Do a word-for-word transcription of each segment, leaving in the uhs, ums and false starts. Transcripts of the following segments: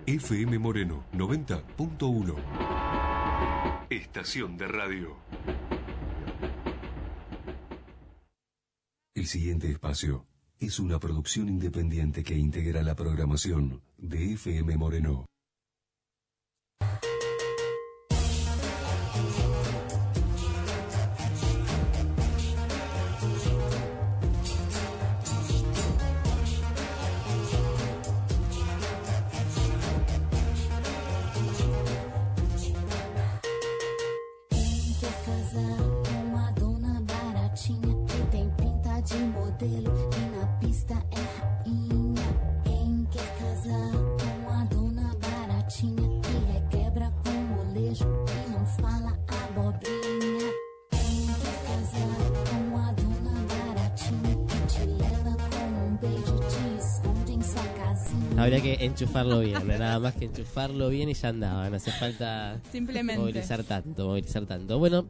F M Moreno noventa punto uno. Estación de radio. El siguiente espacio es una producción independiente que integra la programación de F M Moreno. Habría que enchufarlo bien, nada más que enchufarlo bien y ya andaba, no hace falta simplemente movilizar tanto, movilizar tanto. Bueno,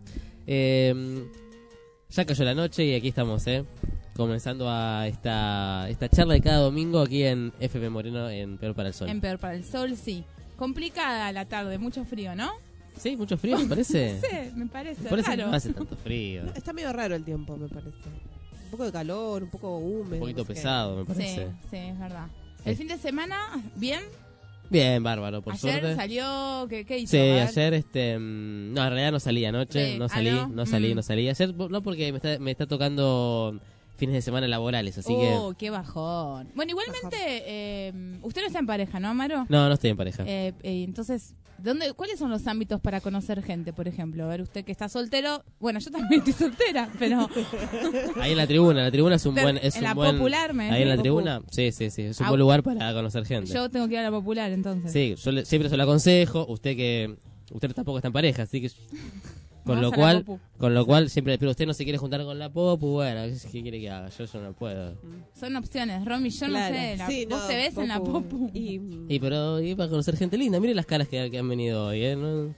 eh, ya cayó la noche y aquí estamos, eh, comenzando a esta esta charla de cada domingo aquí en F M Moreno en Peor para el Sol. En Peor para el Sol, sí. Complicada la tarde, mucho frío, ¿no? Sí, mucho frío, ¿me parece? No sé, me parece Me parece raro. que no hace tanto frío. No, está medio raro el tiempo, me parece. Un poco de calor, un poco húmedo. Un poquito no sé pesado, me Sí, parece. sí, es verdad. El fin de semana, ¿bien? Bien, bárbaro, por Ayer suerte. salió, ¿qué, qué hizo? Sí, A ver. ayer, este, mm, no, en realidad no salí anoche, Sí. no Ah, salí, ¿no? no salí, Mm. no salí. Ayer, no porque me está, me está tocando fines de semana laborales, así que... Oh, qué bajón. Bueno, igualmente, eh, usted no está en pareja, ¿no, Amaro? No, no estoy en pareja. Eh, eh, entonces, ¿dónde, ¿cuáles son los ámbitos para conocer gente, por ejemplo? A ver, usted que está soltero, bueno, yo también estoy soltera, pero... Ahí en la tribuna, la tribuna es un De- buen... Es en un la buen popular, me Ahí en la decís. tribuna, sí, sí, sí, es un Ah, buen lugar para conocer gente. Yo tengo que ir a la popular, entonces. Sí, yo le- siempre se lo aconsejo, usted que... Usted tampoco está en pareja, así que... Con Vamos lo a la cual, popu. con lo cual siempre, pero usted no se quiere juntar con la popu, bueno, ¿qué quiere que haga? Yo eso no puedo. Son opciones, Romy, yo Claro. no sé, la- Sí, ¿vos no, te ves en la popu? Y, Y pero y para conocer gente linda, mire las caras que, que han venido hoy, ¿eh? No,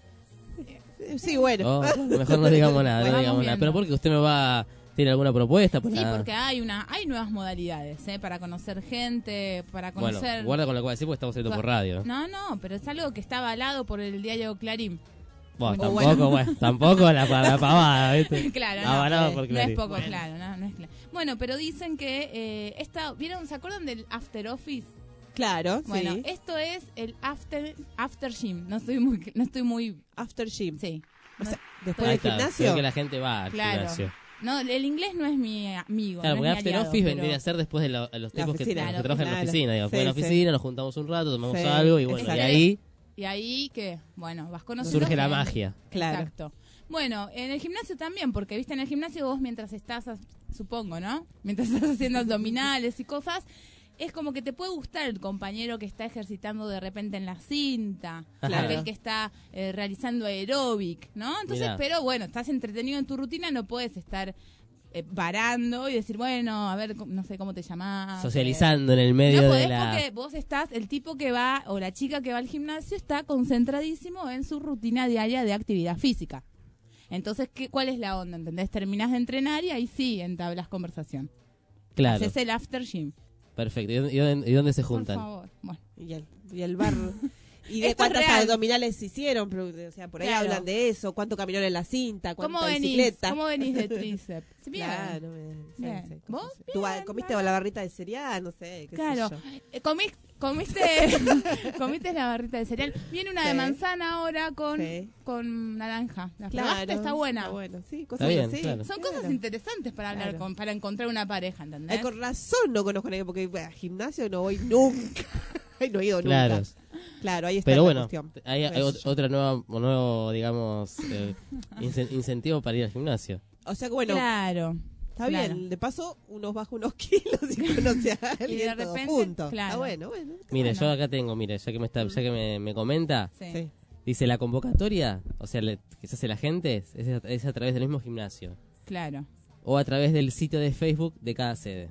sí, bueno. oh, mejor no digamos nada, no Vamos digamos nada. viendo. Pero porque usted me va, tiene alguna propuesta para... Sí, porque hay una, hay nuevas modalidades, ¿eh? Para conocer gente, para Bueno, conocer... guarda con lo que va a decir porque estamos saliendo por radio. No, no, pero es algo que está avalado por el diario Clarín. Bueno, O tampoco, bueno. bueno, tampoco la, la pavada, ¿viste? Claro, no, Avalado eh, por no Clarín. es poco Bueno. claro, no, no es claro. Bueno, pero dicen que eh, esta, ¿vieron? ¿Se acuerdan del After Office? Claro, Bueno, sí. esto es el After After Gym. No estoy muy, no estoy muy, After gym. sí. O No- sea, después Ahí del está, gimnasio. creo que la gente va al Claro. gimnasio. No, el inglés no es mi amigo. Claro, no porque es mi After aliado, Office pero- vendría a ser después de lo- los La tipos que, oficina. que trabajan en la Claro. oficina. Digamos, Sí, Fue a la sí. oficina, nos juntamos un rato, tomamos Sí. algo y bueno, y Exacto. ahí Y ahí que, bueno, vas conociendo surge la gente. magia. Claro. Exacto. Bueno, en el gimnasio también, porque viste, en el gimnasio vos mientras estás, ha- supongo, ¿no? Mientras estás haciendo abdominales y cosas, es como que te puede gustar el compañero que está ejercitando de repente en la cinta, Claro. aquel que está eh, realizando aeróbic, ¿no? Entonces, Mirá. pero bueno, estás entretenido en tu rutina, no puedes estar eh, varando y decir, bueno, a ver, no sé cómo te llamás. Socializando en el medio No de podés la... porque vos estás, el tipo que va o la chica que va al gimnasio está concentradísimo en su rutina diaria de actividad física. Entonces, ¿qué, ¿cuál es la onda? ¿Entendés? Terminás de entrenar y ahí sí entablas conversación. Claro, Haces el after gym. perfecto. ¿Y dónde, y dónde- y dónde se Por juntan? favor. Bueno. Y el, y el bar. ¿Y de Esto es cuántas real. abdominales se hicieron? Pero, o sea, por ahí Claro. hablan de eso. ¿Cuánto caminaron en la cinta? ¿Cómo ¿Cuánta venís? bicicleta? ¿Cómo venís de tríceps? Bien. Claro, bien. sí, Bien. sí, ¿Vos? cosas así. Bien, ¿Tú va- comiste vale. la barrita de cereal? No sé, qué Claro. sé yo. Eh, comí- comiste, comiste la barrita de cereal. Viene una de Sí. manzana ahora con, Sí. con naranja. ¿La Claro. probaste? Está buena. Está bueno, sí, Está cosas bien, así. claro. Son Claro. cosas interesantes para hablar Claro. con, para encontrar una pareja, ¿entendés? Ay, con razón no conozco a nadie porque bueno, al gimnasio no voy nunca. Ay, no he ido Claro. nunca. Claro, ahí está Pero la bueno, cuestión. hay, hay Qué sé ot- yo. otra nueva, un nuevo, digamos, eh, incen- incentivo para ir al gimnasio. O sea que bueno, Claro. está claro. bien. De paso, unos baja unos kilos y conoce a alguien de todos repente, juntos. claro. Está bueno, bueno. Mire, bueno. yo acá tengo, mire, ya que me está, ya que me, me comenta, Sí. Sí. dice la convocatoria, o sea, le- que se hace la gente, es, a- es a través del mismo gimnasio. Claro. O a través del sitio de Facebook de cada sede.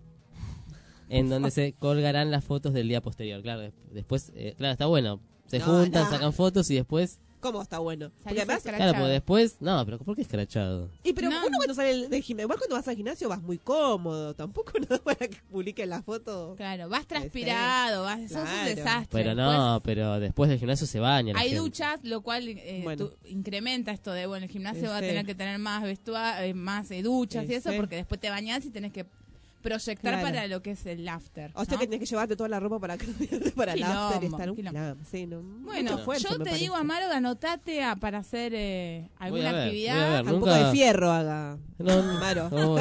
En donde se colgarán las fotos del día posterior. Claro, des- después, eh, claro, está bueno. Se No, juntan, no. sacan fotos y después ¿Cómo está bueno? Porque Salís además, escrachado. Claro, porque después... No, pero ¿por qué escrachado? y pero No. uno cuando sale del, del gimnasio, igual cuando vas al gimnasio vas muy cómodo. Tampoco no para que publiquen la foto. Claro, vas transpirado, vas, sos un Claro. desastre. Pero Después no, pero después del gimnasio se baña la hay gente. duchas, lo cual eh, Bueno. tú- incrementa esto de, bueno, el gimnasio Sí. va a tener que tener más vestuarios, más eh, duchas Sí, y eso, sí. porque después te bañás y tenés que proyectar Claro. para lo que es el after. O sea ¿no? que tenés que llevarte toda la ropa para, para el Quilombo, after y estar un quilombo. quilombo. Sí, no, Bueno, mucho esfuerzo, yo me te digo, parece. Amaro, anotate a, para hacer eh, Voy alguna a ver, voy a actividad, ver. Un Nunca- poco de fierro haga. No, Amaro. no,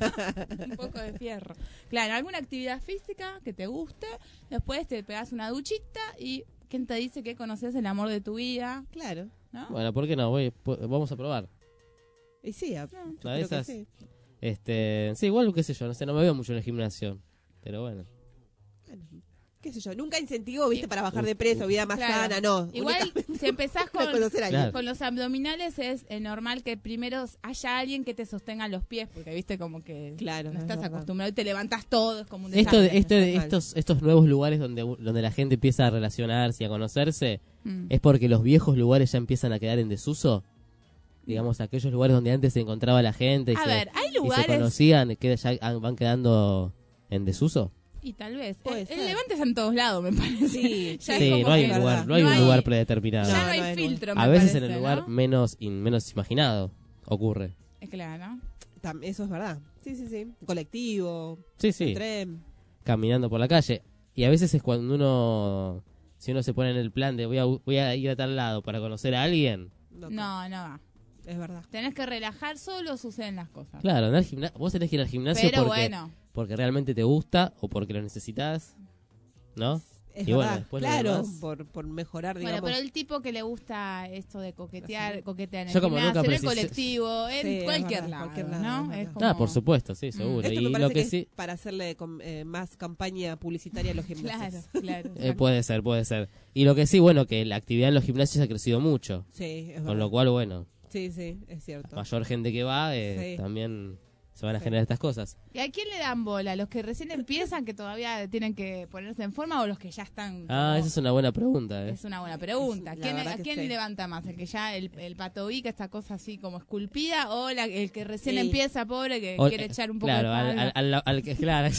un poco de fierro. Claro, alguna actividad física que te guste, después te pegas una duchita y ¿quién te dice que conoces el amor de tu vida? Claro. ¿No? bueno, ¿por qué no? Voy, pu- vamos a probar. Y sí, a- yo Una de creo que esas. sí. Este, sí, igual, qué sé yo, no sé, no me veo mucho en el gimnasio. Pero bueno. Bueno, qué sé yo, nunca incentivo, viste, Y- para bajar de peso, vida más Claro. sana, no. Igual, Únicamente si empezás con, para conocer a alguien. Claro. con los abdominales, es eh, normal que primero haya alguien que te sostenga los pies, porque viste como que Claro, no es estás verdad. acostumbrado y te levantás todo, es como un Esto, de, desastre. esto de normal. estos, estos nuevos lugares donde, donde la gente empieza a relacionarse y a conocerse, Mm. es porque los viejos lugares ya empiezan a quedar en desuso. Digamos, aquellos lugares donde antes se encontraba la gente y, A se, ver, hay y se lugares, conocían, que ya ah, van quedando en desuso. y tal vez, Puede el, ser. el Levante está en todos lados, me parece. Sí, Ya es Sí, como no hay que- un lugar, no hay no un hay- lugar predeterminado. Ya No, no hay no hay filtro, me A veces parece, en el lugar ¿no? menos in- menos imaginado ocurre. Eh, Claro. Tam- Eso es verdad. Sí, sí, sí. Colectivo, Sí, sí, tren. caminando por la calle. Y a veces es cuando uno, si uno se pone en el plan de voy a, voy a ir a tal lado para conocer a alguien. No, No, no va. es verdad. Tenés que relajar, solo suceden las cosas. Claro, andar al gimna- vos tenés que ir al gimnasio Pero porque, bueno, porque realmente te gusta o porque lo necesitas, ¿no? Es Y bueno, verdad. después lo claro, demás- por, por mejorar, bueno, digamos. pero el tipo que le gusta esto de coquetear, Así. coquetear en Yo el como gimnasio, nunca en el precisé- colectivo, en Sí, es cualquier, verdad, lado, cualquier lado, ¿no? es verdad. Es como- Ah, por supuesto, sí, seguro. Esto y me lo parece que, que, sí, es para hacerle com- eh, más campaña publicitaria a los gimnasios. Claro, claro. eh, puede ser, puede ser. Y lo que sí, bueno, que la actividad en los gimnasios ha crecido mucho. Sí, es Con verdad. lo cual, bueno, Sí, sí, es cierto. mayor gente que va, eh, Sí. también se van a Sí. generar estas cosas. ¿Y a quién le dan bola? ¿Los que recién empiezan, que todavía tienen que ponerse en forma, o los que ya están? Ah, como- esa es una buena pregunta. Eh. Es una buena pregunta. Es- la ¿Quién, verdad ¿A que quién sí. levanta más? ¿El que ya, el, el patobica, esta cosa así como esculpida, o la- el que recién Sí. empieza, pobre, que O- quiere echar un poco claro, de al, palo? al, al- al que, claro.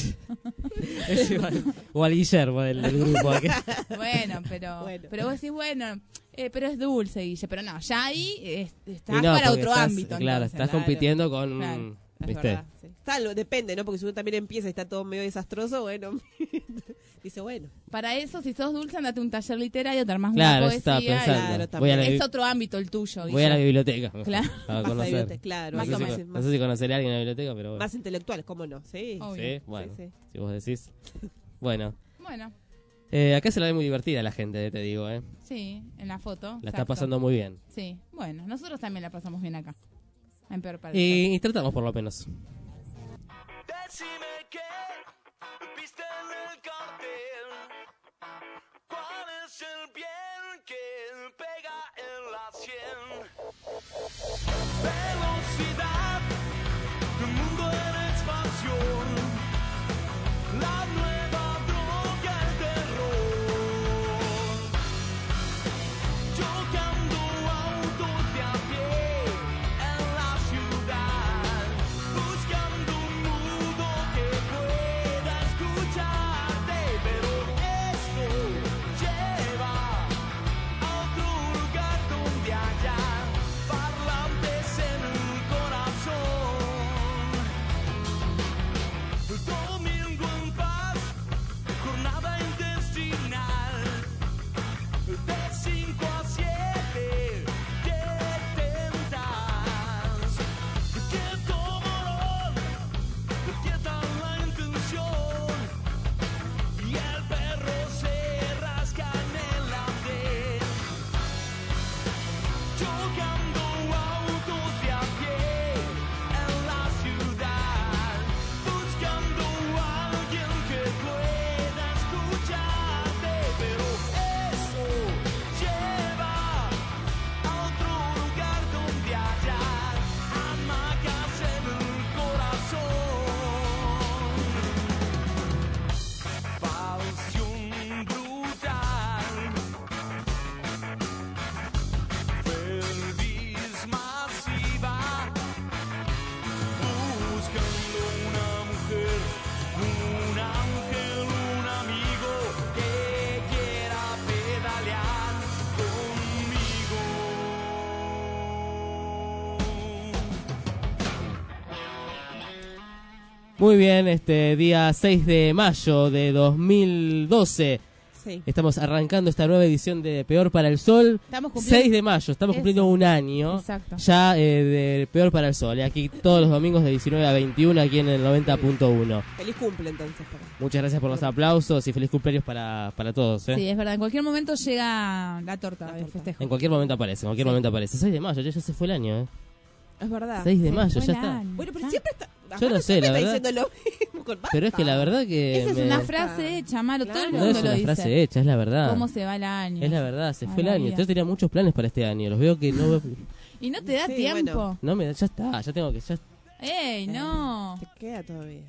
Es igual. O al Guillermo del, del grupo. que- Bueno, pero, Bueno. pero vos decís, bueno, eh, pero es dulce, Guille. Pero no, ya ahí eh, estás Y no, para porque otro estás- ámbito. Claro, entonces. estás claro. compitiendo con... Claro, Es ¿Viste? verdad, sí. Tal, depende, ¿no? Porque si uno también empieza y está todo medio desastroso, bueno, dice, bueno. Para eso, si sos dulce, andate a un taller literario, te armás Claro, una eso estaba poesía. y- pensando. Claro, voy, a la, es bi- otro ámbito el tuyo, voy a la Guille. biblioteca. Claro. A Más conocer. biblioteca, claro, No Más sé, o si, menos. con- no sé si conoceré a alguien en la biblioteca, pero bueno. más intelectuales, ¿cómo no? Sí. Obvio. Sí, bueno, Sí, sí. si vos decís. Bueno, Bueno, eh, acá se la ve muy divertida la gente, eh, te digo, ¿eh? sí, en la foto. La está exacto. pasando muy bien. Sí, bueno, nosotros también la pasamos bien acá. En peor parte. Y, y tratamos por lo menos. Decime qué viste en el cartel. ¿Cuál es el bien que pega en la sien? Velocidad, un mundo en expansión. La nueva droga, el terror. Chocando autos de a pie en la ciudad. Buscando un mundo que Muy bien, este día seis de mayo de dos mil doce. Sí. Estamos arrancando esta nueva edición de Peor para el Sol. Estamos cumpliendo- seis de mayo, estamos Eso. cumpliendo un año Exacto. ya eh, de Peor para el Sol. Y aquí todos los domingos de diecinueve a veintiuno aquí en el noventa punto uno. Feliz cumple entonces. Para... Muchas gracias por los aplausos y feliz cumpleaños para, para todos. ¿eh? Sí, es verdad. En cualquier momento llega la torta La de torta. festejo. En cualquier momento aparece, en cualquier Sí. momento aparece. seis de mayo, ya, ya se fue el año. ¿eh? Es verdad. seis de Se mayo, fue ya el está. año. Bueno, pero Ah. siempre está... Yo no sé, siempre la está verdad. diciendo lo mismo con Pero es que la verdad que... Esa es me- una frase hecha, Malo. Todo el Claro. No mundo es lo una dice. frase hecha, es la verdad. ¿Cómo se va el año? Es la verdad, se A fue el la año. vida. Yo tenía muchos planes para este año. Los veo que no... Y no te da Sí, tiempo. bueno. No me da, ya está, ya tengo que... Ya, ¡Ey, no! Te queda todavía.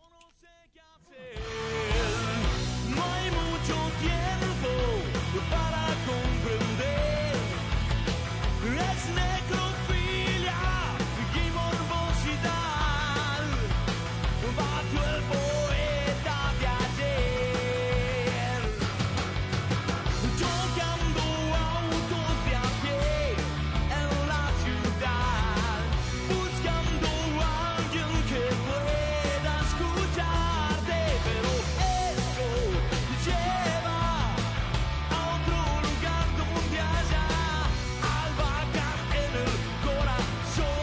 No hay mucho tiempo para comprender. Es necrofilia y morbosidad. Bajo el poeta de ayer. Tocando autos de a pie en la ciudad. Buscando a alguien que pueda escucharte. Pero eso lleva a otro lugar donde haya albahaca en el corazón.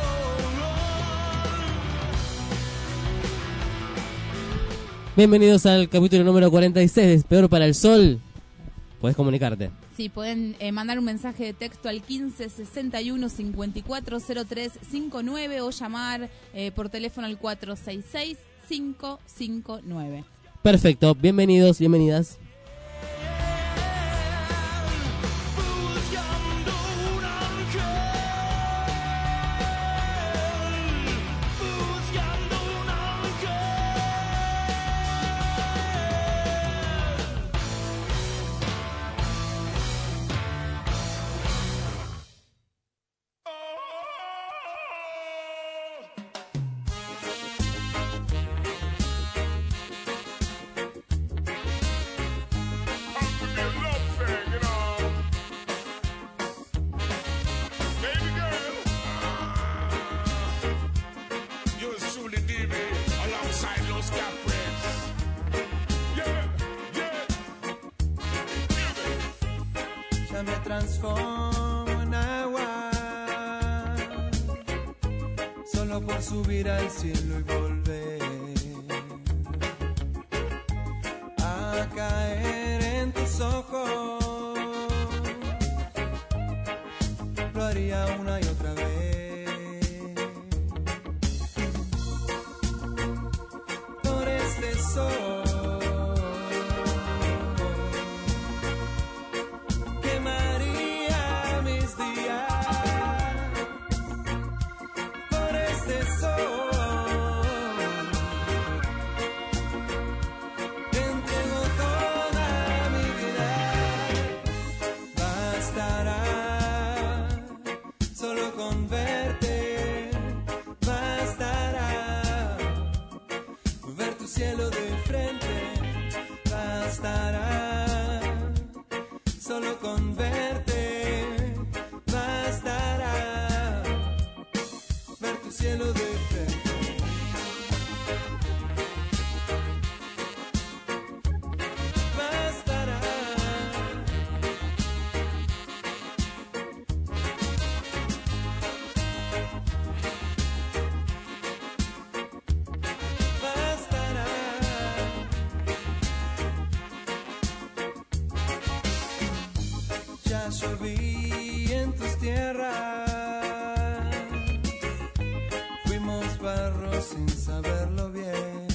Bienvenidos al capítulo número cuarenta y seis de Peor para el Sol. Podés comunicarte. Sí, pueden eh, mandar un mensaje de texto al quince sesenta y uno cincuenta y cuatro cero tres cincuenta y nueve o llamar eh, por teléfono al cuatro seis seis cinco cinco nueve. Perfecto, bienvenidos, bienvenidas. Buscando un ángel, buscando un ángel. Yours truly, D B, alongside Los Capres. Yeah, yeah. Ya me transformo en agua, solo por subir al cielo y volver a caer en tus ojos. Lo haría una y otra vez. Por este sol quemaría mis días. Por este sol te entrego toda mi vida. Bastará solo con verte. Bastará ver tu cielo de frente. Bastará solo con verte. Bastará ver tu cielo de frente. Bastará bastará. Ya lloví en tus tierras, fuimos barro sin saberlo bien.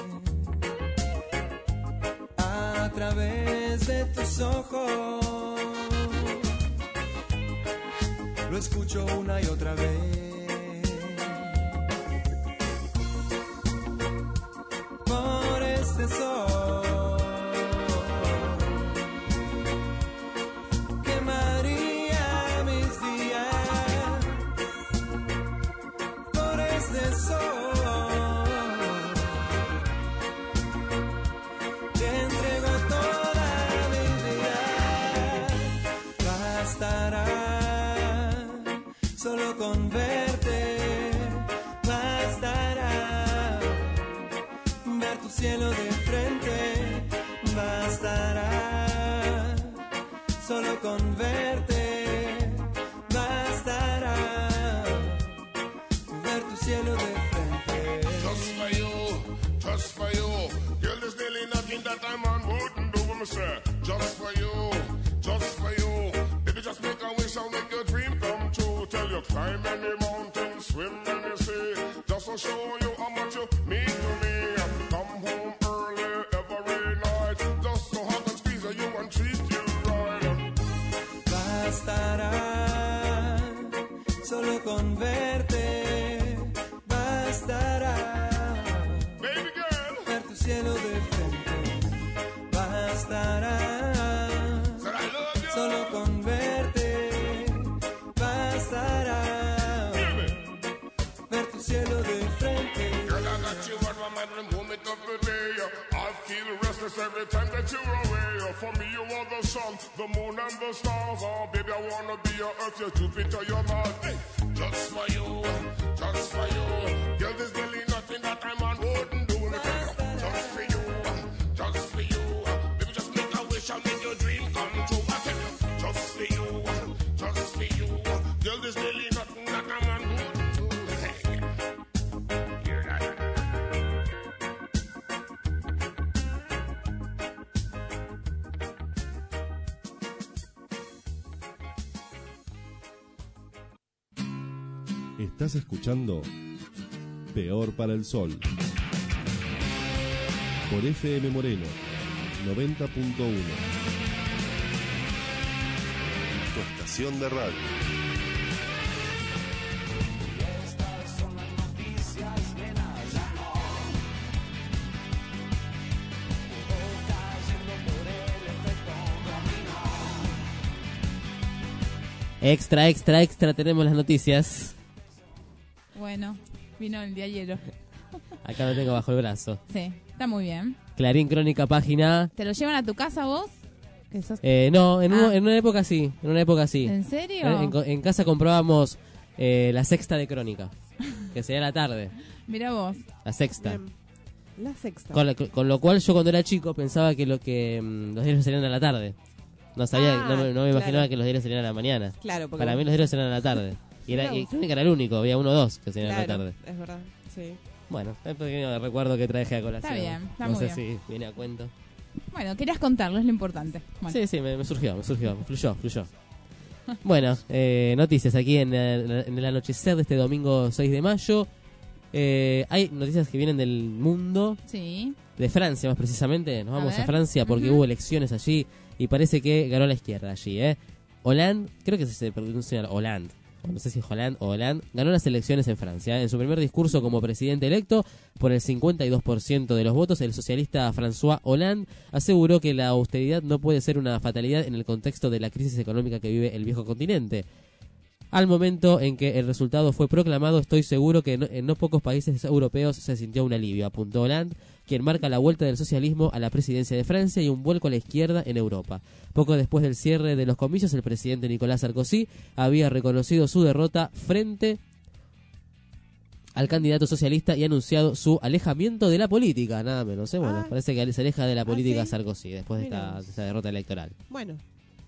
A través de tus ojos lo escucho una y otra vez. Por este sol quemaría mis días. Por este sol te entrego toda mi vida. Bastará solo con verte. Bastará con verte bastará ver tu cielo de frente. Just for you, just for you. Girl, there's nearly nothing that a man wouldn't do. Me say, just for you, just for you. Baby, just make a wish and make your dream come true. Tell you climb any mountain, swim any sea. Just to show you how much you mean to me. Come home early every night. Just to hug and squeeze you and treat you right. Bastará solo con verte, bastará Baby girl, ver tu cielo de frente, bastará said I love you. solo con verte, bastará ver tu cielo de frente. Girl, I got you on my mind and moment of the day. I feel restless every time that you're away. For me, you are the sun, the moon, and the stars. Oh, baby, I wanna be your earth, your Jupiter, your Mars. Hey, just for you, just for you. Girl, there's really nothing that a man wouldn't do. Just for you, just for you. Baby, just make a wish and make your dream come true. I tell you, just for you, just for you. Girl, there's really nothing that a man wouldn't do. Hey, hear that? Estás escuchando Peor para el Sol por F M Moreno noventa punto uno. Tu estación de radio. Extra, extra, extra, tenemos las noticias. Bueno, vino el diario. Acá lo tengo bajo el brazo. Sí, está muy bien. Clarín Crónica, página A. ¿Te lo llevan a tu casa vos? ¿Que sos- Eh, no, en, Ah. uno- en una época sí, en una época sí. ¿En serio? En, en- en casa comprábamos eh, la sexta de Crónica, que sería la tarde, Mira vos. la sexta. Bien. La sexta. Con, la- con lo cual yo cuando era chico pensaba que lo que mm, los diarios salían a la tarde. No sabía, Ah, no, me- no me imaginaba claro. que los diarios salían a la mañana. Claro, porque Para mí los diarios salían a la tarde. Y, era, Mirá y vos. Crónica era el único, había uno o dos que salían a la claro, tarde. es verdad, sí. Bueno, es un pequeño recuerdo que traje a colación. Está bien, está no muy sé bien. si viene a cuento. Bueno, querías contarlo, es lo importante. Bueno. Sí, sí, me, me surgió, me surgió, me fluyó, fluyó. Bueno, eh, noticias aquí en, el- en el anochecer de este domingo seis de mayo. Eh, hay noticias que vienen del mundo, Sí. de Francia más precisamente. Nos A vamos a, ver. Francia porque Ujú. hubo elecciones allí y parece que ganó la izquierda allí, ¿eh? Hollande, creo que se pronuncia Hollande, o no sé si es Hollande o Hollande, ganó las elecciones en Francia. ¿eh? En su primer discurso como presidente electo, por el cincuenta y dos por ciento de los votos, el socialista François Hollande aseguró que la austeridad no puede ser una fatalidad en el contexto de la crisis económica que vive el viejo continente. Al momento en que el resultado fue proclamado, estoy seguro que no- en no pocos países europeos se sintió un alivio, apuntó Hollande, quien marca la vuelta del socialismo a la presidencia de Francia y un vuelco a la izquierda en Europa. Poco después del cierre de los comicios, el presidente Nicolás Sarkozy había reconocido su derrota frente al candidato socialista y anunciado su alejamiento de la política, nada menos. ¿eh? Bueno, Ah. parece que se aleja de la política ¿sí? Sarkozy después de Mira esta, vos. de esta derrota electoral. Bueno.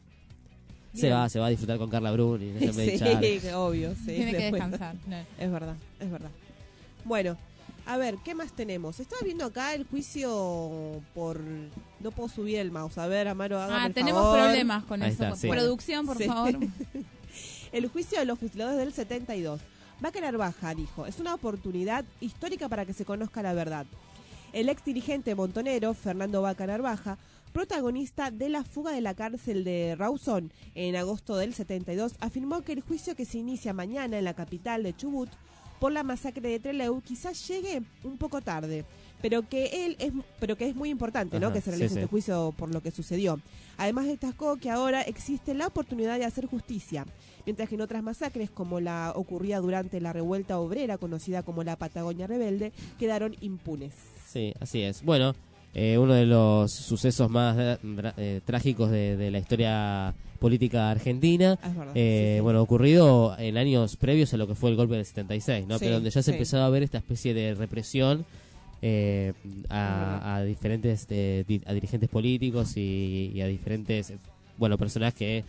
Se Bien. va, se va a disfrutar con Carla Bruni. No se me Sí, echar. obvio, sí. Tiene que después- descansar. No. Es verdad, es verdad. Bueno, a ver, ¿qué más tenemos? Estaba viendo acá el juicio por... No puedo subir el mouse. A ver, Amaro, hágame Ah, el tenemos favor. problemas con Ahí eso. está, sí. Producción, por Sí. favor. El juicio de los fusiladores del setenta y dos. Vaca Narvaja dijo, es una oportunidad histórica para que se conozca la verdad. El ex dirigente montonero, Fernando Vaca Narvaja, protagonista de la fuga de la cárcel de Rawson en agosto del setenta y dos, afirmó que el juicio que se inicia mañana en la capital de Chubut por la masacre de Trelew quizás llegue un poco tarde, pero que él es, pero que es muy importante, ¿no? Ajá, que se sí, realice sí. este juicio por lo que sucedió. Además destacó que ahora existe la oportunidad de hacer justicia, mientras que en otras masacres, como la ocurrida durante la revuelta obrera conocida como la Patagonia Rebelde, quedaron impunes. Sí, así es. Bueno, eh, uno de los sucesos más eh, dra- eh, trágicos de, de la historia política argentina. Es verdad. Eh, sí, sí. Bueno, ocurrido en años previos a lo que fue el golpe del setenta y seis, ¿no? Sí, Pero donde ya se sí. empezaba a ver esta especie de represión eh, verdad. a, a diferentes eh, di- a dirigentes políticos y, y a diferentes, eh, bueno, personas que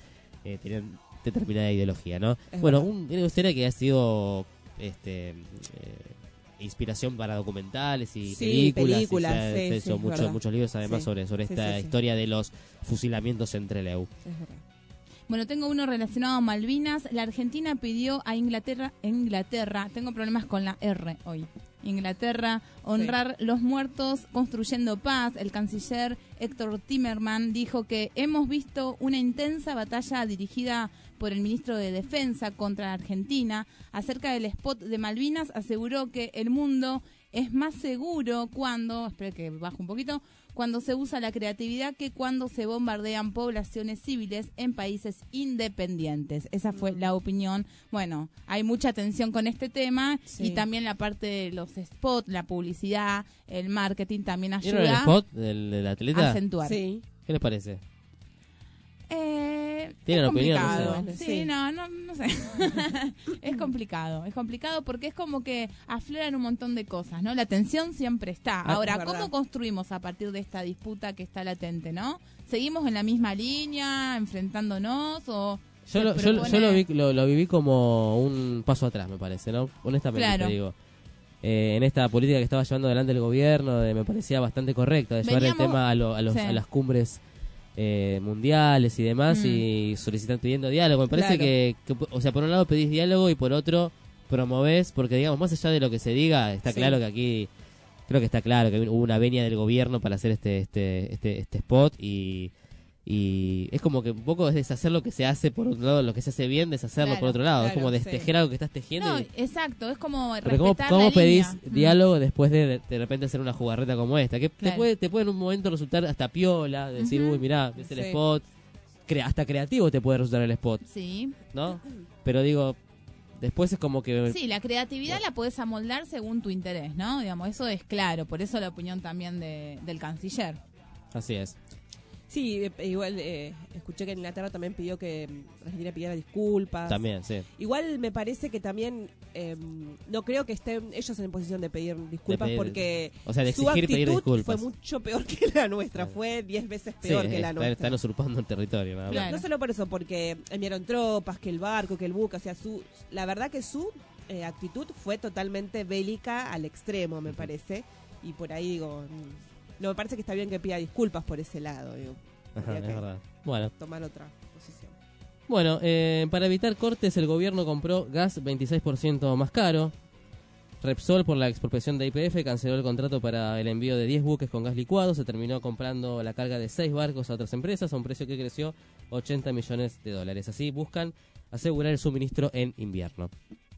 eh, tienen determinada ideología, ¿no? Es bueno, verdad. un, una historia que ha sido este eh, inspiración para documentales y Sí, películas, películas, y se ha- sí, se ha sí, hecho es muchos verdad. muchos libros además Sí. sobre sobre Sí, esta sí, sí. historia de los fusilamientos en Trelew. Es verdad. Bueno, tengo uno relacionado a Malvinas. La Argentina pidió a Inglaterra, Inglaterra, tengo problemas con la R hoy. Inglaterra, honrar los muertos construyendo paz. El canciller Héctor Timerman dijo que hemos visto una intensa batalla dirigida por el ministro de Defensa contra Argentina. Acerca del spot de Malvinas, aseguró que el mundo es más seguro cuando, espera que baje un poquito, cuando se usa la creatividad que cuando se bombardean poblaciones civiles en países independientes. Esa fue la opinión. Bueno, hay mucha atención con este tema Sí. y también la parte de los spots, la publicidad, el marketing también ¿Vieron el ayuda spot del, del a atleta? acentuar. Sí. ¿Qué les parece? Eh, ¿Tienen es opinión? complicado. No sé. Sí, Sí. no, no, no sé. Es complicado, es complicado porque es como que afloran un montón de cosas, ¿no? La tensión siempre está. Ah, Ahora, es verdad. ¿cómo construimos a partir de esta disputa que está latente, no? ¿Seguimos en la misma línea, enfrentándonos o Yo, se lo, yo, propone- yo lo, vi, lo, lo viví como un paso atrás, me parece, ¿no? Honestamente Claro. te digo. Eh, en esta política que estaba llevando adelante el gobierno, de- me parecía bastante correcta, de llevar Veníamos- el tema a, lo- a, los, sí. a las cumbres eh, mundiales y demás, Mm. y solicitando, pidiendo diálogo. Me parece Claro. que, que, o sea, por un lado pedís diálogo y por otro promovés, porque digamos, más allá de lo que se diga, está Sí. claro que aquí, creo que está claro que hubo una venia del gobierno para hacer este, este, este, este spot y... Y es como que un poco es deshacer lo que se hace por otro lado, lo que se hace bien, deshacerlo Claro, por otro lado. es claro, como sí. destejer algo que estás tejiendo. No, y- exacto, es como pero ¿cómo, respetar cómo la pedís línea. Mm. diálogo después de de, de repente hacer una jugarreta como esta? Que te, Claro. puede, te puede en un momento resultar hasta piola, decir, Ujú. uy, mirá, es el Sí. spot. Crea- hasta creativo te puede resultar el spot, Sí. ¿no? Pero digo, después es como que... Sí, la creatividad la podés amoldar según tu interés, ¿no? Digamos, eso es claro, por eso la opinión también de, del canciller. Así es. Sí, eh, igual eh, escuché que en Inglaterra también pidió que mm, Argentina pidiera disculpas. También, sí. Igual me parece que también eh, no creo que estén ellos en posición de pedir disculpas De pedir- porque o sea, de su exigir pedir actitud disculpas. fue mucho peor que la nuestra, Claro. fue diez veces Sí, peor que la están, nuestra. están usurpando el territorio, nada más. Claro. No solo por eso, porque enviaron tropas, que el barco, que el buque, o sea, su, la verdad que su eh, actitud fue totalmente bélica al extremo, me parece, y por ahí digo, mm, no me parece que está bien que pida disculpas por ese lado, digo, Ajá, habría es que verdad. Bueno, tomar otra posición. Bueno, eh, para evitar cortes, el gobierno compró gas veintiséis por ciento más caro. Repsol, por la expropiación de Y P F, canceló el contrato para el envío de diez buques con gas licuado. Se terminó comprando la carga de seis barcos a otras empresas a un precio que creció ochenta millones de dólares. Así buscan asegurar el suministro en invierno.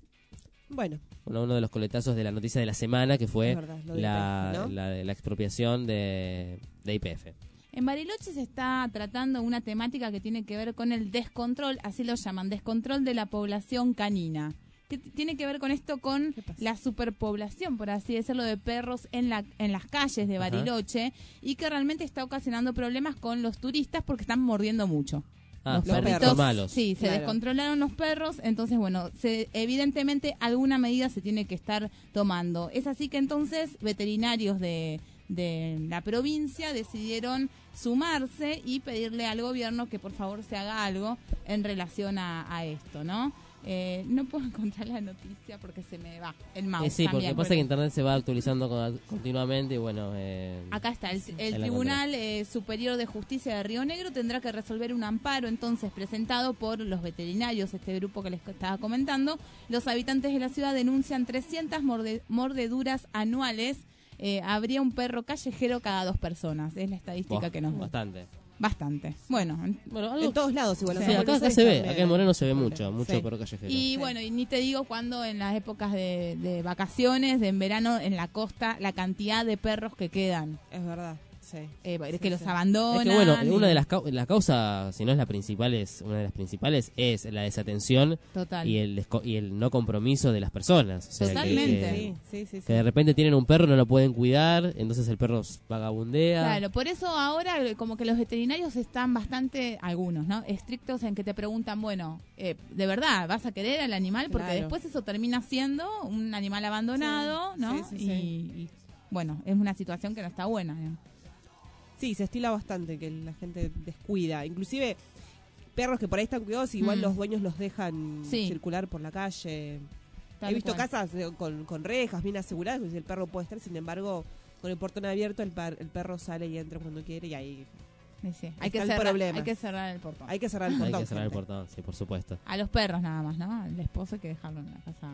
Bueno, Bueno, uno de los coletazos de la noticia de la semana que fue Es verdad, lo de la, Y P F, ¿no? la, la expropiación de, de Y P F. En Bariloche se está tratando una temática que tiene que ver con el descontrol, así lo llaman, descontrol de la población canina. Que t- tiene que ver con esto, con ¿Qué pasa? la superpoblación, por así decirlo, de perros en la en las calles de Ajá. Bariloche y que realmente está ocasionando problemas con los turistas porque están mordiendo mucho. Ah, Los perritos perritos, malos. Sí, se Claro. descontrolaron los perros, entonces, bueno, se, evidentemente alguna medida se tiene que estar tomando. Es así que entonces veterinarios de, de la provincia decidieron sumarse y pedirle al gobierno que por favor se haga algo en relación a, a esto, ¿no? Eh, no puedo encontrar la noticia porque se me va el mouse. Eh, sí, porque también. pasa que internet se va actualizando con- continuamente y bueno... Eh, Acá está, el, el Ahí la Tribunal eh, Superior de Justicia de Río Negro tendrá que resolver un amparo entonces presentado por los veterinarios, este grupo que les estaba comentando. Los habitantes de la ciudad denuncian trescientas morde- mordeduras anuales. Eh, habría un perro callejero cada dos personas, es la estadística buah, que nos da. Bastante. Bastante. Bueno, en- Bueno, algo en todos lados igual. Sí, o sea, acá, Buenos acá Aires se ve, también. acá en Moreno se ve mucho, mucho Sí. perro callejero. y Sí. bueno, y ni te digo cuando en las épocas de, de vacaciones, de en verano, en la costa, la cantidad de perros que quedan, Es verdad, sí. eh, Sí, que los sí. abandonan. Es que bueno, y- una de las cau- la causa, si no es la principal, es una de las principales es la desatención Total. y el desco- y el no compromiso de las personas. O sea, que- Totalmente. Que, Sí, sí, sí, sí. que de repente tienen un perro, no lo pueden cuidar, entonces el perro vagabundea. Claro, por eso ahora eh, como que los veterinarios están bastante, algunos, ¿no? Estrictos en que te preguntan, bueno, eh, ¿de verdad vas a querer al animal? Porque Claro. después eso termina siendo un animal abandonado, Sí, ¿no? sí, sí, y, sí. y, bueno, es una situación que no está buena. ¿no? Sí, se estila bastante que la gente descuida. Inclusive perros que por ahí están cuidados, igual Mm. los dueños los dejan Sí. circular por la calle. Tal He visto cual. casas eh, con, con rejas bien aseguradas, pues el perro puede estar, sin embargo, con el portón abierto el, par- el perro sale y entra cuando quiere y ahí Sí, sí. Hay, Está que el cerrar, problema. hay que cerrar el portón. hay que cerrar el Hay portón. que cerrar el gente. portón, sí, por supuesto. A los perros nada más, ¿no? Al esposo hay que dejarlo en la casa.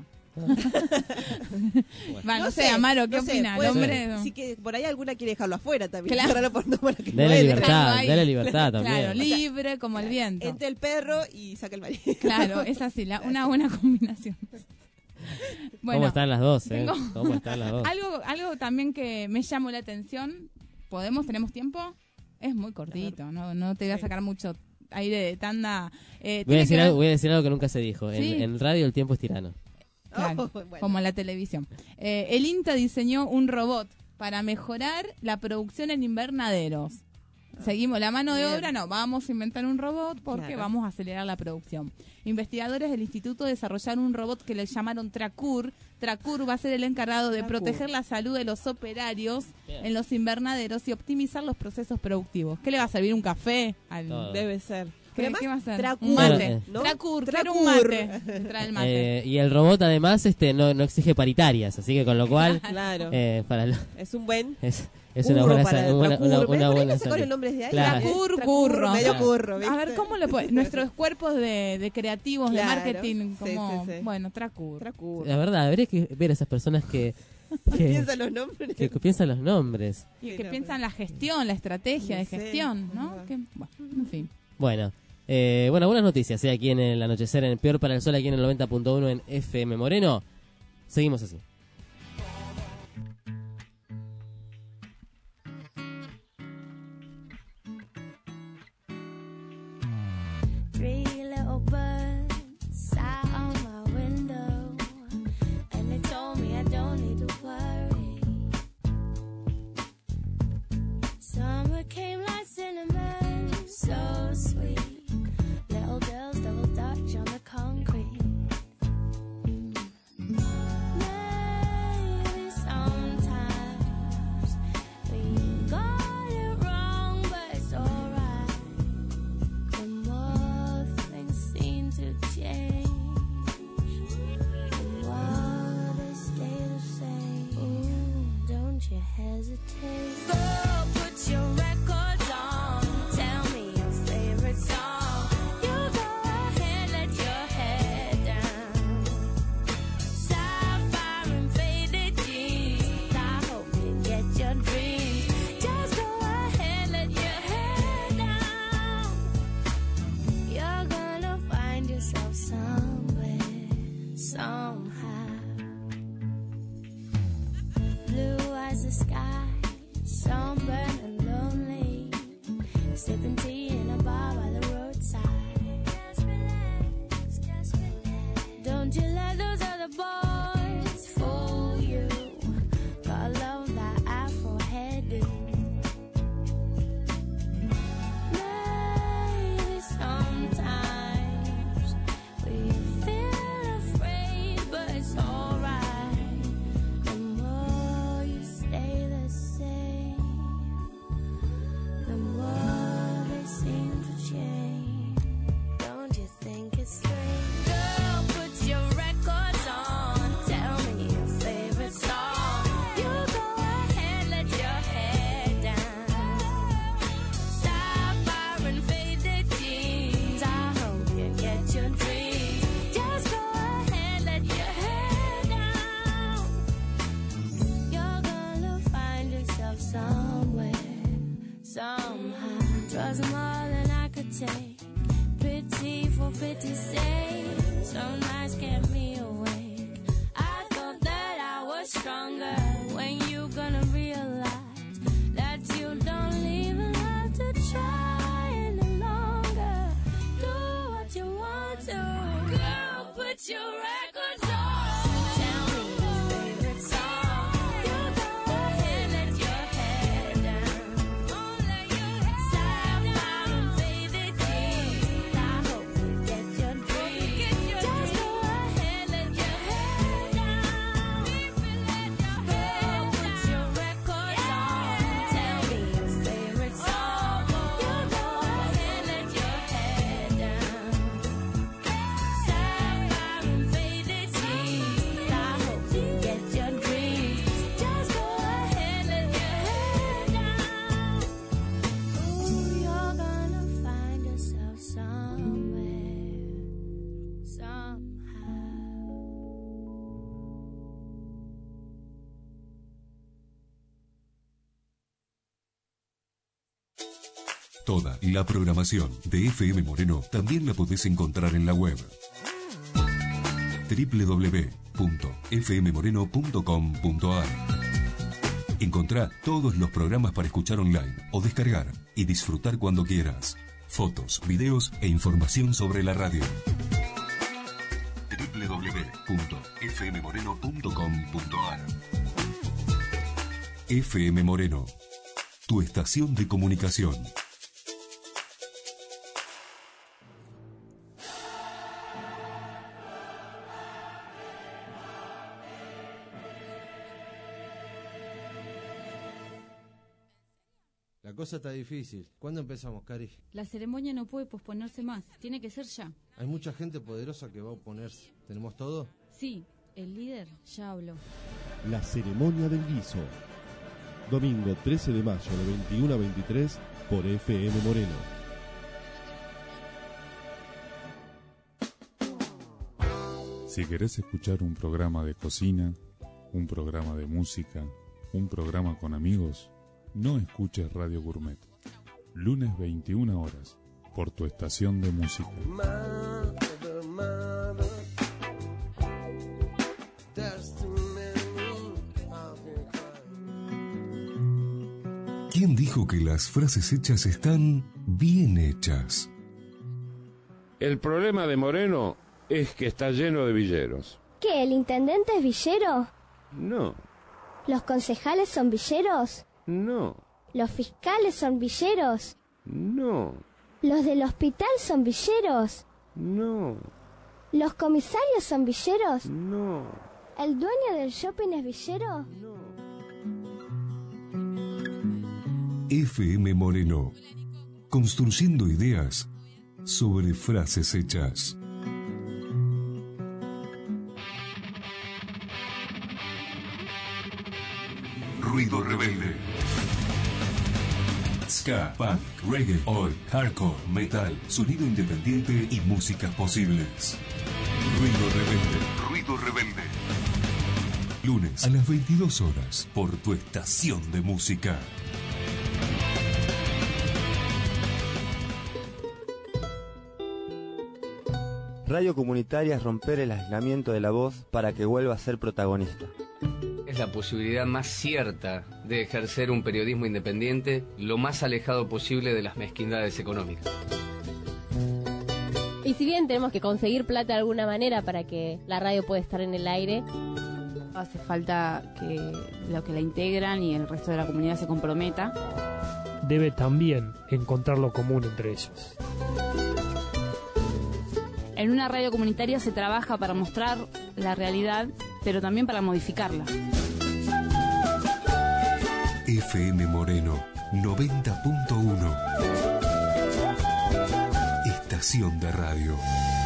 Va, no, sé, Amaro, ¿qué no sé, opina? puede El hombre. ser. no. Sí que por ahí alguna quiere dejarlo afuera también. Claro. Cerrar el portón para que no Dale entre. libertad, Dejarlo ahí. dale libertad también. Claro, libre como el viento. Entre el perro y saca el marido. Claro, es así, la, una buena combinación. Bueno, ¿Cómo están las dos, eh? tengo- ¿Cómo están las dos? algo, algo también que me llamó la atención. ¿Podemos? ¿Tenemos tiempo? Es muy cortito, no, no te voy a sacar mucho aire de tanda. Eh, Voy a, tiene decir que algo, ver- voy a decir algo que nunca se dijo. En, Sí. en radio el tiempo es tirano. Claro, Oh, bueno. como en la televisión. Eh, el INTA diseñó un robot para mejorar la producción en invernaderos. Seguimos la mano de Bien. obra, no, vamos a inventar un robot porque Claro. vamos a acelerar la producción. Investigadores del instituto desarrollaron un robot que le llamaron Tracur. Tracur va a ser el encargado de Tracur. proteger la salud de los operarios Bien. en los invernaderos y optimizar los procesos productivos. ¿Qué le va a servir? ¿Un café? Al... Todo. Debe ser. ¿Qué, Pero además, qué va a ser? Tracur, Un mate. Bueno, ¿no? Tracur, quiero Tracur. un mate. Te trae el mate. Eh, y el robot además este no, no exige paritarias, así que con lo cual Claro. eh, para lo- es un buen es, es curro una buena, para sa- el una, Tracur. una, ¿Ves? una Por ahí buena no sacaron salida. el nombre de ahí. Claro. Tracur, Tracur, curro. medio Claro. curro, ¿viste? A ver, ¿cómo le puede? Nuestros cuerpos de, de creativos, Claro. de marketing, Sí, como, sí, sí. bueno, Tracur. Tracur. La verdad, habría que ver a esas personas que, que, Piensa los nombres. que piensan los nombres. Y Sí, que no, piensan la gestión, la estrategia No de sé, gestión, es ¿no? verdad. Que, bueno, en fin. Bueno, eh, bueno, buenas noticias eh, aquí en el anochecer, en Peor para el Sol, aquí en el noventa punto uno en F M Moreno. Seguimos así. Three little birds sat on my window, and they told me I don't need to worry. Summer came like cinnamon, so sweet. Little girls double dutch on the concrete. Maybe sometimes we got it wrong, but it's alright. The more things seem to change, the more they stay the same. Ooh, don't you hesitate. Go put your records on. Tell me your favorite song. You go ahead, let your head down. Sapphire and faded jeans. I hope you get your dreams. Just go ahead, let your head down. You're gonna find yourself somewhere, somehow. Blue as the sky, sunburned and lonely, sipping tea in a bar by the roadside. Just relax, just relax. Don't you let those other boys fool you. Gotta love that Afro hairdo. Maybe sometimes we feel afraid, but it's alright. The more you stay the same, the more they seem to change. Don't you think it's strange? Girl, put your records on. Tell me your favorite song. You go ahead, let your head down. Sapphire and faded jeans. I hope you get your dreams. Just go ahead, let your head down. You're gonna find yourself somewhere, somehow. Drugs are more than I could take. Pity for pity's sake. Some nights kept me awake. I thought that I was stronger. When you gonna realize that you don't even have to try any longer? Do what you want to. Girl, put your records on. Tell me your favorite song. You go ahead, let your head down. Sapphire and faded jeans. I hope you get your dreams. Just go ahead, let your head down. Just go Toda la programación de F M Moreno también la podés encontrar en la web doble u doble u doble u punto f m moreno punto com punto a r. Encontrá todos los programas para escuchar online o descargar y disfrutar cuando quieras. Fotos, videos e información sobre la radio. doble u doble u doble u punto f m moreno punto com punto a r. F M Moreno, tu estación de comunicación. La cosa está difícil. ¿Cuándo empezamos, Cari? La ceremonia no puede posponerse más. Tiene que ser ya. Hay mucha gente poderosa que va a oponerse. ¿Tenemos todo? Sí, el líder ya habló. La ceremonia del guiso. Domingo trece de mayo de veintiuno a veintitrés por F M Moreno. Si querés escuchar un programa de cocina, un programa de música, un programa con amigos, no escuches Radio Gourmet. Lunes veintiuna horas, por tu estación de música. ¿Quién dijo que las frases hechas están bien hechas? El problema de Moreno es que está lleno de villeros. ¿Qué, el intendente es villero? No. ¿Los concejales son villeros? No. ¿Los fiscales son villeros? No. ¿Los del hospital son villeros? No. ¿Los comisarios son villeros? No. ¿El dueño del shopping es villero? No. F M Moreno, construyendo ideas sobre frases hechas. Ruido rebelde. Ska, punk, reggae, oi, hardcore, metal, sonido independiente y músicas posibles. Ruido rebelde. Ruido rebelde. Lunes a las veintidós horas por tu estación de música. Radio comunitaria es romper el aislamiento de la voz para que vuelva a ser protagonista. Es la posibilidad más cierta de ejercer un periodismo independiente lo más alejado posible de las mezquindades económicas. Y si bien tenemos que conseguir plata de alguna manera para que la radio pueda estar en el aire, hace falta que los que la integran y el resto de la comunidad se comprometa. Debe también encontrar lo común entre ellos. En una radio comunitaria se trabaja para mostrar la realidad, pero también para modificarla. F M Moreno noventa punto uno. Estación de radio.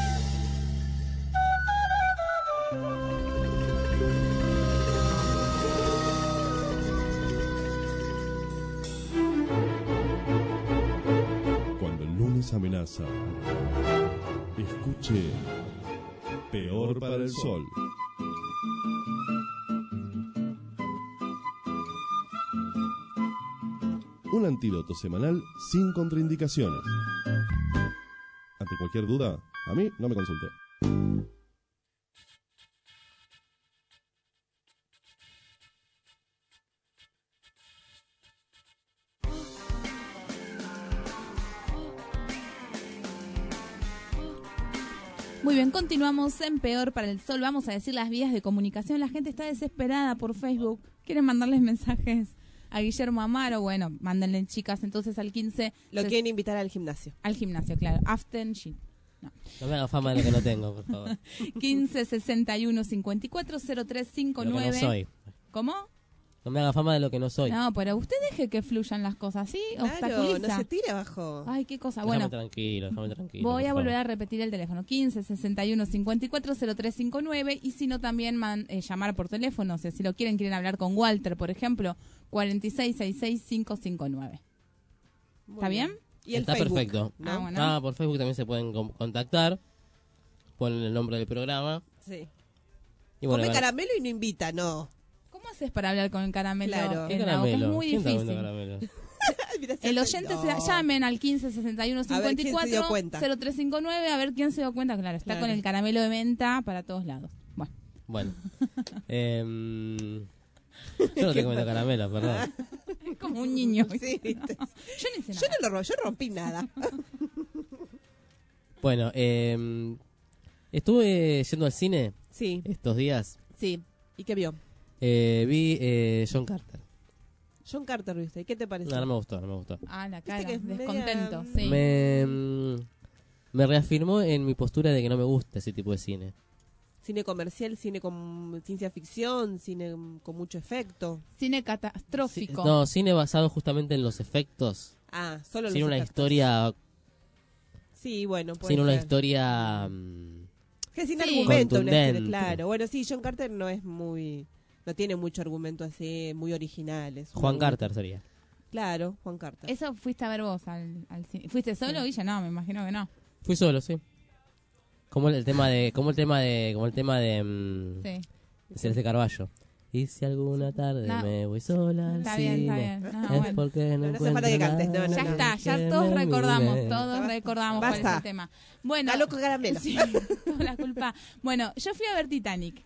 Cuando el lunes amenaza, escuche Peor para el Sol. Un antídoto semanal sin contraindicaciones. Ante cualquier duda, a mí no me consulte. Muy bien, continuamos en Peor para el Sol. Vamos a decir las vías de comunicación. La gente está desesperada por Facebook. Quieren mandarles mensajes a Guillermo Amaro. Bueno, mándenle, chicas, entonces al quince. Lo quieren invitar al gimnasio. Al gimnasio, claro. After Shin. No. No me haga fama de lo que no tengo, por favor. quince sesenta y uno cincuenta y cuatro cero tres cincuenta y nueve. Lo que no soy. ¿Cómo? No me haga fama de lo que no soy. No, pero usted deje que fluyan las cosas, ¿sí? Claro, Obstaculiza. no se tire abajo. Ay, qué cosa. Déjame Bueno, tranquilo, déjame tranquilo. voy a por volver favor. a repetir el teléfono. quince sesenta y uno cincuenta y cuatro cero tres cincuenta y nueve. Y si no, también man, eh, llamar por teléfono. O sea, si lo quieren, quieren hablar con Walter, por ejemplo, cuarenta y seis sesenta y seis quinientos cincuenta y nueve. ¿Está bien? Y el Está Facebook, perfecto. ¿no? Ah, bueno. Ah, por Facebook también se pueden com- contactar. Ponen el nombre del programa. Sí. Y bueno, Come a ver- caramelo y no invita, no. ¿Cómo haces para hablar con el caramelo? Claro. ¿Qué en la boca? caramelo? Es muy ¿Quién está difícil. comiendo caramelo? Mira, se El hace- oyente no. se llamen al quince sesenta y uno A ver cincuenta y quién se cuatro dio cuenta. cero tres cinco nueve a ver quién se dio cuenta. Claro, está Claro. con el caramelo de menta para todos lados. Bueno. Bueno. Em, yo no tengo medio caramelo, perdón. Es como un niño. Sí, viste. Yo no hice Yo nada. no lo ro- yo no rompí nada. Bueno, em, estuve yendo al cine Sí, estos días. sí. ¿Y qué vio? Eh, vi eh, John Carter. John Carter, ¿viste? ¿Y qué te pareció? No, no me gustó, no me gustó. Ah, la Viste cara, que es media- descontento. Sí. Me, mm, me reafirmó en mi postura de que no me gusta ese tipo de cine. Cine comercial, cine con ciencia ficción, cine con mucho efecto. Cine catastrófico. No, cine basado justamente en los efectos. Ah, solo los Sin una efectos. historia, Sí, bueno, puede sin una ser. historia mm, Que sin Sí. argumento, una historia, contundente. claro. Bueno, sí, John Carter no es muy... No tiene mucho argumento así, muy originales. Juan Muy- Carter sería. Claro, Juan Carter. Eso fuiste a ver vos al, al cine. ¿Fuiste solo, Guilla? No, me imagino que no. Fui solo, sí. Como el, el tema de, como el tema de, como el tema de, mm, Sí. de Celeste Carballo. Y si alguna tarde No. me voy sola al Está cine, bien, está bien. No, es bueno. porque no, No, no hace encuentro falta que cantes, nada no, no, Ya no. está, ya que todos me recordamos, mime. todos recordamos cuál es Basta. el tema. Bueno, Está loco caramelo. sí, toda la culpa. Bueno, yo fui a ver Titanic.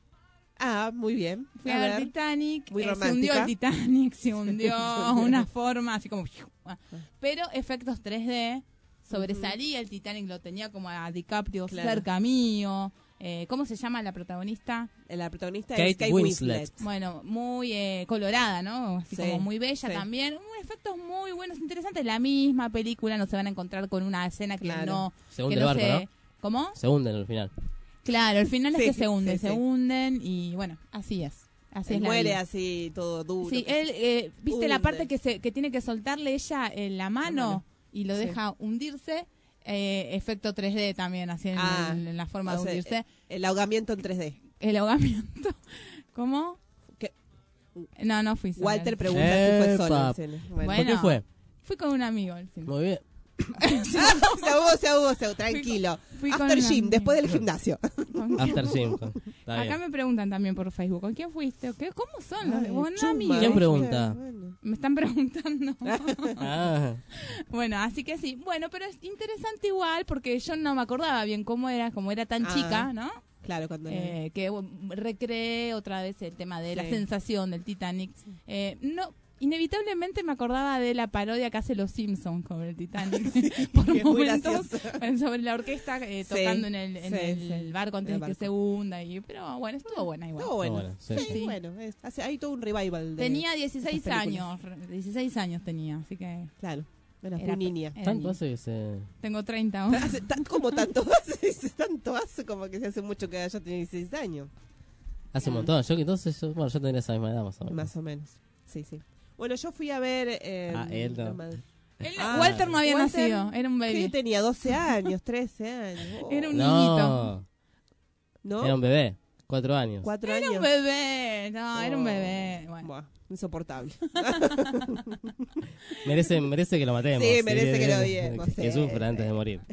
Ah, muy bien. Fui a, ver, Titanic, Muy eh, se romántica. hundió el Titanic, se hundió una forma así como... Pero efectos tres D, sobresalía el Titanic, lo tenía como a DiCaprio Claro. cerca mío. Eh, ¿Cómo se llama la protagonista? La protagonista Kate es Kate Winslet. Winslet. Bueno, muy eh, colorada, ¿no? Así Sí, como muy bella sí. también. Un efectos muy buenos, interesantes. La misma película, no se van a encontrar con una escena que Claro. no... Se hunde que el no barco, se- ¿no? ¿Cómo? Se hunden al final. Claro, el final Sí, es que se hunden, sí, se sí. hunden y bueno, así es. Así Él es la muere vida. así, todo duro. Sí, que él, se eh, ¿viste la hunde. parte que se que tiene que soltarle ella en la mano, mano. y lo Sí. deja hundirse? Eh, efecto tres D también, así en, Ah, en- en la forma o de sea, hundirse. El ahogamiento en tres D. El ahogamiento. ¿Cómo? ¿Qué? No, no fui sola. Walter pregunta si fue solo Epa. al cine. Bueno. Bueno. ¿Por qué fue? Fui con un amigo al cine. Muy bien. se ahogó, se ahogó, se ahogó, tranquilo. Fui con After una gym, amiga. después del gimnasio. ¿Con quién? After Gym. con- Está Acá bien. me preguntan también por Facebook, ¿con quién fuiste? ¿O qué? ¿Cómo son los de Ay, vos? No, chuma, amigo. ¿Quién ¿viste? pregunta? Bueno. Me están preguntando. Ah, Bueno, así que sí. Bueno, pero es interesante igual porque yo no me acordaba bien cómo era, como era tan Ah. chica, ¿no? Claro, cuando... Eh, que bueno, recreé otra vez el tema de la Sí. sensación del Titanic. Eh, no, inevitablemente me acordaba de la parodia que hace Los Simpsons con el Titanic. Por que es muy momentos, gracioso. eh, sobre la orquesta eh, Sí, tocando en el, en sí, el, sí. el barco antes En el de que barco. se hunda. Y, pero bueno, estuvo buena igual. Todo bueno. bueno, sí, Sí, sí. bueno. es- hace, hay todo un revival de... Tenía dieciséis esas películas. años, re- dieciséis años tenía, así que Claro. Era Era muy niña. era tanto niña. hace que se... Tengo treinta ahora. Hace tan- como tanto hace, tanto hace como que se hace mucho que yo tenía dieciséis años. Hace un montón. Yo que entonces, yo, bueno, yo tendría esa misma edad más o menos. Más o menos. Sí, sí. Bueno, yo fui a ver... eh, Ah, él no. la madre- Él- Ah, Walter no había Walter, nacido, era un ¿qué? baby. Tenía doce años, trece años. Oh. Era un niñito. No, ¿No? era un bebé. Cuatro años. Cuatro Era años. un bebé, no, era un Oh. bebé. Bueno. Buah, insoportable. Merece, merece que lo matemos. Sí, merece que lo Que- odiemos, Que, que sí, sufra sí. antes de morir.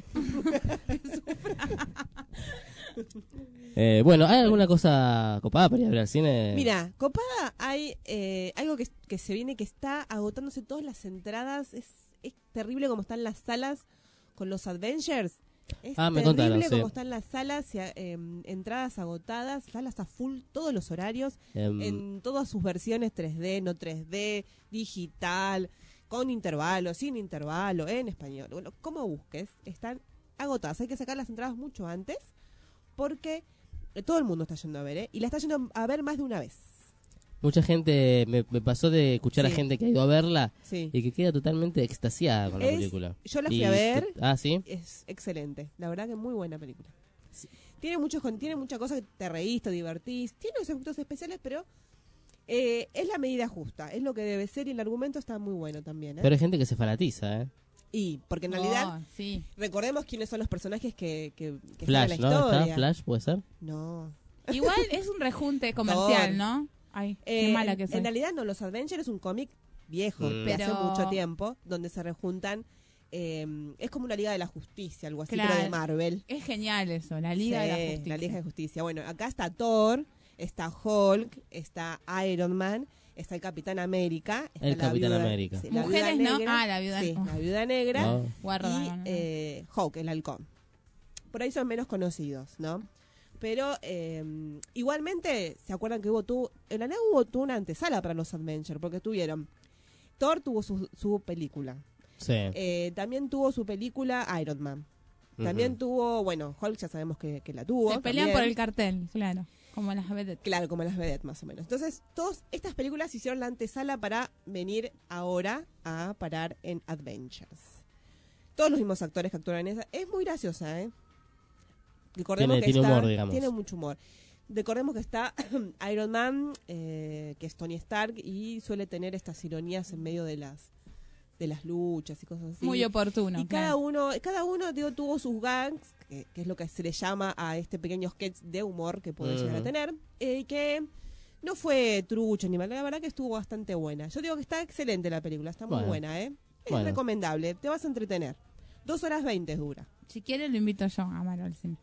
eh, bueno, ¿hay alguna cosa copada para ir a ver al cine? Mira, copada, hay eh, algo que, que se viene que está agotándose todas las entradas. Es, es terrible como están las salas con los Avengers. Es Ah, me terrible contaron, sí. como están las salas, y, eh, entradas agotadas, salas a full, todos los horarios, Em, en todas sus versiones tres D, no tres D, digital, con intervalo, sin intervalo, en español. Bueno, como busques, están agotadas. Hay que sacar las entradas mucho antes porque eh, todo el mundo está yendo a ver, ¿eh? Y la está yendo a ver más de una vez. Mucha gente, me, me pasó de escuchar Sí. a gente que ha ido a verla Sí. y que queda totalmente extasiada con la Es- película. yo la fui Y a ver. que- ah, ¿sí? Es excelente. La verdad que muy buena película. Tiene muchos con- tiene mucha cosa que te reís, te divertís. Tiene los efectos especiales, pero eh, es la medida justa. Es lo que debe ser y el argumento está muy bueno también. ¿eh? Pero hay gente que se fanatiza, ¿eh? Y porque en realidad, Oh, sí. recordemos quiénes son los personajes que, que, que están en Flash, la ¿no? historia. ¿Está? ¿Flash puede ser? No. Igual es un rejunte comercial, Thor. ¿no? Ay, Eh, qué mala en, que soy. en realidad no, Los Avengers es un cómic viejo, Mm. de hace Pero- mucho tiempo, donde se rejuntan. eh, es como una Liga de la Justicia, algo así, Claro. pero de Marvel. Es genial eso, la Liga de la Sí, Justicia. la Liga de Justicia. Bueno, acá está Thor, está Hulk, está Iron Man, está el Capitán América. Está El la Capitán viuda- América. sí, la Mujeres, viuda ¿no? negra, Ah, la viuda- sí, oh. la viuda negra. No. Guarda, Y no, no. eh, Hawk, el halcón. Por ahí son menos conocidos, ¿no? Pero eh, igualmente, ¿se acuerdan que hubo tu, en la nave hubo tuvo una antesala para los Avengers? Porque tuvieron, Thor tuvo su, su película. Sí. Eh, también tuvo su película Iron Man. También Ujú. tuvo, bueno, Hulk ya sabemos que, que la tuvo. Se pelean también. por el cartel, claro. Como las vedettes. Claro, como las vedettes más o menos. Entonces, todas estas películas hicieron la antesala para venir ahora a parar en Adventures. Todos los mismos actores que actuaron en esa. Es muy graciosa, ¿eh? Recordemos Tiene- que tiene está, humor, digamos. Tiene mucho humor. Recordemos que está Iron Man, eh, que es Tony Stark, y suele tener estas ironías en medio de las de las luchas y cosas así. Muy oportuno, Y claro. cada uno, cada uno digo, tuvo sus gags, que, que es lo que se le llama a este pequeño sketch de humor que puede llegar a Ujú. tener, eh, que no fue trucho ni mal, la verdad que estuvo bastante buena. Yo digo que está excelente la película, está muy Bueno. buena, ¿eh? Es Bueno. recomendable, te vas a entretener. Dos horas veinte dura. Si quiere, lo invito yo a Amaro al cine.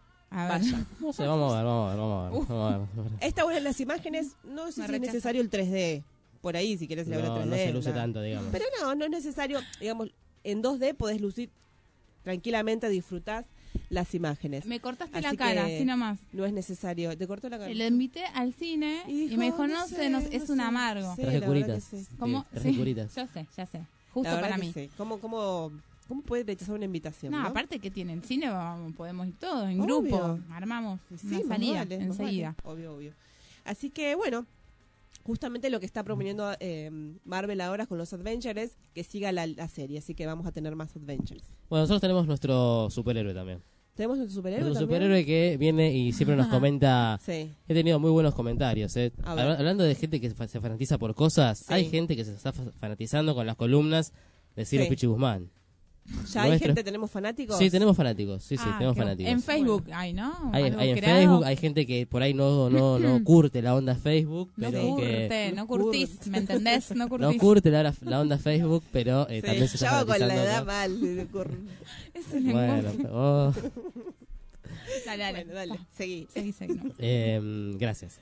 A ver. Vaya. No sé, vamos a ver, vamos a ver, vamos a ver. Uf. Vamos a ver. Está buena en las imágenes, no sé Me si es rechaza. necesario el tres D. Por ahí, si quieres ir a ver No, el no tres D. se luce nada. tanto, digamos. Pero no, no es necesario. Digamos, en dos D podés lucir tranquilamente, disfrutás las imágenes. Me cortaste Así la cara, que así nomás. No es necesario. ¿Te cortó la cara? Le invité al cine y, dijo, me dijo, no no, sé, sé, no- no es sé. un amargo. Sí, Traje la verdad curitas. que sí. ¿Cómo? Sí, traje Sí, curitas. yo sé, ya sé. La Justo verdad para que mí. sí. ¿Cómo, cómo, ¿Cómo puede rechazar una invitación? No, No, aparte que tiene el cine, vamos, podemos ir todos en Obvio. grupo. Armamos Sí, una más salida vale, más enseguida. vale. Obvio, obvio. Así que, bueno, justamente lo que está proponiendo eh, Marvel ahora con los Adventures es que siga la, la serie. Así que vamos a tener más Adventures. Bueno, nosotros tenemos nuestro superhéroe también. ¿Tenemos un superhéroe Un también? superhéroe que viene y siempre nos comenta. Sí. He tenido muy buenos comentarios. ¿eh? A ver. Habla- Hablando de gente que fa- se fanatiza por cosas, Sí. hay gente que se está fa- fanatizando con las columnas de Ciro Sí. Pichi Guzmán. ¿Ya hay Nuestro- gente, tenemos fanáticos? Sí, tenemos fanáticos. Sí, sí, Ah, tenemos qué- fanáticos. En Facebook hay, ¿no? Hay, Algo hay en creado. Facebook, hay gente que por ahí no, no, no curte la onda Facebook, No pero curte, que no curtís, ¿me entendés? No no curtís. curte la, la onda Facebook, pero eh, Sí, también se está ya va con la fanatizando edad con- mal. de cor- Es un Bueno, lenguaje. pero- oh, Dale, dale. Bueno, dale, seguí. Seguí, seguí, no. eh, gracias.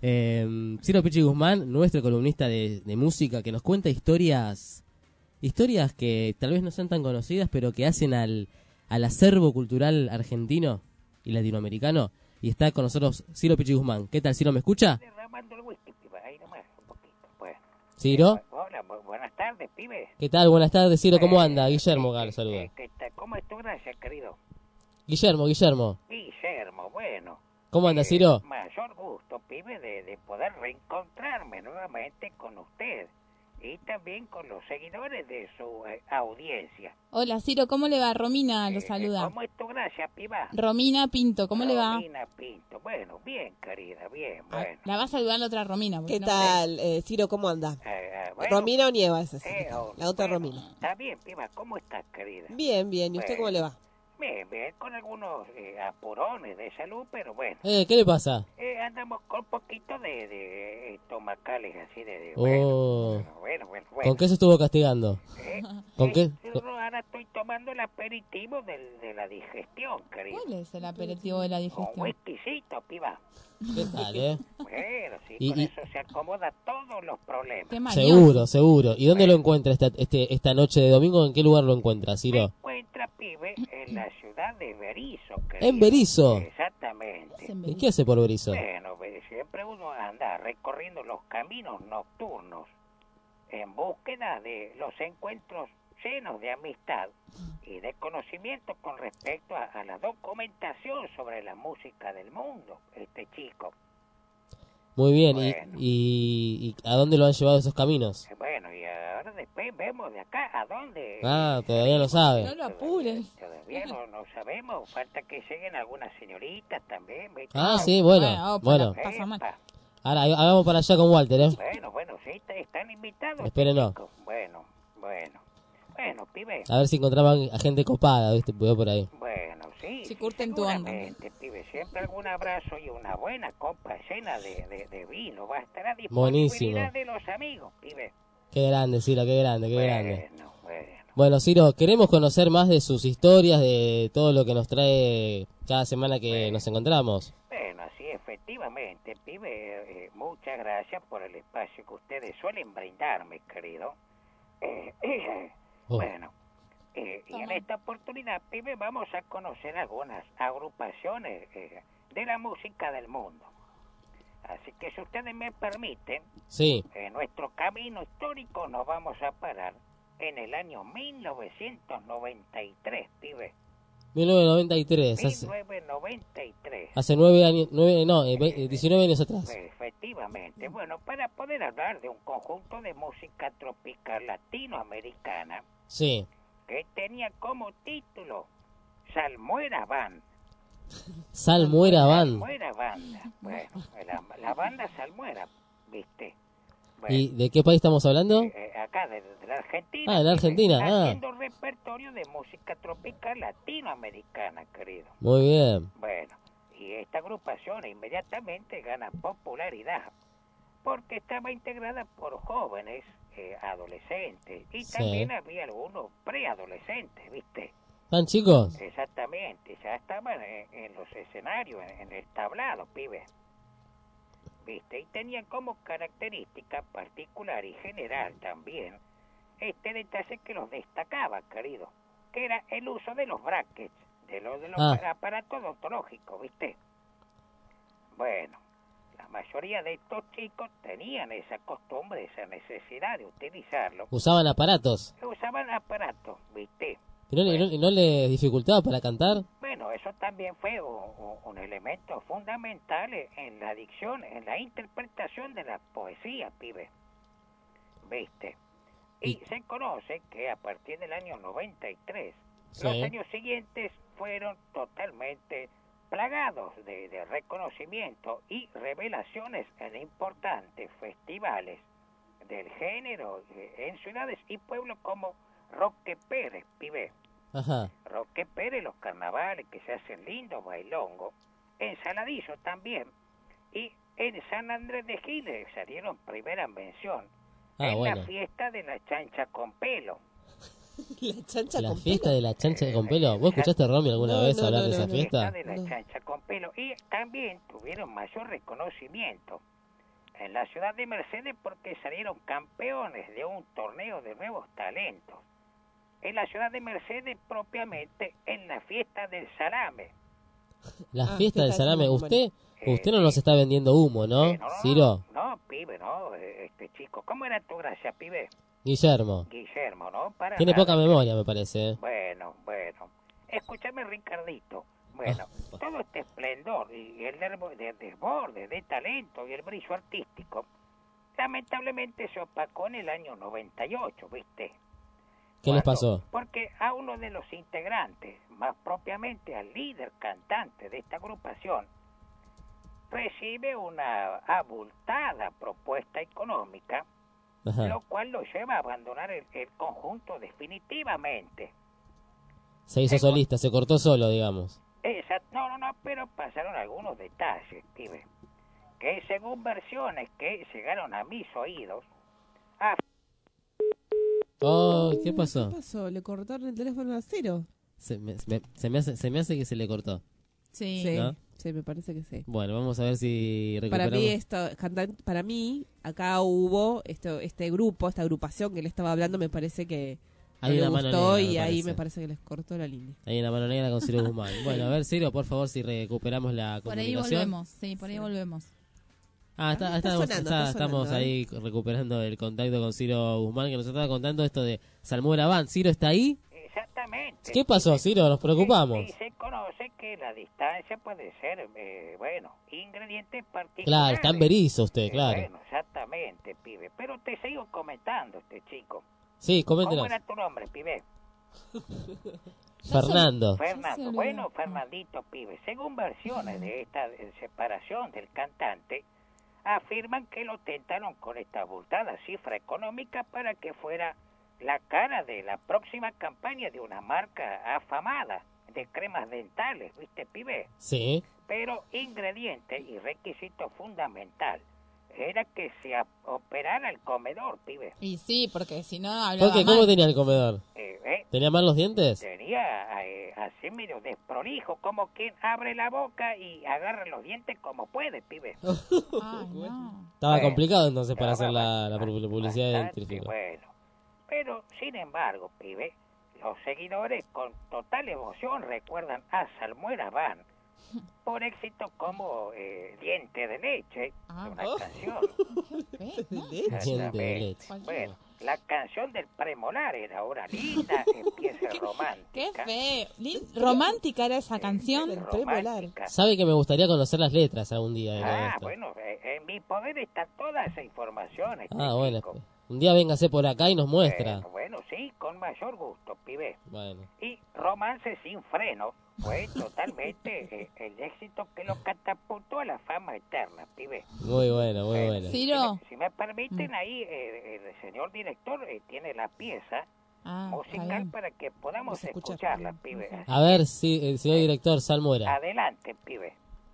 Eh, Ciro Pichi Guzmán, nuestro columnista de, de música, que nos cuenta historias, historias que tal vez no sean tan conocidas, pero que hacen al, al acervo cultural argentino y latinoamericano. Y está con nosotros Ciro Pichi Guzmán. ¿Qué tal, Ciro? ¿Me escucha? Derramando el whisky, piba, ahí nomás, un poquito. Bueno. ¿Ciro? Hola, bu- buenas tardes, pibe. ¿Qué tal? Buenas tardes, Ciro. ¿Cómo anda? Guillermo Gal, saluda. Eh, ¿qué tal? ¿Cómo es tu gracia, querido? Guillermo, Guillermo. Guillermo, bueno. ¿Cómo anda, Ciro? Mayor gusto, pibe, de, de poder reencontrarme nuevamente con usted y también con los seguidores de su eh, audiencia. Hola, Ciro, ¿cómo le va? Romina lo Eh, saluda. ¿Cómo es tu gracia, piba? Romina Pinto, ¿cómo le va? Romina Pinto. Bueno, bien, querida, bien, Ah, bueno. La va a saludar la otra Romina. porque ¿Qué no tal, eh, Ciro? ¿Cómo anda? Eh, eh, bueno, ¿Romina o Nieva es esa? eh, oh, La otra bueno, Romina. Está bien, piba, ¿cómo estás, querida? Bien, bien. ¿Y usted Bueno. cómo le va? Bien, bien, con algunos eh, apurones de salud, pero bueno. Eh, ¿qué le pasa? Eh, andamos con un poquito de, de estomacales así de... de- Oh. Bueno, bueno, bueno, bueno. ¿Con qué se estuvo castigando? Eh, ¿Con eh, qué? yo ahora estoy tomando el aperitivo del, de la digestión, querido. ¿Cuál es el aperitivo de la Con digestión? whiskycito, piba. ¿Qué tal, eh? Bueno, sí, Y- con y- eso se acomoda todos los problemas. Qué mañoso. Seguro, seguro. ¿Y dónde lo encuentra esta, este, esta noche de domingo? ¿En qué lugar lo encuentra, Ciro? Encuentra, pibe, en la ciudad de Berizo, querido. ¿En Berizo? Exactamente. ¿Y qué hace por Berizo? Bueno, ve, siempre uno anda recorriendo los caminos nocturnos en búsqueda de los encuentros llenos de amistad y de conocimiento con respecto a, a la documentación sobre la música del mundo, este chico. Muy bien. ¿Y, Bueno. y, y a dónde lo han llevado esos caminos? Eh, Bueno, y ahora después vemos de acá a dónde... Ah, todavía no sabe. No lo apures. Todavía no, no sabemos, falta que lleguen algunas señoritas también. ¿viste? Ah, sí, bueno, Bueno, bueno. para- pasa mal. Epa. Ahora, ahí- ahí vamos para allá con Walter, ¿eh? Bueno, bueno, sí, está- están invitados. Espérenlo. chicos. Bueno, bueno. Bueno, pibe. A ver si encontraban a gente copada, ¿viste? Veo por ahí. Bueno, sí. Si curten tu onda. seguramente, pibe. Siempre algún abrazo y una buena copa llena de, de, de vino. Va a estar a Buenísimo. disponibilidad de los amigos, pibe. Qué grande, Ciro, qué grande, qué grande. Bueno, bueno. Bueno, Ciro, queremos conocer más de sus historias, de todo lo que nos trae cada semana que nos encontramos. Bueno, así es efectivamente, pibe, eh, muchas gracias por el espacio que ustedes suelen brindarme, querido. Eh, eh, Oh. Bueno, eh, y en esta oportunidad, pibe, vamos a conocer algunas agrupaciones eh, de la música del mundo. Así que si ustedes me permiten, Sí. en nuestro camino histórico nos vamos a parar en el año mil novecientos noventa y tres, pibe. mil novecientos noventa y tres, mil hace, novecientos noventa y tres. hace nueve años, nueve, no, eh, ve- eh, diecinueve años atrás. Efectivamente. Bueno, para poder hablar de un conjunto de música tropical latinoamericana Sí. que tenía como título Salmuera Band. Salmuera Band. Salmuera Banda. Bueno, la, la banda Salmuera, ¿viste? Bueno, ¿Y de qué país estamos hablando? eh, acá de, de la Argentina. Ah, de la Argentina, ah. Haciendo repertorio de música tropical latinoamericana, querido. Muy bien. Bueno, y esta agrupación inmediatamente gana popularidad porque estaba integrada por jóvenes, eh, adolescentes, y Sí. también había algunos preadolescentes, ¿viste? ¿Tan chicos? Exactamente, ya estaban en, en los escenarios, en, en el tablado, pibe. ¿Viste? Y tenían como característica particular y general también este detalle que los destacaba, querido, que era el uso de los brackets, de los, de los Ah. aparatos odontológicos, ¿viste? Bueno, la mayoría de estos chicos tenían esa costumbre, esa necesidad de utilizarlo. Usaban aparatos. Usaban aparatos, ¿viste? ¿Y no, le- no, no les dificultaba para cantar? Bueno, eso también fue un, un- un elemento fundamental en la dicción, en la interpretación de la poesía, pibe. ¿Viste? Y se conoce que a partir del año noventa y tres, Sí. los años siguientes fueron totalmente plagados de, de reconocimiento y revelaciones en importantes festivales del género eh, en ciudades y pueblos como Roque Pérez, pibe. Ajá. Roque Pérez, los carnavales que se hacen lindos, bailongo. En Saladillo también. Y en San Andrés de Giles salieron primera mención. Ah, en bueno. la fiesta de la chancha con pelo. La chancha La con fiesta pelo. de la chancha con pelo. ¿Vos escuchaste a Romy alguna No, vez no, hablar no, de no, esa no. fiesta? De la chancha con pelo. Y también tuvieron mayor reconocimiento en la ciudad de Mercedes porque salieron campeones de un torneo de nuevos talentos. En la ciudad de Mercedes propiamente en la fiesta del salame. La Ah, fiesta del fiesta del salame. salame, Usted, usted no nos está vendiendo humo, ¿no, Eh, no, no, Ciro? No, pibe, no, eh, este chico. ¿Cómo era tu gracia, pibe? Guillermo. Guillermo, ¿no? Para Tiene nada. poca memoria, me parece. ¿eh? Bueno, bueno. Escúchame, Ricardito. Bueno, Ah. todo este esplendor y el derbo- de- desborde de talento y el brillo artístico, lamentablemente se opacó en el año noventa y ocho, ¿viste? ¿Qué les Cuando- pasó? Porque a uno de los integrantes, más propiamente al líder cantante de esta agrupación, recibe una abultada propuesta económica, Ajá. lo cual lo lleva a abandonar el, el conjunto definitivamente. Se hizo solista, se cortó solo, digamos. Esa, no, no, no, pero pasaron algunos detalles, pibe, que según versiones que llegaron a mis oídos, ah, Oh, ¿qué pasó? ¿Qué pasó? ¿Le cortaron el teléfono a Ciro? Se me, me- se me hace, se me hace que se le cortó. Sí. Sí, ¿No? sí, me parece que sí. Bueno, vamos a ver si Para recuperamos. mí, esto, cantan- para mí, acá hubo esto, este grupo, esta agrupación que él estaba hablando, me parece que no Hay le una mano gustó negra, y me ahí parece. me parece que les cortó la línea. Hay una mano negra con Ciro Guzmán. Bueno, a ver, Ciro, por favor, si recuperamos la Por ahí comunicación. volvemos, sí, por ahí volvemos. Ah, está, Está estamos, sonando, está- está estamos sonando, ahí recuperando el contacto con Ciro Guzmán, que nos estaba contando esto de Salmuera Band. ¿Ciro está ahí? exactamente. ¿Qué pasó, Ciro? Nos preocupamos. Y se conoce que la distancia puede ser, eh, bueno, ingredientes particulares. Claro, está en Berizo usted, Eh, claro. Bueno, exactamente, pibe. Pero te sigo comentando, este chico. Sí, ¿Cómo coméntenos. era tu nombre, pibe? Fernando. Fernando. Bueno, Fernandito, pibe. Según versiones de esta eh, separación del cantante, afirman que lo tentaron con esta abultada cifra económica para que fuera la cara de la próxima campaña de una marca afamada de cremas dentales, ¿viste, pibe? Sí. Pero ingrediente y requisito fundamental era que se ap- operara el comedor, pibe. Y sí, porque si no hablaba ¿Por qué? ¿Cómo mal. tenía el comedor? Eh, eh, ¿Tenía mal los dientes? Tenía eh, así medio desprolijo, como quien abre la boca y agarra los dientes como puede, pibe. Ay, no. Estaba complicado entonces para Estaba hacer la, la pu- publicidad del bastante trífico. bueno. Pero, sin embargo, pibe, los seguidores con total emoción recuerdan a Salmuera Van por éxito como eh, Diente de Leche, Ah. una Oh. canción. Diente de leche. Bueno, la canción del premolar era ahora linda, empieza romántica. Qué feo. Lin- Romántica era esa canción. Romántica. Sabe que me gustaría conocer las letras algún día de todo Ah, esto. bueno, eh, en mi poder está toda esa información. Ah, bueno. Un día véngase por acá y nos muestra. Bueno, bueno, sí, con mayor gusto, pibe. Bueno. Y Romance sin freno fue totalmente eh, el éxito que lo catapultó a la fama eterna, pibe. Muy bueno, muy bueno. Si me, si me permiten, ahí eh, el señor director eh, tiene la pieza Ah, musical para que podamos escucharla, pibe. A ver si el señor director Salmuera. Adelante, pibe.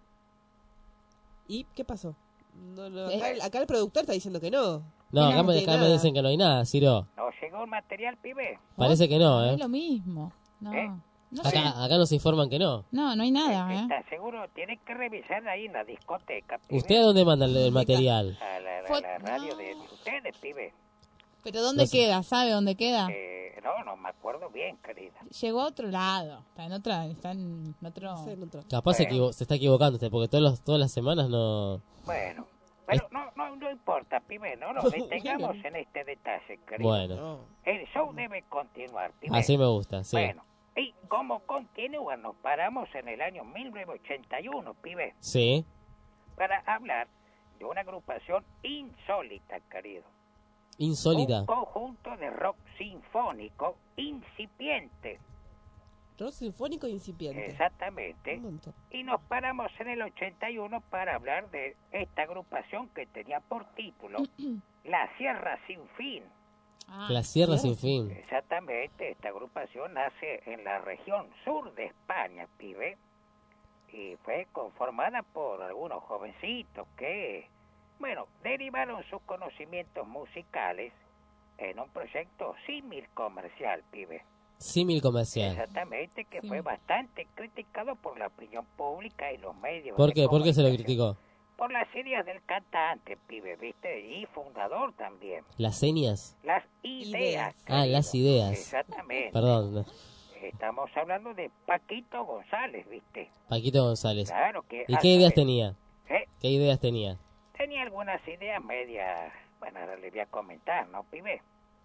¿Y qué pasó? No, no, acá, el- acá el productor está diciendo que no. No, acá, me, tiene acá me nada. dicen que no hay nada, Ciro. ¿No llegó el material, pibe? Parece que no, Es ¿eh? lo mismo. No. No sé. Acá, acá nos informan que no. No, no hay nada, ¿eh? ¿Estás seguro? Tienes que revisar ahí en la discoteca, pibe. ¿Usted a dónde manda el, el material? A la, la- Fue- la radio de, de ustedes, pibe. ¿Pero dónde No sé. queda? ¿Sabe dónde queda? Eh, no, no me acuerdo bien, querida. Llegó a otro lado. Está en otra, está en otro. Capaz se, equivo- se está equivocando usted, porque todos los, todas las semanas no... Bueno, pero no, no, no importa, pibe, no nos detengamos en este detalle, querido. Bueno. El show debe continuar, pibe. Así me gusta, sí. Bueno, y como continúa, nos paramos en el año mil novecientos ochenta y uno, pibe, Sí. para hablar de una agrupación insólita, querido. Insólita. Un conjunto de rock sinfónico incipiente. Rock sinfónico incipiente. Exactamente. Un montón. Y nos paramos en el ochenta y uno para hablar de esta agrupación que tenía por título La Sierra Sin Fin. La Sierra Sin Fin. Exactamente, esta agrupación nace en la región sur de España, pibe, y fue conformada por algunos jovencitos que, bueno, derivaron sus conocimientos musicales en un proyecto símil comercial, pibe. Símil comercial. Exactamente, que fue bastante criticado por la opinión pública y los medios. ¿Por de qué? ¿Por qué se lo comunicación. criticó? Por las ideas del cantante, pibe, ¿viste? Y fundador también. ¿Las señas? Las ideas. Ah, las ideas. Exactamente. Perdón, no. Estamos hablando de Paquito González, ¿viste? Paquito González. Claro que... ¿Y hasta qué ideas de- tenía? ¿Eh? ¿Qué ideas tenía? Tenía algunas ideas medias... Bueno, ahora le voy a comentar, ¿no, pibe?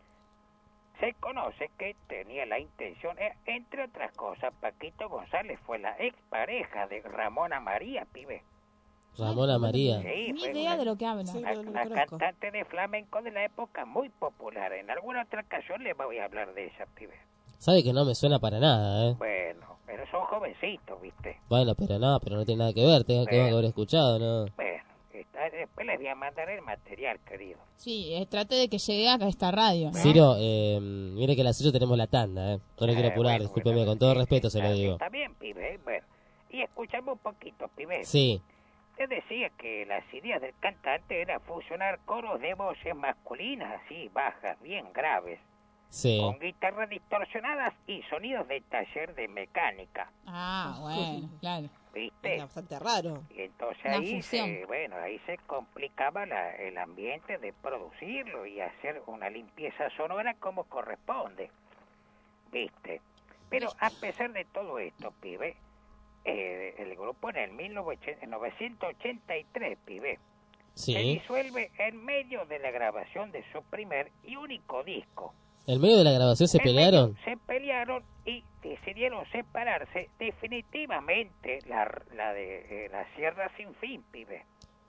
Se conoce que tenía la intención... eh, entre otras cosas, Paquito González fue la expareja de Ramona María, pibe. Ramona María. Sí, Ni fue idea una- de lo que habla. Una, una cantante de flamenco de la época muy popular. En alguna otra ocasión le voy a hablar de ella, pibe. Sabe que no me suena para nada, ¿eh? Bueno, pero son jovencitos, ¿viste? Bueno, pero no, pero no tiene nada que ver. Tengo que Bueno. haber escuchado, ¿no? Bueno, está- después les voy a mandar el material, querido. Sí, eh, trate de que llegue acá a esta radio. ¿no? Ciro, eh, mire que a las ocho tenemos la tanda, ¿eh? No le quiero Eh, apurar, bueno, discúlpeme, con todo respeto se lo digo. Está bien, pibe, ¿eh? Bueno, y escuchamos un poquito, pibe. Sí. Te decía que las ideas del cantante era fusionar coros de voces masculinas, así, bajas, bien graves, Sí. con guitarras distorsionadas y sonidos de taller de mecánica, Ah, bueno, claro. ¿viste? Es bastante raro. Y entonces Una ahí fusión. se, bueno, ahí se complicaba la- el ambiente de producirlo y hacer una limpieza sonora como corresponde, ¿viste? Pero a pesar de todo esto, pibe, eh, el grupo en el mil novecientos ochenta y tres, pibe, se Sí. disuelve en medio de la grabación de su primer y único disco. ¿En medio de la grabación se En medio pelearon? Se pelearon y decidieron separarse definitivamente la, la de eh, la Sierra Sin Fin, pibe.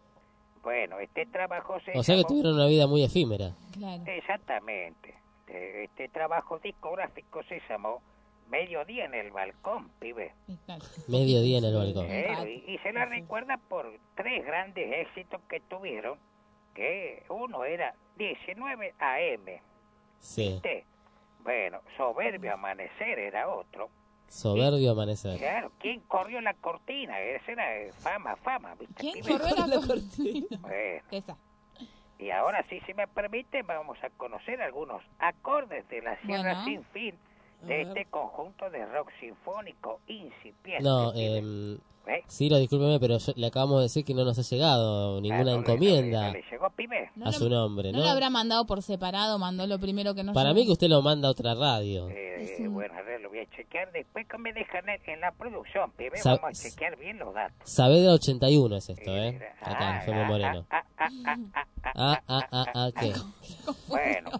Bueno, este trabajo se O sea que llamó- tuvieron una vida muy efímera. Claro. Exactamente. Eh, Este trabajo discográfico se llamó Mediodía en el Balcón, pibe. Mediodía en el balcón. Eh, y, y se la recuerda por tres grandes éxitos que tuvieron, que uno era diecinueve A M. Sí. ¿viste? Bueno, Soberbio Amanecer era otro. Soberbio amanecer. Claro, ¿quién corrió la cortina? Esa era eh, fama, fama, ¿viste? ¿Quién pibe? corrió la cortina? Bueno, Esa. y ahora sí, si me permite, vamos a conocer algunos acordes de la Sierra Bueno. Sin Fin de este conjunto de rock sinfónico incipiente. No, pibe. eh, ¿Eh? Ciro, discúlpeme, pero yo- le acabamos de decir que no nos ha llegado ninguna Ah, no le- encomienda no le- no le llegó, pibe? No a lo- su nombre, ¿No ¿no? lo habrá mandado por separado? Mandó lo primero que no Para llegó. mí que usted lo manda a otra radio. Eh, bueno, a ver, lo voy a chequear después que me dejan en, en la producción, pibe. Sa- Vamos a chequear bien los datos. Saavedra ochenta y uno es esto, ¿eh? Acá, Ah, F M Moreno. ah, ah, ah, ah, ah, Ah, ah, ah, ah, ¿qué? Bueno,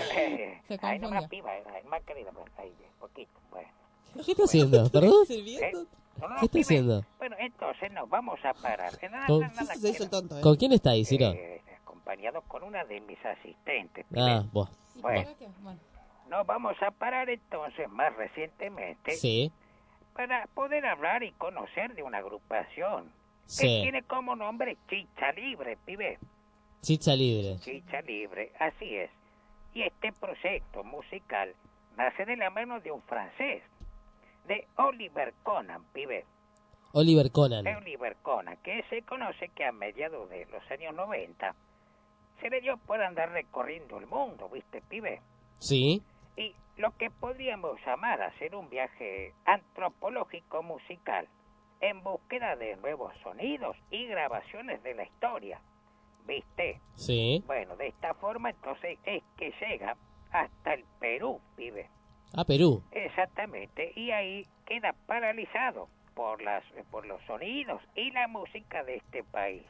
Se ahí no confundió. más piba, ahí más querida, pues, ahí, poquito, bueno. ¿Qué está haciendo? ¿Perdón? ¿Eh? No, no, ¿Qué está pibe. haciendo? Bueno, entonces nos vamos a parar. Eh, Nada, Con- nada, nada Se hizo que- el tonto, ¿eh? ¿Con quién está ahí, Ciro? eh, acompañado con una de mis asistentes. pibe. Ah, vos. Bueno, nos vamos a parar entonces más recientemente Sí, para poder hablar y conocer de una agrupación que sí. tiene como nombre Chicha Libre, pibe. Chicha libre. Chicha Libre, así es. Y este proyecto musical nace de la mano de un francés, de Oliver Conan, pibe. Oliver Conan. De Oliver Conan, que se conoce que a mediados de los años noventa se le dio por andar recorriendo el mundo, ¿viste, pibe? Sí, Y lo que podríamos llamar hacer un viaje antropológico musical en búsqueda de nuevos sonidos y grabaciones de la historia, ¿viste? sí. Bueno, de esta forma entonces es que llega hasta el Perú, pibe. Ah, Perú. Exactamente, y ahí queda paralizado por las por los sonidos y la música de este país.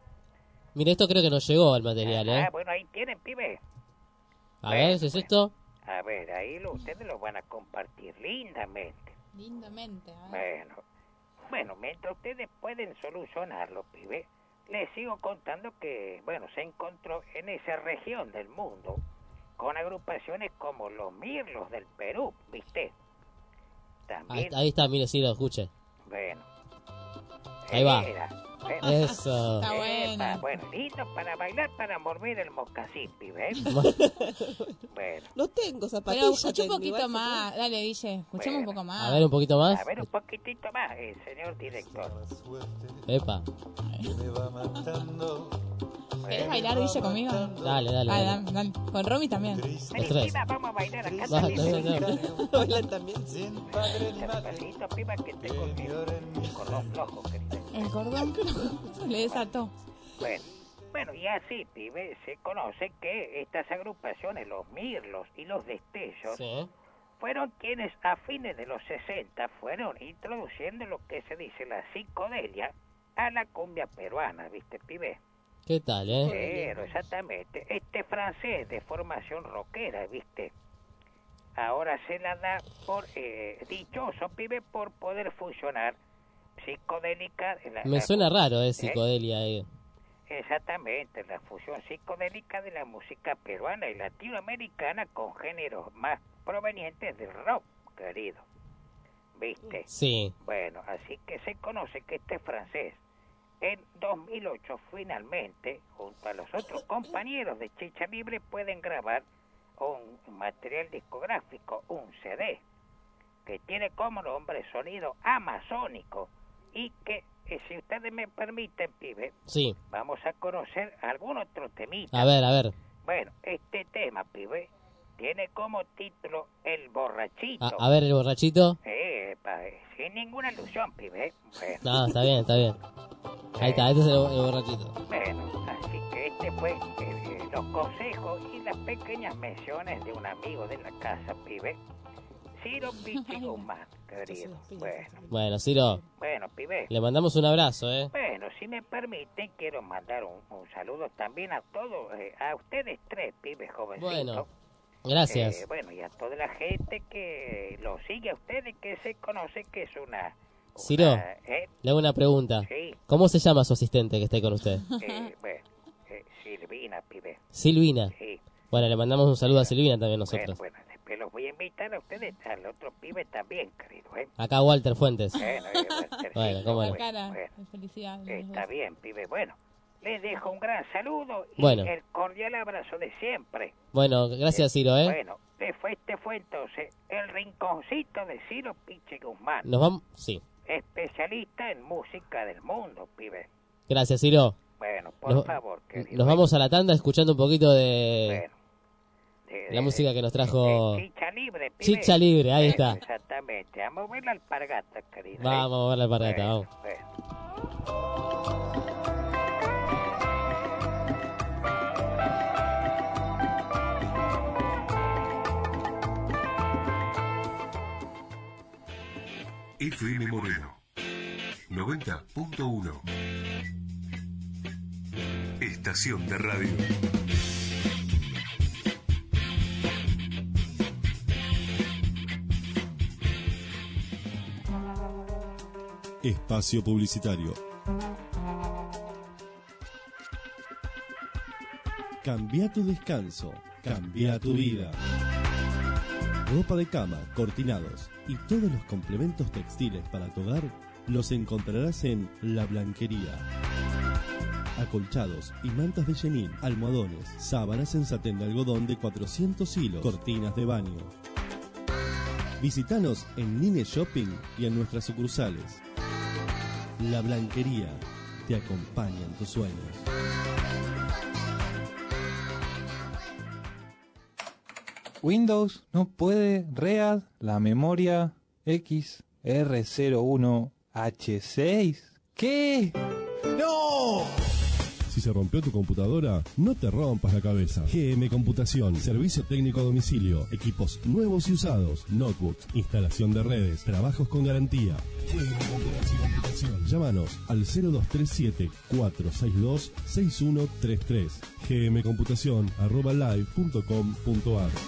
Mire, esto creo que nos llegó al material, Ah, ¿eh? bueno, ahí tienen, pibe. A ver, ¿es esto? A ver, ahí lo, ustedes lo van a compartir lindamente. Lindamente. a ver. Bueno, bueno, mientras ustedes pueden solucionarlo, pibe, les sigo contando que, bueno, se encontró en esa región del mundo con agrupaciones como los Mirlos del Perú, ¿viste? Ahí, También, ahí está, mire, Ciro, escuche. bueno. Ahí va. Era, bueno. Eso. Está Epa, bueno. bueno, lindo para bailar, para mover el mocasín, pibe. ¿eh? Bueno, No tengo Pero zapatillas. escucha un tengo, poquito igual más. Dale, Guille, escuchemos un poco más. A ver, un poquito más. a ver un poquitito más, eh, señor director. Epa. ¿Querés bailar, Guille, conmigo? Dale, dale, Ah, dale. dale, dale. Con Romy también. Vení, tres. piba, vamos a bailar acá Va, también. está bien, está bien. Bailan también. Despacito, piba, que tengo el cordón flojo, querida. El cordón le desató. Bueno, bueno, y así, pibe, se conoce que estas agrupaciones, los Mirlos y los Destellos, Sí. fueron quienes a fines de los sesenta fueron introduciendo lo que se dice la psicodelia a la cumbia peruana, ¿viste, pibe? ¿Qué tal, eh? Pero exactamente, este francés de formación rockera, ¿viste? Ahora se la da por eh, dichoso, pibe, por poder fusionar psicodélica. La, Me la- suena raro, eh, ¿eh? psicodelia ahí. Exactamente, la fusión psicodélica de la música peruana y latinoamericana con géneros más provenientes del rock, querido. ¿Viste? Sí. Bueno, así que se conoce que este francés en dos mil ocho finalmente, junto a los otros compañeros de Chicha Libre, pueden grabar un material discográfico, un C D, que tiene como nombre Sonido Amazónico y que, eh, si ustedes me permiten, pibe, Sí. vamos a conocer algún otro temita. A ver, a ver. Bueno, este tema, pibe, tiene como título El Borrachito. A, a ver, el borrachito. Eh, pa- eh, sin ninguna alusión, pibe. Bueno, No, está bien, está bien. Ahí está, este es el, el borrachito. bueno, así que este fue eh, eh, los consejos y las pequeñas menciones de un amigo de la casa, pibe. Ciro Pichi Guzmán, querido. Bueno, Bueno, Ciro, bueno, pibe. le mandamos un abrazo, eh. Bueno, si me permiten, quiero mandar un, un saludo también a todos, eh, a ustedes tres, pibes jovencitos. Bueno, gracias. Eh, bueno, y a toda la gente que lo sigue a ustedes, que se conoce que es una... Ciro, una, eh, le hago una pregunta. Sí. ¿Cómo se llama su asistente que está ahí con usted? eh, bueno, eh, Silvina, pibe. Silvina. Sí. Bueno, le mandamos un saludo a Silvina también Bueno, nosotros. bueno, después los voy a invitar a ustedes, al otro pibe también, querido, ¿eh? Acá Walter Fuentes. Bueno, eh, Waltercito, Bueno, cómo no. bueno, Cara bueno, de felicidad. está bien, pibe. Bueno, les dejo un gran saludo y Bueno. el cordial abrazo de siempre. Bueno, gracias, Ciro, eh. Bueno, este fue, este fue entonces el rinconcito de Ciro Pichi Guzmán, Nos vamos... Sí. especialista en música del mundo, pibe. Gracias, Ciro. Bueno, por Nos- favor, querido. Nos vamos a la tanda escuchando un poquito de... Bueno, de- La de- música que nos trajo de Chicha Libre, pibe. Chicha Libre, ahí Eso, está. Exactamente, a mover la alpargata, querido. Vamos a mover la alpargata, Bueno, vamos. bueno. F M Moreno noventa punto uno. Estación de radio. Espacio publicitario. Cambia tu descanso, cambia tu vida. Ropa de cama, cortinados y todos los complementos textiles para tu hogar los encontrarás en La Blanquería. Acolchados y mantas de chenil, almohadones, sábanas en satén de algodón de cuatrocientos hilos, cortinas de baño. Visítanos en Nine Shopping y en nuestras sucursales. La Blanquería te acompaña en tus sueños. Windows no puede read la memoria X R cero uno H seis. ¿Qué? ¡No! Si se rompió tu computadora, no te rompas la cabeza. G M Computación, servicio técnico a domicilio, equipos nuevos y usados, notebooks, instalación de redes, trabajos con garantía. G M Computación. Llámanos al cero dos tres siete, cuatro seis dos, seis uno tres tres. gmcomputación arroba live punto com punto ar.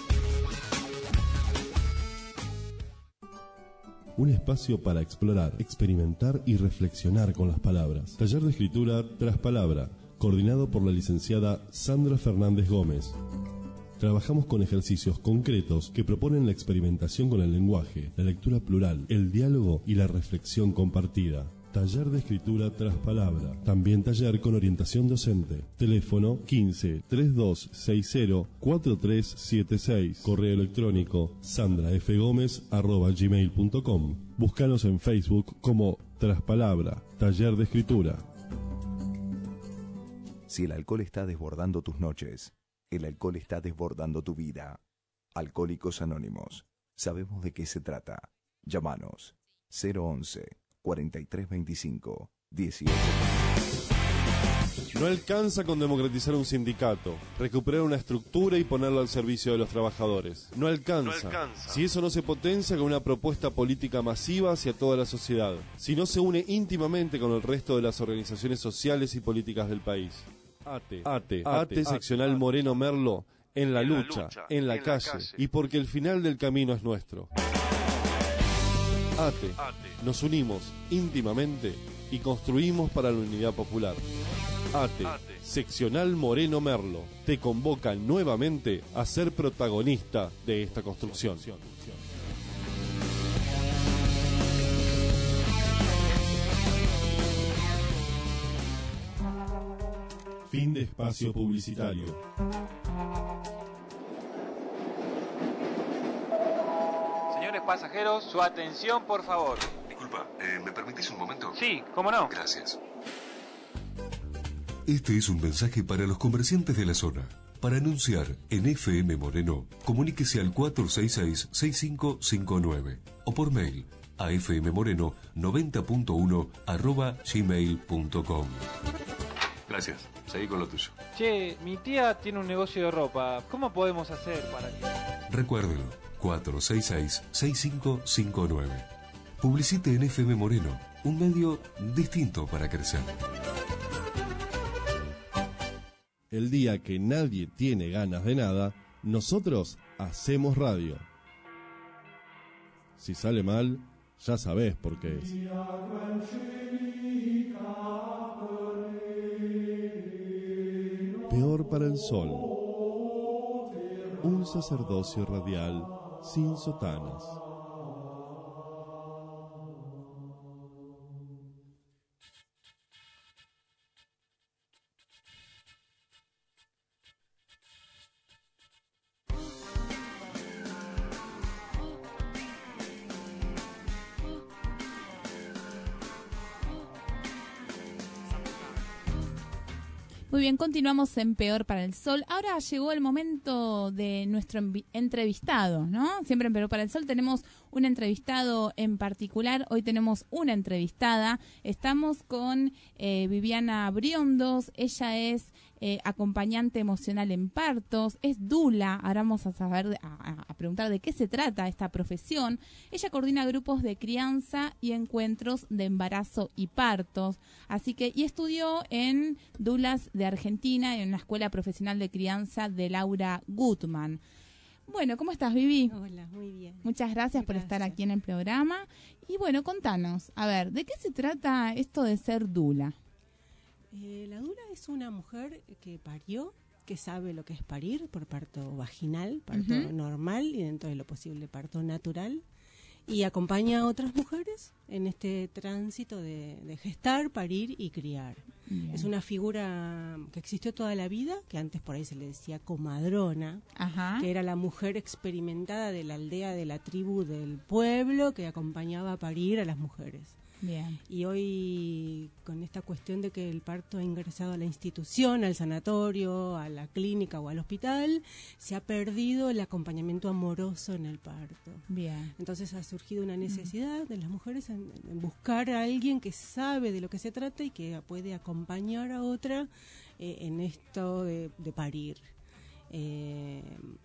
Un espacio para explorar, experimentar y reflexionar con las palabras. Taller de escritura tras palabra, coordinado por la licenciada Sandra Fernández Gómez. Trabajamos con ejercicios concretos que proponen la experimentación con el lenguaje, la lectura plural, el diálogo y la reflexión compartida. Taller de escritura tras palabra. También taller con orientación docente. Teléfono quince, treinta y dos sesenta, cuarenta y tres setenta y seis. Correo electrónico sandrafgomez arroba gmail punto com. Búscanos en Facebook como Traspalabra, Taller de Escritura. Si el alcohol está desbordando tus noches, el alcohol está desbordando tu vida. Alcohólicos Anónimos. Sabemos de qué se trata. Llámanos cero once, cuarenta y tres veinticinco, dieciocho. No alcanza con democratizar un sindicato, recuperar una estructura y ponerla al servicio de los trabajadores. No alcanza. No alcanza. Si eso no se potencia con una propuesta política masiva hacia toda la sociedad. Si no se une íntimamente con el resto de las organizaciones sociales y políticas del país. ATE, ATE, ATE seccional Moreno Merlo, en la lucha, en la calle, y porque el final del camino es nuestro. ATE, nos unimos íntimamente y construimos para la unidad popular. ATE, seccional Moreno Merlo, te convoca nuevamente a ser protagonista de esta construcción. Fin de espacio publicitario. Señores pasajeros, su atención, por favor. Disculpa, eh, ¿me permitís un momento? Sí, cómo no. Gracias. Este es un mensaje para los comerciantes de la zona. Para anunciar en F M Moreno, comuníquese al cuatro seis seis, seis cinco cinco nueve o por mail a fmmoreno noventa punto uno arroba gmail punto com. Gracias. Seguí con lo tuyo. Che, mi tía tiene un negocio de ropa. ¿Cómo podemos hacer para que...? Recuérdelo, cuatro seis seis, seis cinco cinco nueve. Publicite en F M Moreno, un medio distinto para crecer. El día que nadie tiene ganas de nada, nosotros hacemos radio. Si sale mal, ya sabés por qué es. Peor para el sol. Un sacerdocio radial sin sotanas. Muy bien, continuamos en Peor para el Sol. Ahora llegó el momento de nuestro envi- entrevistado, ¿no? Siempre en Peor para el Sol tenemos un entrevistado en particular. Hoy tenemos una entrevistada. Estamos con eh, Viviana Briondos. Ella es eh, acompañante emocional en partos, es dula. Ahora vamos a saber, a, a preguntar de qué se trata esta profesión. Ella coordina grupos de crianza y encuentros de embarazo y partos. Así que, y estudió en Dulas de Argentina, en una escuela profesional de crianza de Laura Gutman. Bueno, ¿cómo estás, Vivi? Hola, muy bien. Muchas gracias, gracias por estar aquí en el programa. Y bueno, contanos, a ver, ¿de qué se trata esto de ser dula? Eh, la dula es una mujer que parió, que sabe lo que es parir por parto vaginal, parto uh-huh. normal y dentro de lo posible parto natural. Y acompaña a otras mujeres en este tránsito de, de gestar, parir y criar. Bien. Es una figura que existió toda la vida, que antes por ahí se le decía comadrona, Ajá. que era la mujer experimentada de la aldea, de la tribu, del pueblo, que acompañaba a parir a las mujeres. Bien. Y hoy, con esta cuestión de que el parto ha ingresado a la institución, al sanatorio, a la clínica o al hospital, se ha perdido el acompañamiento amoroso en el parto. Bien. Entonces ha surgido una necesidad mm. de las mujeres en, en buscar a alguien que sabe de lo que se trata y que puede acompañar a otra eh, en esto de, de parir. Eh,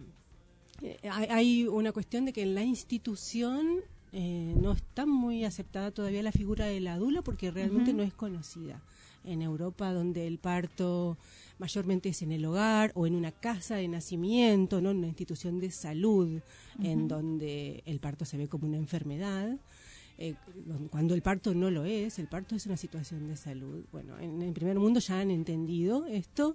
eh, hay una cuestión de que en la institución Eh, no está muy aceptada todavía la figura de la dula porque realmente uh-huh. no es conocida. En Europa, donde el parto mayormente es en el hogar o en una casa de nacimiento, no en una institución de salud, uh-huh. en donde el parto se ve como una enfermedad. Eh, cuando el parto no lo es, el parto es una situación de salud. Bueno, en el primer mundo ya han entendido esto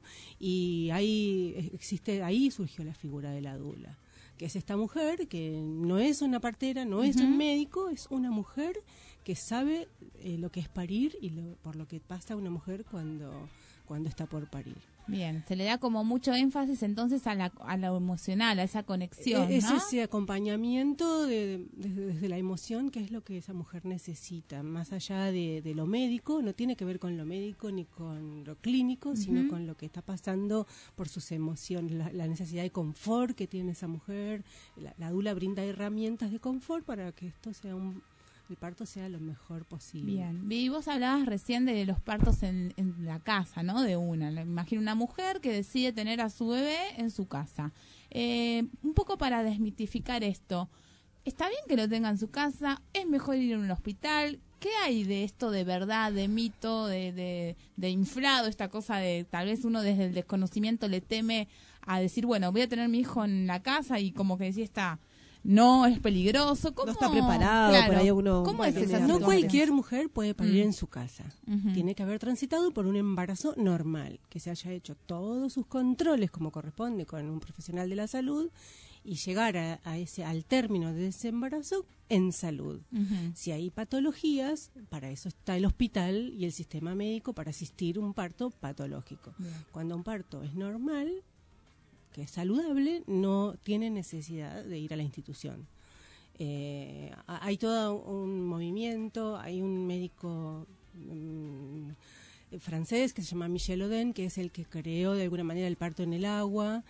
y ahí existe, ahí surgió la figura de la dula, que es esta mujer que no es una partera, no uh-huh. es un médico, es una mujer que sabe eh, lo que es parir y lo, por lo que pasa una mujer cuando, cuando está por parir. Bien, se le da como mucho énfasis entonces a, la, a lo emocional, a esa conexión, es, ¿no? Es ese acompañamiento de, de, desde la emoción, que es lo que esa mujer necesita, más allá de, de lo médico, no tiene que ver con lo médico ni con lo clínico, uh-huh. sino con lo que está pasando por sus emociones, la, la necesidad de confort que tiene esa mujer. La, la dula brinda herramientas de confort para que esto sea un... el parto sea lo mejor posible. Bien. Y vos hablabas recién de los partos en, en la casa, ¿no? De una. Me imagino una mujer que decide tener a su bebé en su casa. Eh, un poco para desmitificar esto. ¿Está bien que lo tenga en su casa? ¿Es mejor ir a un hospital? ¿Qué hay de esto de verdad, de mito, de, de, de inflado? Esta cosa de tal vez uno desde el desconocimiento le teme a decir, bueno, voy a tener mi hijo en la casa y como que decía está... no es peligroso, ¿cómo? No está preparado, claro. por ahí uno... ¿Cómo es esa No cualquier mujer puede parir mm. en su casa. Uh-huh. Tiene que haber transitado por un embarazo normal, que se haya hecho todos sus controles como corresponde con un profesional de la salud y llegar a, a ese al término de ese embarazo en salud. Uh-huh. Si hay patologías, para eso está el hospital y el sistema médico para asistir un parto patológico. Bien. Cuando un parto es normal, que es saludable, no tiene necesidad de ir a la institución. Eh, hay todo un movimiento, hay un médico um, francés que se llama Michel Oden, que es el que creó de alguna manera el parto en el agua,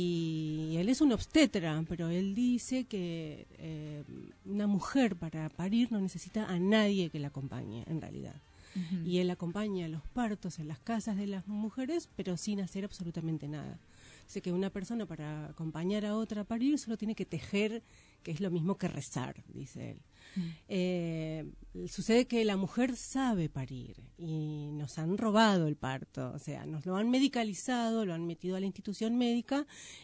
y él es un obstetra, pero él dice que eh, una mujer para parir no necesita a nadie que la acompañe, en realidad. Uh-huh. Y él acompaña los partos en las casas de las mujeres, pero sin hacer absolutamente nada. Dice que una persona para acompañar a otra a parir solo tiene que tejer, que es lo mismo que rezar, dice él. Mm. Eh, sucede que la mujer sabe parir y nos han robado el parto, o sea, nos lo han medicalizado, lo han metido a la institución médica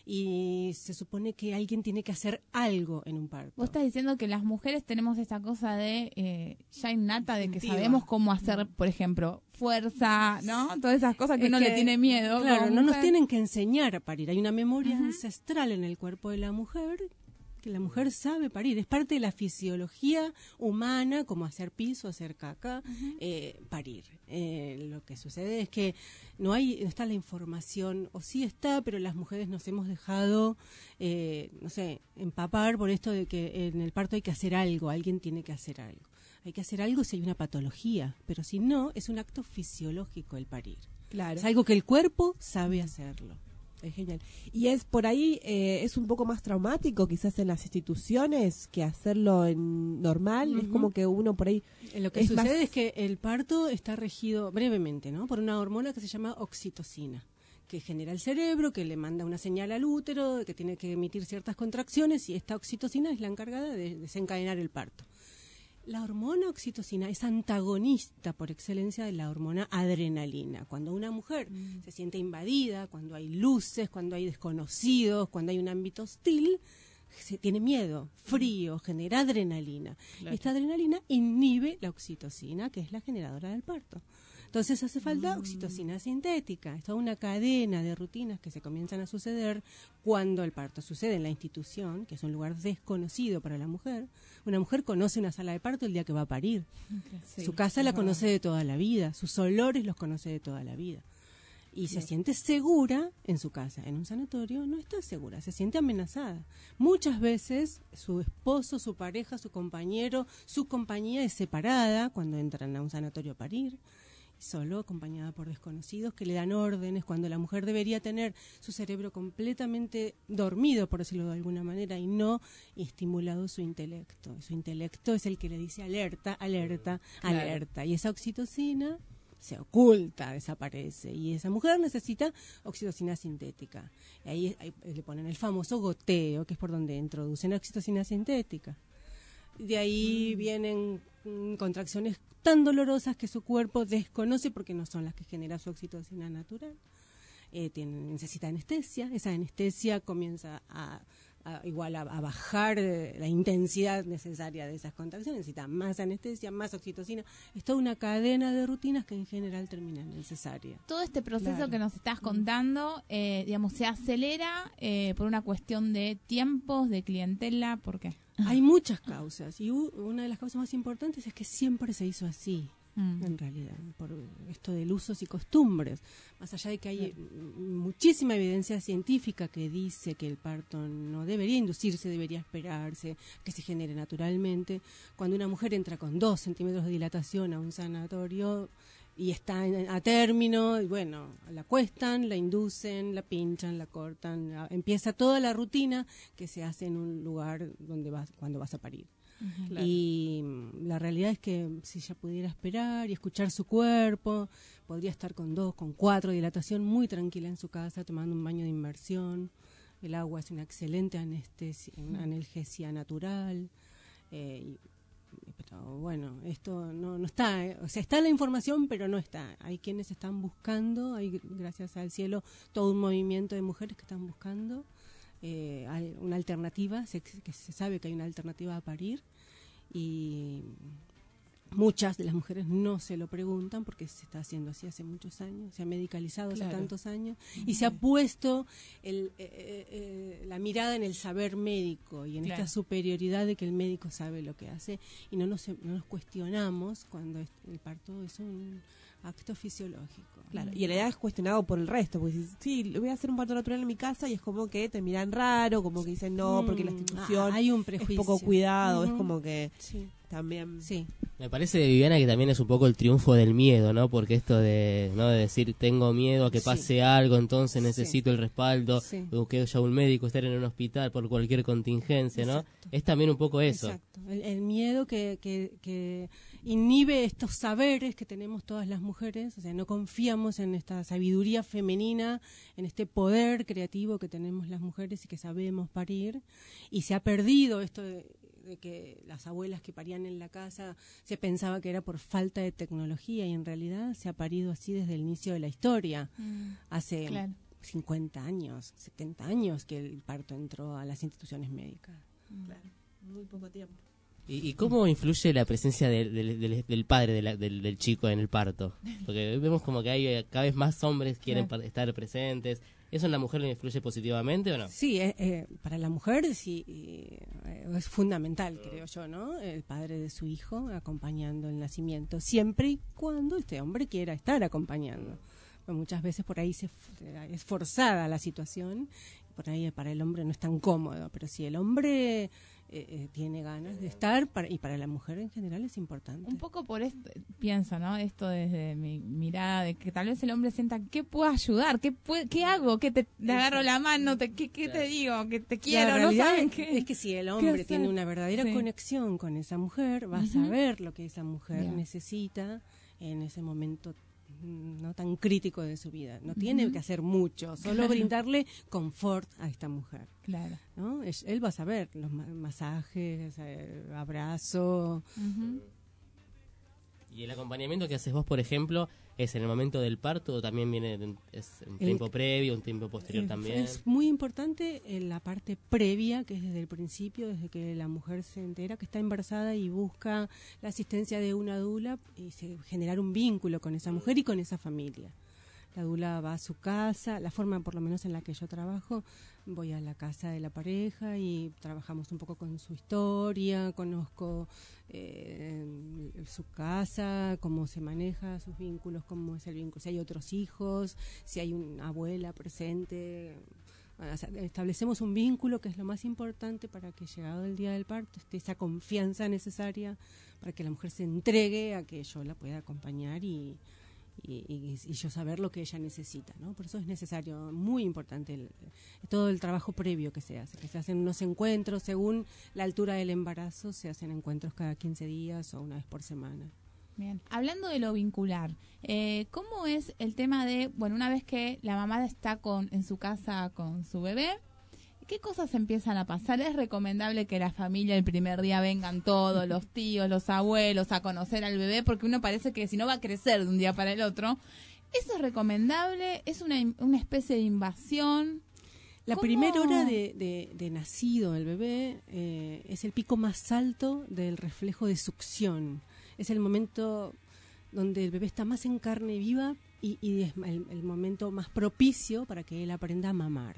y se supone que alguien tiene que hacer algo en un parto. Vos estás diciendo que las mujeres tenemos esta cosa de eh, ya innata, de que Instintiva. sabemos cómo hacer, por ejemplo, fuerza, ¿no? Todas esas cosas que Es uno que, le tiene miedo. Claro, no mujer. nos tienen que enseñar a parir. Hay una memoria Uh-huh. ancestral en el cuerpo de la mujer, que la mujer sabe parir. Es parte de la fisiología humana, como hacer piso, hacer caca, uh-huh. eh, parir. Eh, lo que sucede es que no hay, no está la información, o sí está, pero las mujeres nos hemos dejado, eh, no sé, empapar por esto de que en el parto hay que hacer algo, alguien tiene que hacer algo. hay que hacer algo si hay una patología, pero si no, es un acto fisiológico el parir. Claro. Es algo que el cuerpo sabe hacerlo. Es genial. Y es por ahí, eh, es un poco más traumático quizás en las instituciones que hacerlo en normal. Es Ujú. como que uno por ahí... Lo que es sucede más- es que el parto está regido brevemente, ¿no? Por una hormona que se llama oxitocina, que genera el cerebro, que le manda una señal al útero, de que tiene que emitir ciertas contracciones, y esta oxitocina es la encargada de desencadenar el parto. La hormona oxitocina es antagonista por excelencia de la hormona adrenalina. Cuando una mujer se siente invadida, cuando hay luces, cuando hay desconocidos, cuando hay un ámbito hostil, se tiene miedo, frío, genera adrenalina. Claro. Esta adrenalina inhibe la oxitocina, que es la generadora del parto. Entonces hace falta oxitocina sintética. Es toda una cadena de rutinas que se comienzan a suceder cuando el parto sucede en la institución, que es un lugar desconocido para la mujer. Una mujer conoce una sala de parto el día que va a parir. Sí, Su casa es la verdad. conoce de toda la vida, sus olores los conoce de toda la vida. Y se Bien. siente segura en su casa. En un sanatorio no está segura, se siente amenazada. Muchas veces su esposo, su pareja, su compañero, su compañía es separada cuando entran a un sanatorio a parir, solo acompañada por desconocidos que le dan órdenes cuando la mujer debería tener su cerebro completamente dormido, por decirlo de alguna manera, y no estimulado su intelecto. Su intelecto es el que le dice alerta, alerta, Claro. alerta. Y esa oxitocina se oculta, desaparece, y esa mujer necesita oxitocina sintética. Y ahí, ahí le ponen el famoso goteo, que es por donde introducen oxitocina sintética. De ahí vienen mm, contracciones tan dolorosas que su cuerpo desconoce porque no son las que genera su oxitocina natural. Eh, tiene, necesita anestesia, esa anestesia comienza a, a- igual a, a bajar eh, la intensidad necesaria de esas contracciones, necesita más anestesia, más oxitocina. Es toda una cadena de rutinas que en general terminan en cesárea. Todo este proceso Claro. que nos estás contando, eh, digamos, se acelera eh, por una cuestión de tiempos, de clientela, ¿por qué? Hay muchas causas y u- una de las causas más importantes es que siempre se hizo así, Mm. en realidad, por esto de usos y costumbres. Más allá de que hay mm, muchísima evidencia científica que dice que el parto no debería inducirse, debería esperarse, que se genere naturalmente. Cuando una mujer entra con dos centímetros de dilatación a un sanatorio y está en- a término, y bueno, la acuestan, la inducen, la pinchan, la cortan, a- empieza toda la rutina que se hace en un lugar donde vas, cuando vas a parir. Ujú. Claro. Y mm, la realidad es que si ella pudiera esperar y escuchar su cuerpo, podría estar con dos, con cuatro dilatación muy tranquila en su casa, tomando un baño de inmersión. El agua es una excelente anestesia, una analgesia natural. eh, y- pero bueno, esto no, no está, eh, o sea, está la información, pero no está. Hay quienes están buscando, hay, gracias al cielo, todo un movimiento de mujeres que están buscando eh, al- una alternativa, se, que se sabe que hay una alternativa a parir, y muchas de las mujeres no se lo preguntan porque se está haciendo así hace muchos años, se ha medicalizado Claro. hace tantos años y se ha puesto el, eh, eh, eh, la mirada en el saber médico y en Claro. esta superioridad de que el médico sabe lo que hace, y no nos, no nos cuestionamos cuando es- el parto es un acto fisiológico. Claro, y en realidad es cuestionado por el resto, porque dices, sí, le voy a hacer un parto natural en mi casa y es como que te miran raro, como que dicen no, porque la Mm, institución ah, hay un es prejuicio. poco cuidado, es Ujú. como que Sí. también... Sí. Me parece, Viviana, que también es un poco el triunfo del miedo, ¿no? Porque esto de, ¿no? de decir, tengo miedo a que Sí. pase algo, entonces Sí. necesito el respaldo, Sí. o que haya un médico, estar en un hospital por cualquier contingencia, ¿no? Exacto. Es también un poco eso. Exacto. El, el miedo que, que, que inhibe estos saberes que tenemos todas las mujeres, o sea, no confiamos en esta sabiduría femenina, en este poder creativo que tenemos las mujeres y que sabemos parir, y se ha perdido esto de, de que las abuelas que parían en la casa se pensaba que era por falta de tecnología, y en realidad se ha parido así desde el inicio de la historia, Mm. hace Claro. cincuenta años, setenta años que el parto entró a las instituciones médicas. Claro, muy poco tiempo. ¿Y, y cómo influye la presencia del, del, del- del padre de la- del, del chico en el parto? Porque vemos como que hay eh, cada vez más hombres quieren Claro. par- estar presentes. ¿Eso en la mujer le influye positivamente o no? Sí, eh, eh, para la mujer sí eh, es fundamental, creo yo, ¿no? El padre de su hijo acompañando el nacimiento, siempre y cuando este hombre quiera estar acompañando. Pues muchas veces por ahí se, f- es forzada la situación, por ahí para el hombre no es tan cómodo, pero si el hombre eh, eh, tiene ganas de estar, para, y para la mujer en general es importante. Un poco por esto, pienso, ¿no? Esto desde mi mirada, de que tal vez el hombre sienta, ¿qué puedo ayudar? ¿Qué, puedo, qué hago? ¿Qué te, te agarro la mano? Te, ¿Qué, qué te digo? ¿Que te quiero? La ¿No realidad saben es, qué? es que si el hombre tiene una verdadera Sí. conexión con esa mujer, va a Ujú. saber lo que esa mujer Bien. necesita en ese momento mm, no tan crítico de su vida. No tiene Ujú. que hacer mucho, solo Claro. brindarle confort a esta mujer. Claro. ¿No? Es- Él va a saber los ma- masajes, eh, abrazo. Ujú. ¿Y el acompañamiento que haces vos, por ejemplo, es en el momento del parto o también viene en, es un El- tiempo previo, un tiempo posterior Eh, también? Es muy importante en la parte previa, que es desde el principio, desde que la mujer se entera que está embarazada y busca la asistencia de una dula y se, generar un vínculo con esa mujer y con esa familia. La dula va a su casa, la forma por lo menos en la que yo trabajo, voy a la casa de la pareja y trabajamos un poco con su historia, conozco eh, su casa, cómo se maneja sus vínculos, cómo es el vínculo, si hay otros hijos, si hay una abuela presente. O sea, establecemos un vínculo que es lo más importante para que llegado el día del parto esté esa confianza necesaria para que la mujer se entregue a que yo la pueda acompañar y Y, y, y yo saber lo que ella necesita, ¿no? Por eso es necesario, muy importante el, todo el trabajo previo que se hace, que se hacen unos encuentros según la altura del embarazo, se hacen encuentros cada quince días o una vez por semana. Bien. Hablando de lo vincular, eh, ¿cómo es el tema de, bueno, una vez que la mamá está con en su casa con su bebé, qué cosas empiezan a pasar? ¿Es recomendable que la familia el primer día vengan todos, los tíos, los abuelos, a conocer al bebé? Porque uno parece que si no va a crecer de un día para el otro. ¿Eso es recomendable? ¿Es una, una especie de invasión? La ¿Cómo? primera hora de, de, de nacido el bebé eh, es el pico más alto del reflejo de succión. Es el momento donde el bebé está más en carne viva y, y es el, el momento más propicio para que él aprenda a mamar.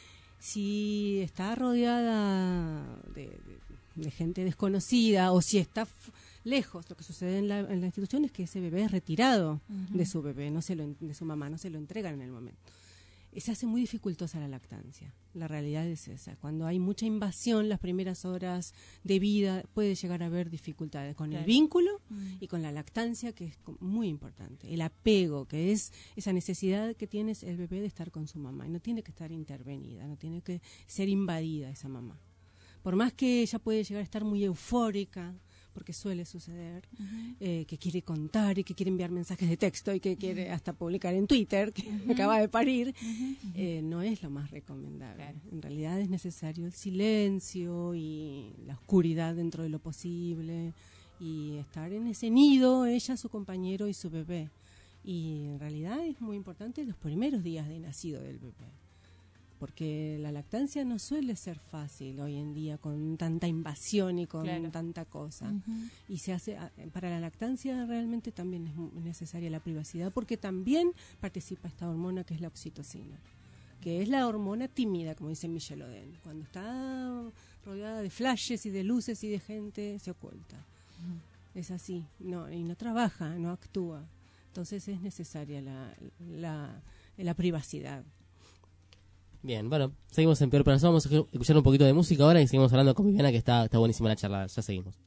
Si está rodeada de, de, de gente desconocida o si está f- lejos, lo que sucede en la, en la institución es que ese bebé es retirado Ujú. de su bebé, no se lo, en- de su mamá, no se lo entregan en el momento. Y se hace muy dificultosa la lactancia. La realidad es esa. Cuando hay mucha invasión, las primeras horas de vida puede llegar a haber dificultades con el Claro. vínculo Mm. y con la lactancia, que es co- muy importante. El apego, que es esa necesidad que tiene el bebé de estar con su mamá. Y no tiene que estar intervenida, no tiene que ser invadida esa mamá. Por más que ella puede llegar a estar muy eufórica, porque suele suceder, Ujú. eh, que quiere contar y que quiere enviar mensajes de texto y que quiere hasta publicar en Twitter, que acaba de parir, eh, no es lo más recomendable. Claro. En realidad es necesario el silencio y la oscuridad dentro de lo posible y estar en ese nido, ella, su compañero y su bebé. Y en realidad es muy importante los primeros días de nacido del bebé. Porque la lactancia no suele ser fácil hoy en día con tanta invasión y con Claro. tanta cosa. Ujú. Y se hace a- para la lactancia realmente también es mu- necesaria la privacidad porque también participa esta hormona que es la oxitocina, que es la hormona tímida, como dice Michelle Oden. Cuando está rodeada de flashes y de luces y de gente, se oculta. Es así, no, y no trabaja, no actúa. Entonces es necesaria la, la, la privacidad. Bien, bueno, seguimos en Peor para el Sol. Vamos a escuchar un poquito de música ahora y seguimos hablando con Viviana, que está, está buenísima la charla. Ya seguimos.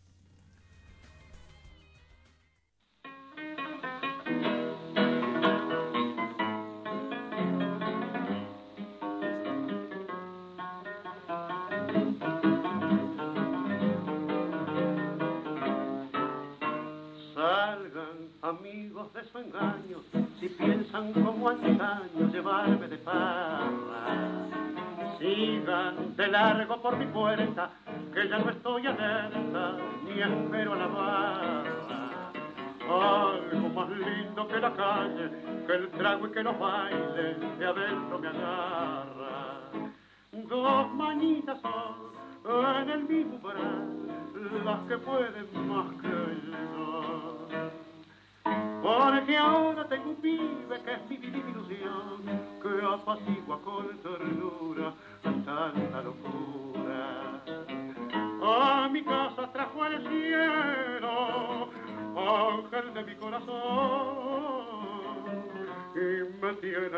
Salgan amigos de su engaño, si piensan como antaño llevarme de parra. Sigan de largo por mi puerta, que ya no estoy alerta, ni espero a la barra. Algo más lindo que la calle, que el trago y que los bailes, de adentro me agarra. Dos manitas son en el mismo umbral, las que pueden más que yo. Porque ahora tengo un pibe que es mi vida y mi ilusión, que apacigua con ternura tanta locura. A mi casa trajo el cielo, ángel de mi corazón, y me tiene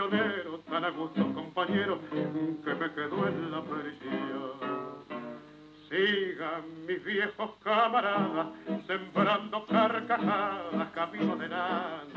prisionero, tan a gusto compañero, que me quedo en la prisión. Sigan mis viejos camaradas sembrando carcajadas camino delante.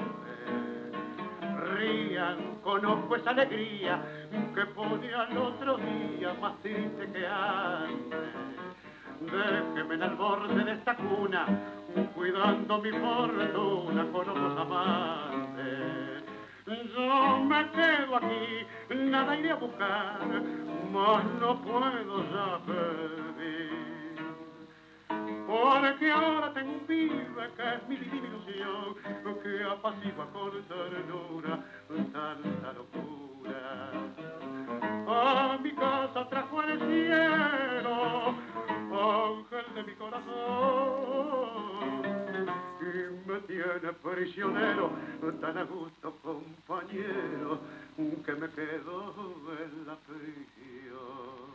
Rían, conozco esa alegría que pone al otro día más triste que antes. Déjeme en el borde de esta cuna cuidando mi fortuna con ojos amantes. Yo me quedo aquí, nada iré a buscar, mas no puedo ya pedir. Porque ahora tengo un pibe que es mi divina ilusión, que apacigua con ternura tanta locura. A mi casa trajo el cielo, ángel de mi corazón, y me tiene prisionero, tan a gusto compañero, que me quedo en la prisión.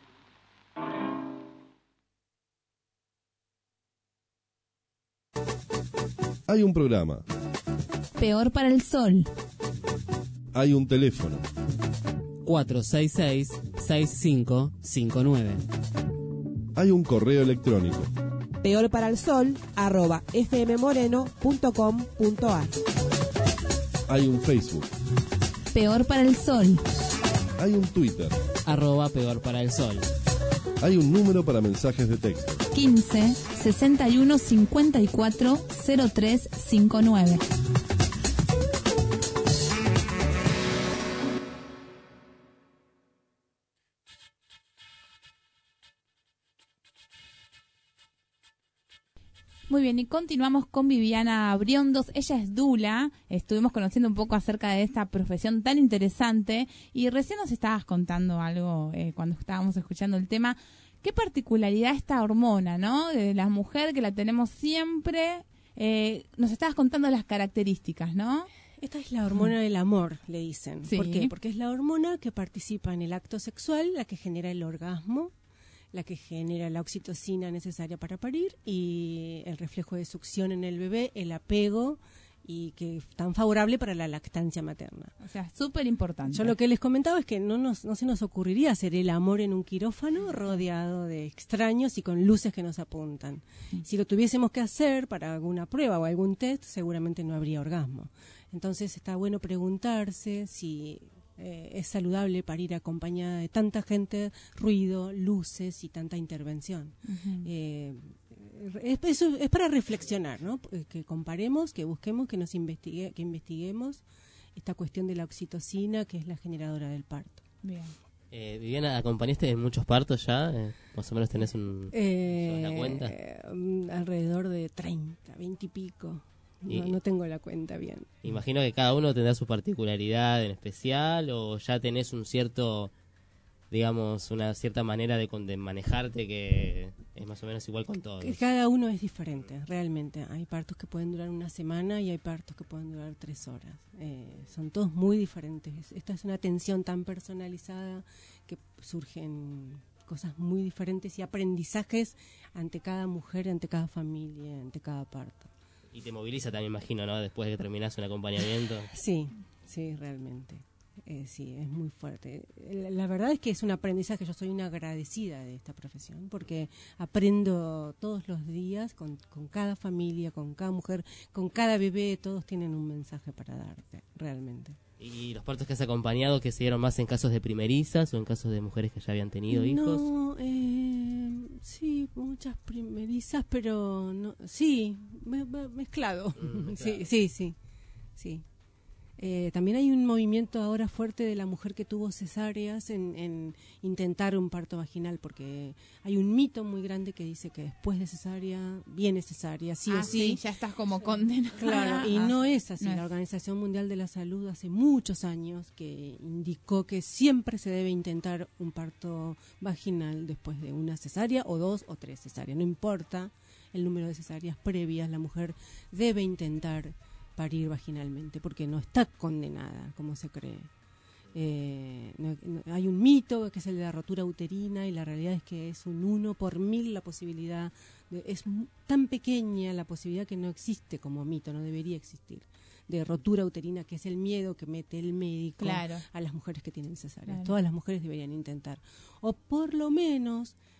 Hay un programa. Peor para el sol. Hay un teléfono. cuatro seis seis, seis cinco cinco nueve. Hay un correo electrónico. Peor para el sol, arroba fmmoreno punto com punto ar. Hay un Facebook. Peor para el sol. Hay un Twitter. Arroba Peor para el sol. Hay un número para mensajes de texto. quince, sesenta y uno, cincuenta y cuatro, cero tres cincuenta y nueve. Muy bien, y continuamos con Viviana Briondos. Ella es dula. Estuvimos conociendo un poco acerca de esta profesión tan interesante y recién nos estabas contando algo eh, cuando estábamos escuchando el tema. ¿Qué particularidad esta hormona, no? De la mujer que la tenemos siempre. Eh, nos estabas contando las características, ¿no? Esta es la hormona del amor, le dicen. Sí. ¿Por qué? Porque es la hormona que participa en el acto sexual, la que genera el orgasmo, la que genera la oxitocina necesaria para parir y el reflejo de succión en el bebé, el apego y que es tan favorable para la lactancia materna. O sea, súper importante. Yo lo que les comentaba es que no, nos, no se nos ocurriría hacer el amor en un quirófano rodeado de extraños y con luces que nos apuntan. Si lo tuviésemos que hacer para alguna prueba o algún test, seguramente no habría orgasmo. Entonces está bueno preguntarse si eh, es saludable parir acompañada de tanta gente, ruido, luces y tanta intervención. Uh-huh. eh, es, es, es para reflexionar, ¿no? Que comparemos, que busquemos, que nos investigue, que investiguemos esta cuestión de la oxitocina, que es la generadora del parto. Bien. Eh, Viviana, ¿acompañaste en muchos partos ya? Eh, más o menos tenés un, eh, la cuenta. Alrededor de treinta, veinte y pico. No, y, no tengo la cuenta bien. Imagino que cada uno tendrá su particularidad en especial, o ya tenés un cierto, digamos, una cierta manera de, de manejarte que es más o menos igual con todos. Cada uno es diferente, realmente. Hay partos que pueden durar una semana y hay partos que pueden durar tres horas. Eh, son todos muy diferentes. Esta es una atención tan personalizada que surgen cosas muy diferentes y aprendizajes ante cada mujer, ante cada familia, ante cada parto. Y te moviliza también, imagino, ¿no? Después de que terminás un acompañamiento. Sí, sí, realmente. Eh, sí, es muy fuerte. La, la verdad es que es un aprendizaje. Yo soy una agradecida de esta profesión porque aprendo todos los días con, con cada familia, con cada mujer, con cada bebé. Todos tienen un mensaje para darte, realmente. ¿Y los partos que has acompañado que se dieron más en casos de primerizas o en casos de mujeres que ya habían tenido hijos? No, eh, sí, muchas primerizas, pero no, sí, me, me, mezclado. Mm, sí, sí, sí, sí. Eh, también hay un movimiento ahora fuerte de la mujer que tuvo cesáreas en, en intentar un parto vaginal, porque hay un mito muy grande que dice que después de cesárea viene cesárea, sí ah, o sí. sí. Ya estás como condenada. Claro, y no es así. No la es. Organización Mundial de la Salud hace muchos años que indicó que siempre se debe intentar un parto vaginal después de una cesárea o dos o tres cesáreas. No importa el número de cesáreas previas, la mujer debe intentar parir vaginalmente, porque no está condenada, como se cree. Eh, no, no, hay un mito que es el de la rotura uterina y la realidad es que es un uno por mil la posibilidad, de, es tan pequeña la posibilidad que no existe como mito, no debería existir, de rotura uterina, que es el miedo que mete el médico claro. a las mujeres que tienen cesárea. Claro. Todas las mujeres deberían intentar, o por lo menos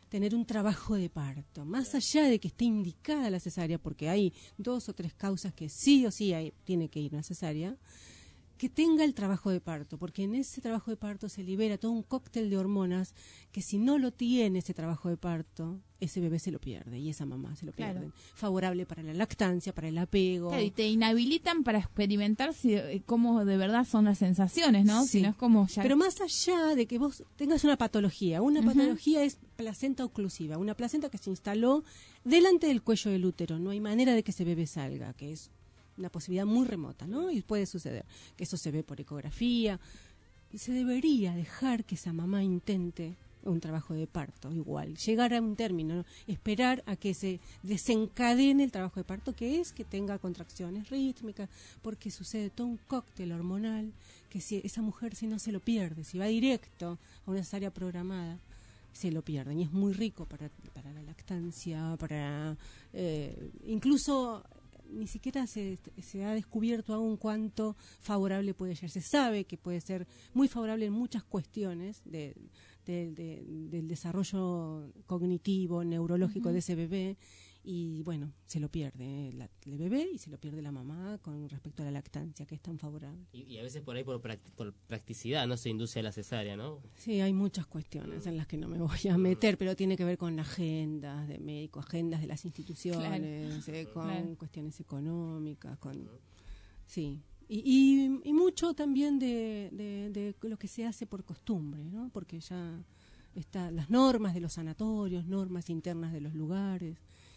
tener un trabajo de parto, más allá de que esté indicada la cesárea, porque hay dos o tres causas que sí o sí hay, tiene que ir una cesárea, que tenga el trabajo de parto, porque en ese trabajo de parto se libera todo un cóctel de hormonas que si no lo tiene ese trabajo de parto, ese bebé se lo pierde y esa mamá se lo pierde. Claro. Favorable para la lactancia, para el apego. Claro, y te inhabilitan para experimentar si, eh, cómo de verdad son las sensaciones, ¿no? Sí. Si no es como ya... Pero más allá de que vos tengas una patología, una Ujú. patología es placenta oclusiva, una placenta que se instaló delante del cuello del útero, no hay manera de que ese bebé salga, que es una posibilidad muy remota, ¿no? Y puede suceder, que eso se ve por ecografía. Y se debería dejar que esa mamá intente un trabajo de parto igual, llegar a un término, ¿no? Esperar a que se desencadene el trabajo de parto, que es que tenga contracciones rítmicas, porque sucede todo un cóctel hormonal, que si esa mujer si no se lo pierde, si va directo a una cesárea programada, se lo pierden. Y es muy rico para, para la lactancia, para eh, incluso... Ni siquiera se, se ha descubierto aún cuánto favorable puede ser. Se sabe que puede ser muy favorable en muchas cuestiones de, de, de, del desarrollo cognitivo, neurológico Ujú. de ese bebé, y bueno, se lo pierde eh, la, el bebé y se lo pierde la mamá con respecto a la lactancia, que es tan favorable. Y, y a veces por ahí por, practi- por practicidad no se induce a la cesárea, ¿no? Sí, hay muchas cuestiones en las que no me voy a meter, pero tiene que ver con agendas de médicos, agendas de las instituciones, eh, con Claro. cuestiones económicas, con sí. Y, y, y mucho también de, de, de lo que se hace por costumbre, ¿no? Porque ya están las normas de los sanatorios, normas internas de los lugares,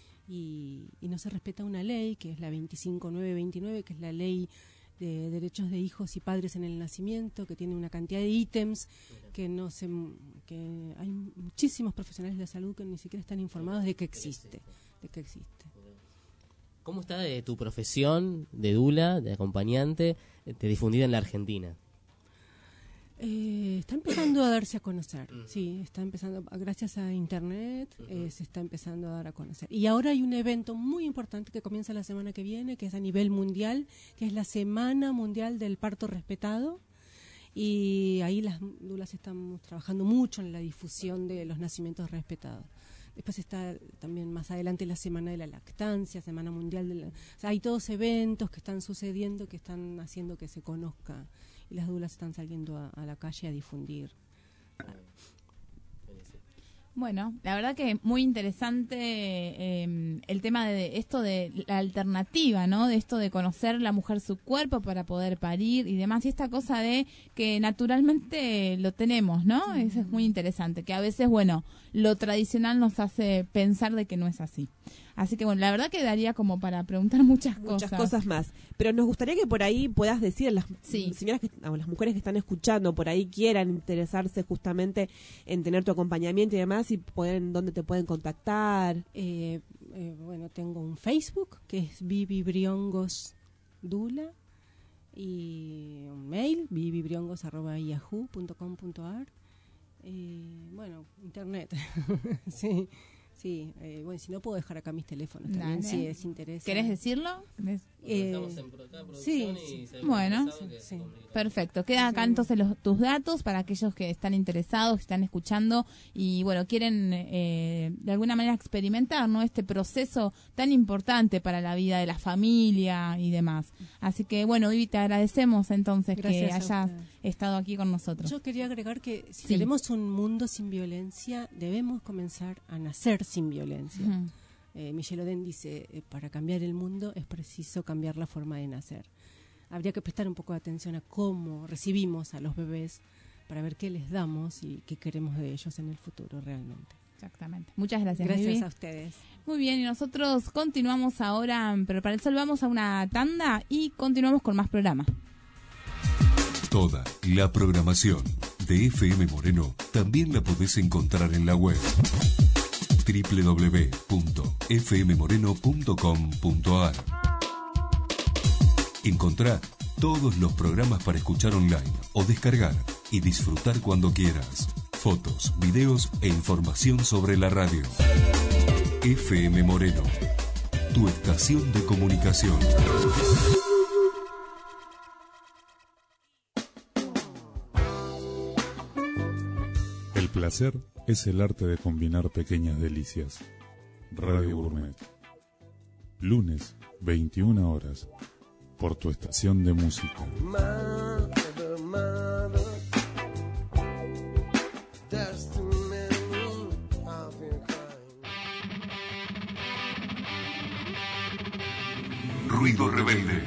y, y no se respeta una ley, que es la veinticinco mil novecientos veintinueve, que es la ley de derechos de hijos y padres en el nacimiento, que tiene una cantidad de ítems que no se, que hay muchísimos profesionales de la salud que ni siquiera están informados de que existe, de que existe. ¿Cómo está de tu profesión de dula, de acompañante, de difundida en la Argentina? Eh, está empezando a darse a conocer, sí, está empezando, gracias a internet, eh, se está empezando a dar a conocer. Y ahora hay un evento muy importante que comienza la semana que viene, que es a nivel mundial, que es la Semana Mundial del Parto Respetado. Y ahí las dulas estamos trabajando mucho en la difusión de los nacimientos respetados. Después está también más adelante la Semana de la Lactancia, Semana Mundial de la... O sea, hay todos eventos que están sucediendo, que están haciendo que se conozca, y las dulas están saliendo a, a la calle a difundir. Bueno, la verdad que muy interesante eh, el tema de esto de la alternativa, ¿no? De esto de conocer la mujer su cuerpo para poder parir y demás. Y esta cosa de que naturalmente lo tenemos, ¿no? Eso es muy interesante. Que a veces, bueno, lo tradicional nos hace pensar de que no es así. Así que, bueno, la verdad que daría como para preguntar muchas, Muchas cosas. cosas más. Pero nos gustaría que por ahí puedas decir, las Sí. señoras que, o las mujeres que están escuchando, por ahí quieran interesarse justamente en tener tu acompañamiento y demás, y pueden, dónde te pueden contactar. Eh, eh, bueno, tengo un Facebook, que es Vivi Briongos Dula, y un mail, vivibriongos arroba yahoo punto com punto ar. Eh, bueno, internet. Sí. Sí, eh, bueno, si no puedo dejar acá mis teléfonos también, Dale. si es interés. ¿Querés decirlo? Eh, Estamos en pro- acá, sí, producción, sí. y sabemos Bueno, que se sí. comunica. Perfecto. Queda acá entonces los, tus datos para aquellos que están interesados, que están escuchando y, bueno, quieren eh, de alguna manera experimentar, ¿no? Este proceso tan importante para la vida de la familia y demás. Así que, bueno, Vivi, te agradecemos entonces Gracias que a hayas ustedes. estado aquí con nosotros. Yo quería agregar que si Sí. queremos un mundo sin violencia, debemos comenzar a nacer sin violencia. Ujú. Eh, Michel Oden dice, eh, para cambiar el mundo es preciso cambiar la forma de nacer. Habría que prestar un poco de atención a cómo recibimos a los bebés para ver qué les damos y qué queremos de ellos en el futuro realmente. Exactamente. Muchas gracias, Gracias Vivi. a ustedes. Muy bien, y nosotros continuamos ahora, pero para el sol vamos a una tanda y continuamos con más programa. Toda la programación de F M Moreno también la podés encontrar en la web doble u doble u doble u punto f m moreno punto com punto a r. Encontrá todos los programas para escuchar online o descargar y disfrutar cuando quieras. Fotos, videos e información sobre la radio. F M Moreno, tu estación de comunicación. El placer placer es el arte de combinar pequeñas delicias. Radio Gourmet. Lunes, veintiuna horas, por tu estación de música. Mother, mother, there's too many of you crying. Ruido Rebelde.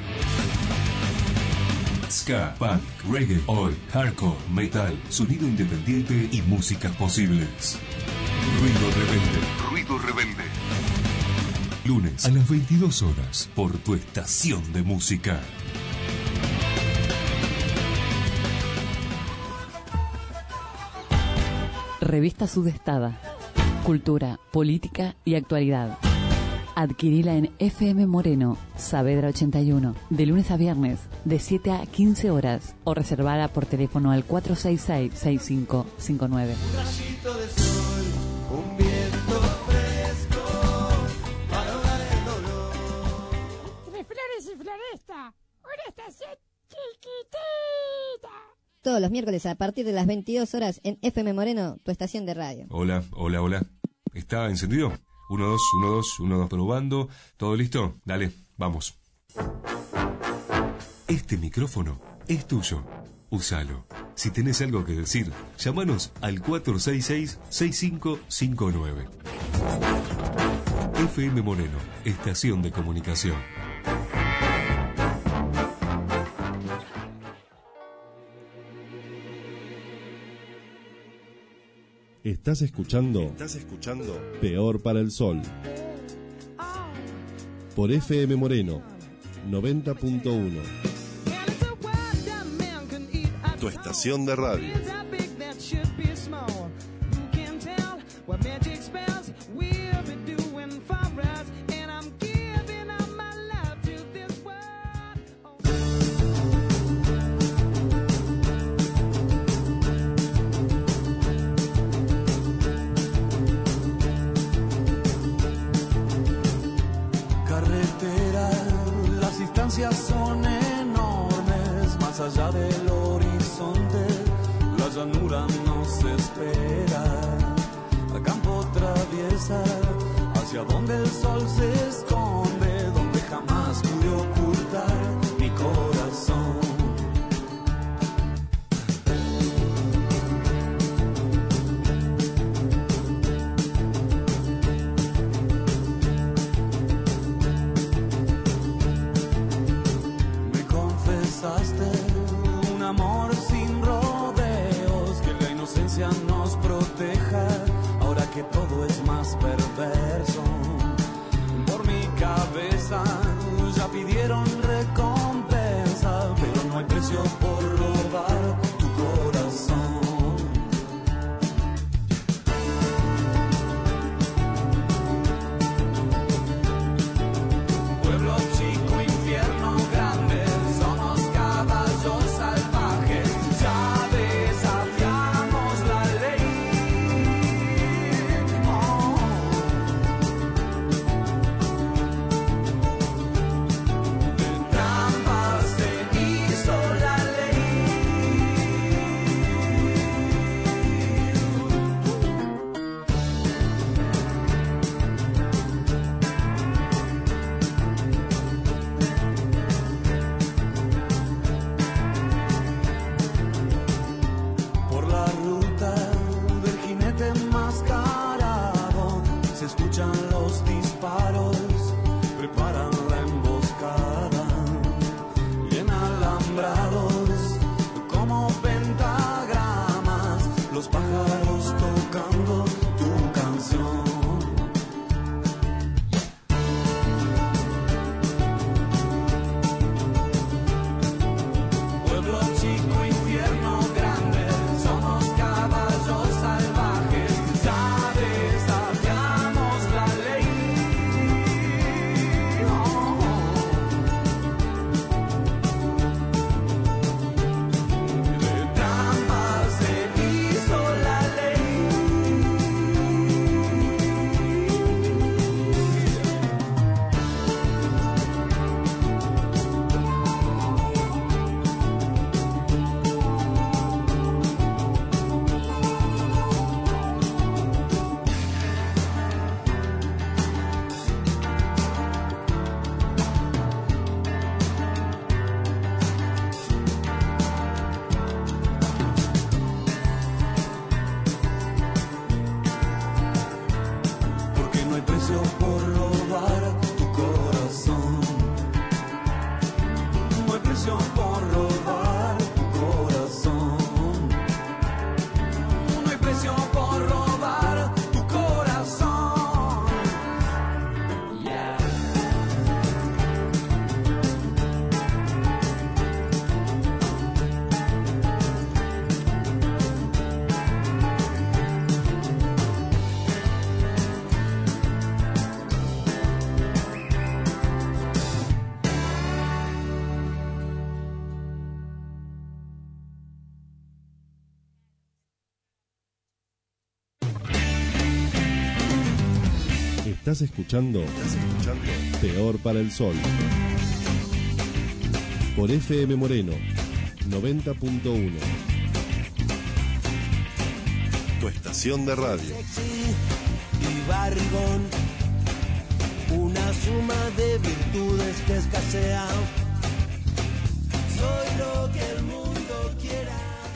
Ska, punk, reggae, oi, hardcore, metal, sonido independiente y músicas posibles. Ruido Rebelde. Ruido Rebelde. Lunes a las veintidós horas por tu estación de música. Revista Sudestada. Cultura, política y actualidad. Adquirila en F M Moreno, Saavedra ochenta y uno, de lunes a viernes, de siete a quince horas, o reservada por teléfono al cuatro seis seis, seis cinco cinco nueve. Un rayito de sol, un viento fresco para ahogar el dolor. Tres Flores y Floresta, una estación chiquitita. Todos los miércoles a partir de las veintidós horas en F M Moreno, tu estación de radio. Hola, hola, hola. ¿Está encendido? Uno, dos, uno, dos, uno, dos, probando. ¿Todo listo? Dale, vamos. Este micrófono es tuyo. Úsalo. Si tenés algo que decir, llámanos al cuatro seis seis, seis cinco cinco nueve. F M Moreno, estación de comunicación. Estás escuchando, Estás escuchando Peor para el Sol por F M Moreno noventa punto uno. Tu estación de radio. Son enormes, más allá del horizonte, la llanura nos espera. A campo traviesa, hacia donde el sol se esconde, donde jamás pude ocultar mi corazón. Un amor sin rodeos, que la inocencia nos proteja, ahora que todo es más perverso. Por mi cabeza ya pidieron recompensa, pero no hay precio por robar tu corazón. Pueblo chico, infierno grande, somos caballos salvajes, ya desafiamos la ley. Oh. Estás escuchando, Estás escuchando Peor para el Sol. Por F M Moreno, noventa punto uno. Tu estación de radio. Y barrigón, una suma de virtudes que escasean. Soy lo que el mundo quiera.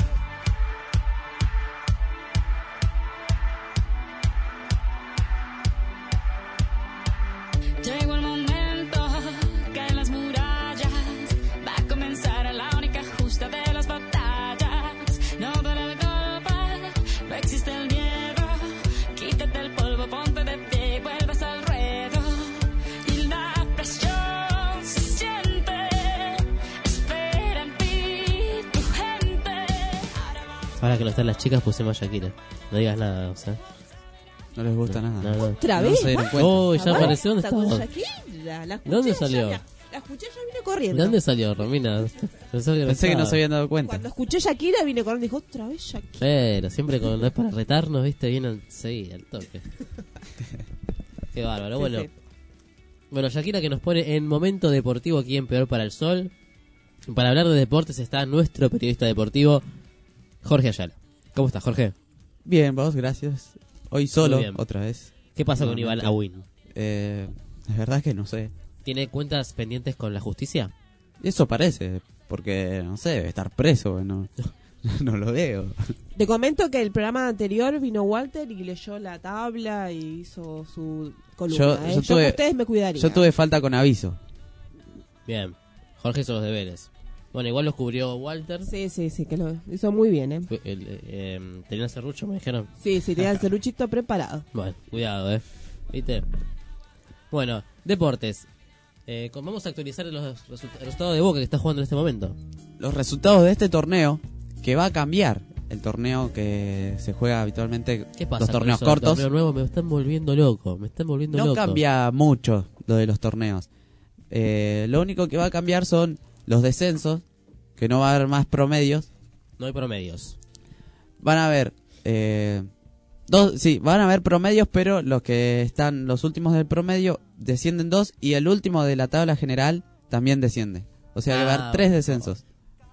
Llegó el momento, caen las murallas, va a comenzar la única justa de las batallas. No para el golpe, no existe el miedo, quítate el polvo, ponte de pie y vuelves al ruedo. Y la presión se siente, espera en ti tu gente. Ahora que no están las chicas pusimos a Shakira. No digas nada, o sea. No les gusta no, nada. No, no. ¿Otra No vez? se dieron ¿Más? cuenta. Oh, ya ¿Más? apareció. ¿Dónde ¿Está con estaba? Shakira? La escuché, ¿Dónde ya salió? la- La escuché, ya vine ¿De corriendo. dónde salió, Romina? Pensé que, Pensé que no estaba. se habían dado cuenta. Cuando escuché Shakira, vine corriendo y dijo, otra vez Shakira. Pero siempre cuando es para retarnos, viste, viene al, sí, al toque. Qué bárbaro. Sí, Bueno, sí. bueno, Shakira que nos pone en Momento Deportivo aquí en Peor para el Sol. Para hablar de deportes está nuestro periodista deportivo, Jorge Ayala. ¿Cómo estás, Jorge? Bien, vos, gracias. Hoy solo, Muy bien. otra vez. ¿Qué pasa con Nuevamente. Iván Awin? Eh, la verdad es que no sé. ¿Tiene cuentas pendientes con la justicia? Eso parece, porque, no sé, debe estar preso, no, no lo veo. Te comento que el programa anterior vino Walter y leyó la tabla y hizo su columna. Yo, ¿eh? yo Yo tuve, con ustedes me cuidaría. yo tuve falta con aviso. Bien, Jorge hizo los deberes. Bueno, igual los cubrió Walter. Sí, sí, sí, que lo hizo muy bien, ¿eh? Fue- el, eh, eh, tenía serrucho, me dijeron. Sí, sí, tenía el ceruchito preparado. Bueno, cuidado, eh. ¿Viste? Bueno, deportes. Eh, con- vamos a actualizar los result- el resultado de Boca que está jugando en este momento. Los resultados de este torneo, que va a cambiar el torneo que se juega habitualmente, ¿Qué pasa? los con torneos eso del cortos. torneo nuevo? Me están volviendo loco, me están volviendo No loco. cambia mucho lo de los torneos. Eh, lo único que va a cambiar son los descensos, que no va a haber más promedios. No hay promedios. Van a haber eh, dos, sí, van a haber promedios, pero los que están los últimos del promedio descienden dos y el último de la tabla general también desciende. O sea, que va a Ah, haber tres descensos.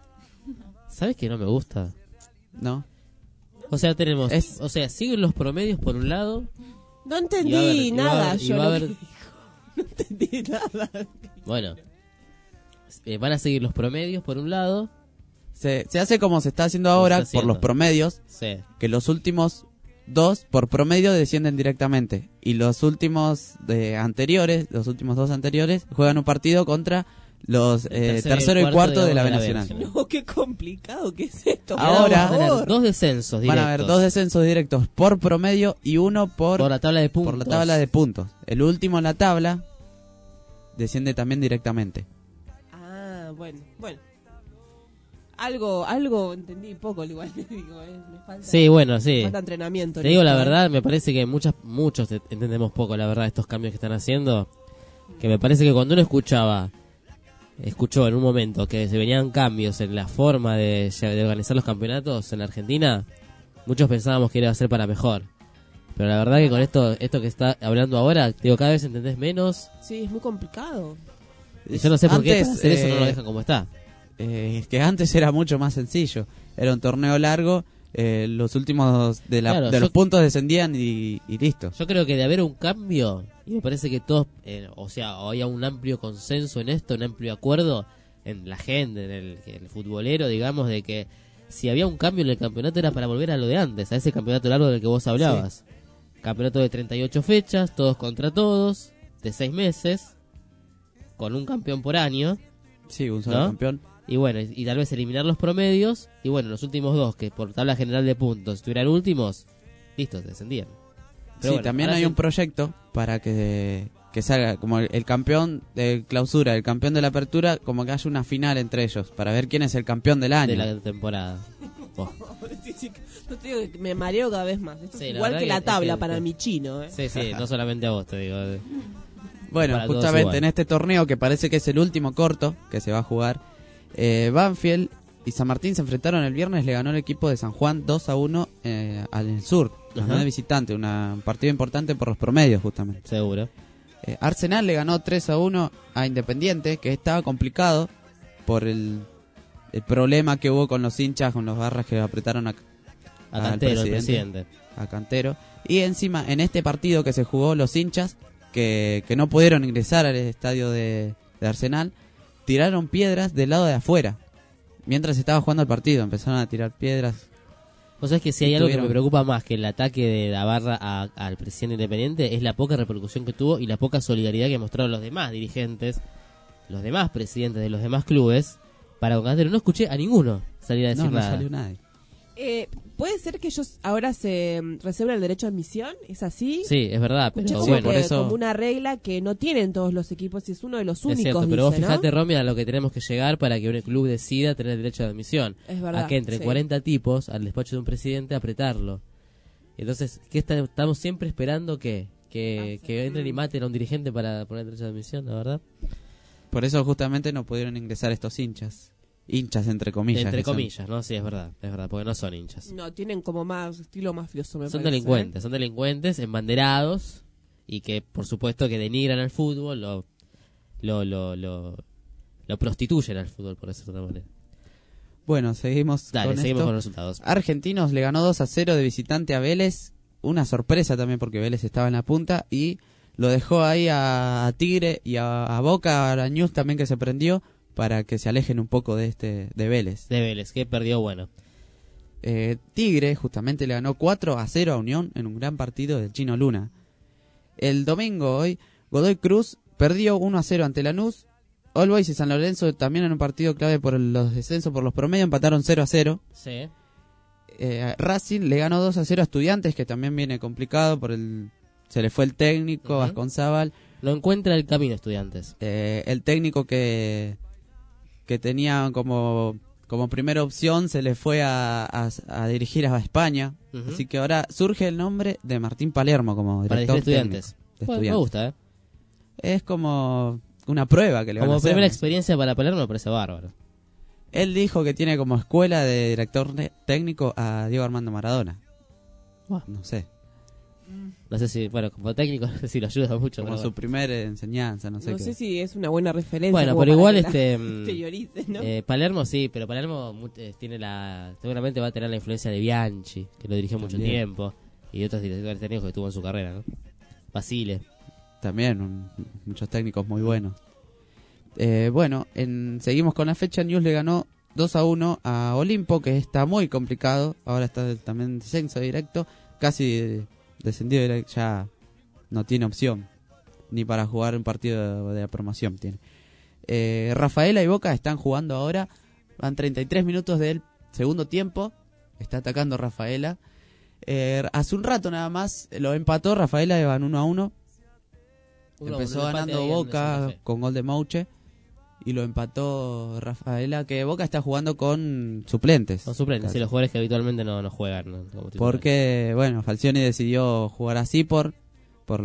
¿Sabes que no me gusta? ¿No? O sea, tenemos, Es- o sea, siguen los promedios por un lado. No y entendí va a haber- y va a nada. haber- y yo va a lo haber- que dijo. No entendí nada. Bueno, eh, van a seguir los promedios por un lado. Se, se hace como se está haciendo ahora está por los haciendo. promedios, Sí. que los últimos dos por promedio descienden directamente y los últimos de anteriores, los últimos dos anteriores juegan un partido contra los eh, tercero, y cuarto de la B Nacional. No, qué complicado que es esto. por Ahora Van a favor. haber dos descensos Van directos. a haber dos descensos directos por promedio y uno por, por la tabla de puntos. por la tabla de puntos. El último en la tabla desciende también directamente. Ah, bueno, bueno. Algo, algo entendí poco, igual le digo, eh, me falta, Sí, bueno, sí. me falta entrenamiento. Te en digo esto, la eh. verdad, me parece que muchas, muchos te- entendemos poco, la verdad, estos cambios que están haciendo. Que me parece que cuando uno escuchaba, escuchó en un momento que se venían cambios en la forma de, de organizar los campeonatos en Argentina, muchos pensábamos que iba a ser para mejor. Pero la verdad que con esto esto que está hablando ahora, digo, cada vez entendés menos. Sí, es muy complicado. Y yo no sé por qué Antes, para hacer eso no lo eh, dejan como está. Eh, es que antes era mucho más sencillo. Era un torneo largo, eh, los últimos de, la, Claro, de yo- los puntos descendían y, y listo. Yo creo que de haber un cambio, y me parece que todos, eh, o sea, había un amplio consenso en esto, un amplio acuerdo en la gente, en el, en el futbolero, digamos, de que si había un cambio en el campeonato era para volver a lo de antes, a ese campeonato largo del que vos hablabas. Campeonato de treinta y ocho fechas, todos contra todos, de seis meses, con un campeón por año. Sí, un solo ¿no? campeón. Y bueno, y, y tal vez eliminar los promedios, y bueno, los últimos dos, que por tabla general de puntos estuvieran últimos, listos, descendían. Pero Sí, bueno, también ahora hay sí- un proyecto para que, que salga como el, el campeón de clausura, el campeón de la apertura, como que haya una final entre ellos, para ver quién es el campeón del año. de la temporada. Oh. Sí, sí, no te digo que me mareo cada vez más. Esto Sí, es la igual verdad que la que- tabla que- para que- mi chino. ¿eh? Sí, sí, no solamente a vos, te digo. Bueno, Para todos justamente igual. en este torneo, que parece que es el último corto que se va a jugar, eh, Banfield y San Martín se enfrentaron el viernes, le ganó el equipo de San Juan dos a uno eh, al sur, ganó Ajá. de visitante, una, un partido importante por los promedios justamente. Seguro. Eh, Arsenal le ganó tres a uno a Independiente, que estaba complicado por el, el problema que hubo con los hinchas, con los barras que apretaron a, A al Cantero, el presidente. a Cantero. Y encima, en este partido que se jugó, los hinchas que, que no pudieron ingresar al estadio de, de Arsenal, tiraron piedras del lado de afuera. Mientras estaba jugando el partido, empezaron a tirar piedras. O sea, es que si hay algo que Tuvieron- me preocupa más que el ataque de la barra a- al presidente independiente es la poca repercusión que tuvo y la poca solidaridad que mostraron los demás dirigentes, los demás presidentes de los demás clubes para con Cantero. No escuché a ninguno salir a decir No, no nada. salió nadie. Eh, ¿Puede ser que ellos ahora se mm, reserven el derecho a admisión? ¿Es así? Sí, es verdad, pero Escuché como, bueno, que- por eso- como una regla que no tienen todos los equipos y es uno de los Es únicos, cierto, pero vos dice, ¿no? fijate, Romy, a lo que tenemos que llegar para que un club decida tener derecho de admisión. Es verdad, A que entre sí. cuarenta tipos al despacho de un presidente a apretarlo. Entonces, ¿qué está- estamos siempre esperando que que, que entren y maten a un dirigente para poner derecho de admisión, la verdad? Por eso justamente no pudieron ingresar estos hinchas. Hinchas entre comillas. Entre que son. comillas, ¿no? Sí, es verdad, es verdad, porque no son hinchas. No, tienen como más estilo mafioso, me Son parece, delincuentes, ¿eh? son delincuentes embanderados y que, por supuesto, que denigran al fútbol, lo lo lo lo, lo prostituyen al fútbol, por decirlo de otra manera. Bueno, seguimos Dale, con seguimos esto. con los resultados. Argentinos le ganó dos a cero de visitante a Vélez. Una sorpresa también porque Vélez estaba en la punta y lo dejó ahí a, a Tigre y a, a Boca, a la News también que se prendió para que se alejen un poco de este de Vélez. De Vélez, que perdió, bueno. Eh, Tigre justamente le ganó cuatro a cero a Unión en un gran partido del Chino Luna. El domingo hoy, Godoy Cruz perdió uno a cero ante Lanús. All Boys y San Lorenzo también en un partido clave por el- los descensos, por los promedios, empataron cero a cero. Sí. Eh, Racing le ganó dos a cero a Estudiantes, que también viene complicado por el... Se le fue el técnico, Ujú. Vasconzábal. No encuentra el camino, Estudiantes. Eh, el técnico que que tenía como como primera opción se le fue a, a, a dirigir a España. Ujú. Así que ahora surge el nombre de Martín Palermo como Para director dirigir Estudiantes. técnico de Bueno, me Estudiantes. gusta, ¿eh? Es como una prueba que le van a Como hacer. primera experiencia para Palermo me parece bárbaro. Él dijo que tiene como escuela de director ne- técnico a Diego Armando Maradona. Ah. No sé. No sé si, bueno, como técnico, no sé si lo ayuda mucho. Como pero su bueno. primera enseñanza, no sé No qué. sé si es una buena referencia. Bueno, como pero para igual que la este mm, exteriorice, ¿no? eh, Palermo sí, pero Palermo mu- eh, tiene la seguramente va a tener la influencia de Bianchi, que lo dirigió mucho También. tiempo, y de otros directores técnicos que tuvo en su carrera, ¿no? Basile. También, un- muchos técnicos muy buenos. Eh, bueno, en, seguimos con la fecha. News le ganó dos a uno a Olimpo, que está muy complicado. Ahora está también en descenso directo. Casi eh, descendido directo, ya no tiene opción. Ni para jugar un partido de, de la promoción tiene. Eh, Rafaela y Boca están jugando ahora. Van treinta y tres minutos del segundo tiempo. Está atacando Rafaela. Eh, hace un rato nada más lo empató Rafaela, van uno a uno. Uno a Empezó uno, el empate ganando ahí en Boca Santa Fe. con gol de Mouche y lo empató Rafaela, que Boca está jugando con suplentes. Con suplentes, sí, los jugadores que habitualmente no, no juegan, ¿no? Como titulares. Porque, bueno, Falcioni decidió jugar así por, por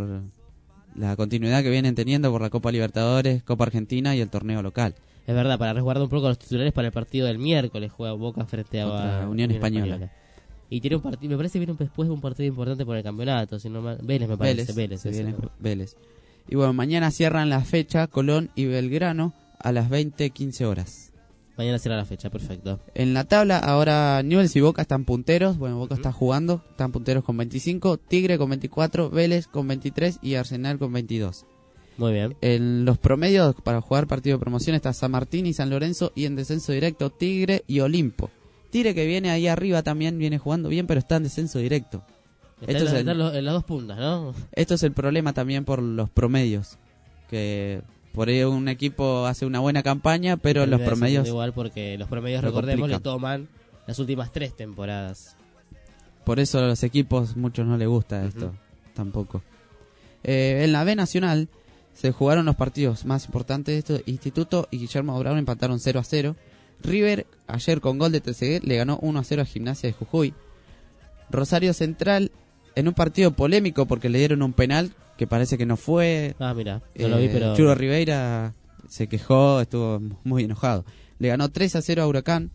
la continuidad que vienen teniendo por la Copa Libertadores, Copa Argentina y el torneo local. Es verdad, para resguardar un poco a los titulares para el partido del miércoles juega Boca frente a Contra a Unión Española. Y tiene un partido, me parece que viene un- después de un partido importante por el campeonato, si no mal- Vélez me parece, Vélez, Vélez, se ese, viene ¿no? Vélez. Y bueno, mañana cierran la fecha Colón y Belgrano a las veinte quince horas. Mañana será la fecha, perfecto. En la tabla ahora Newell's y Boca están punteros. Bueno, Boca está jugando, están punteros con veinticinco, Tigre con veinticuatro, Vélez con veintitrés y Arsenal con veintidós. Muy bien. En los promedios para jugar partido de promoción está San Martín y San Lorenzo, y en descenso directo Tigre y Olimpo. Tigre, que viene ahí arriba, también viene jugando bien, pero está en descenso directo. Está Esto en, es, está en el, los- en las dos puntas, ¿no? esto es el problema también por los promedios. Que por ahí un equipo hace una buena campaña, pero los Termina promedios... descendiendo igual porque los promedios, lo recordemos, le complican. toman las últimas tres temporadas. Por eso a los equipos muchos no les gusta esto, Ujú. tampoco. Eh, en la B Nacional se jugaron los partidos más importantes de esto. Instituto y Guillermo Brown empataron cero a cero. River, ayer con gol de Trezeguet, le ganó uno a cero a Gimnasia de Jujuy. Rosario Central, en un partido polémico porque le dieron un penal que parece que no fue. Ah, mira, no lo vi, pero... Churo Ribeira se quejó, estuvo muy enojado. Le ganó tres a cero a Huracán.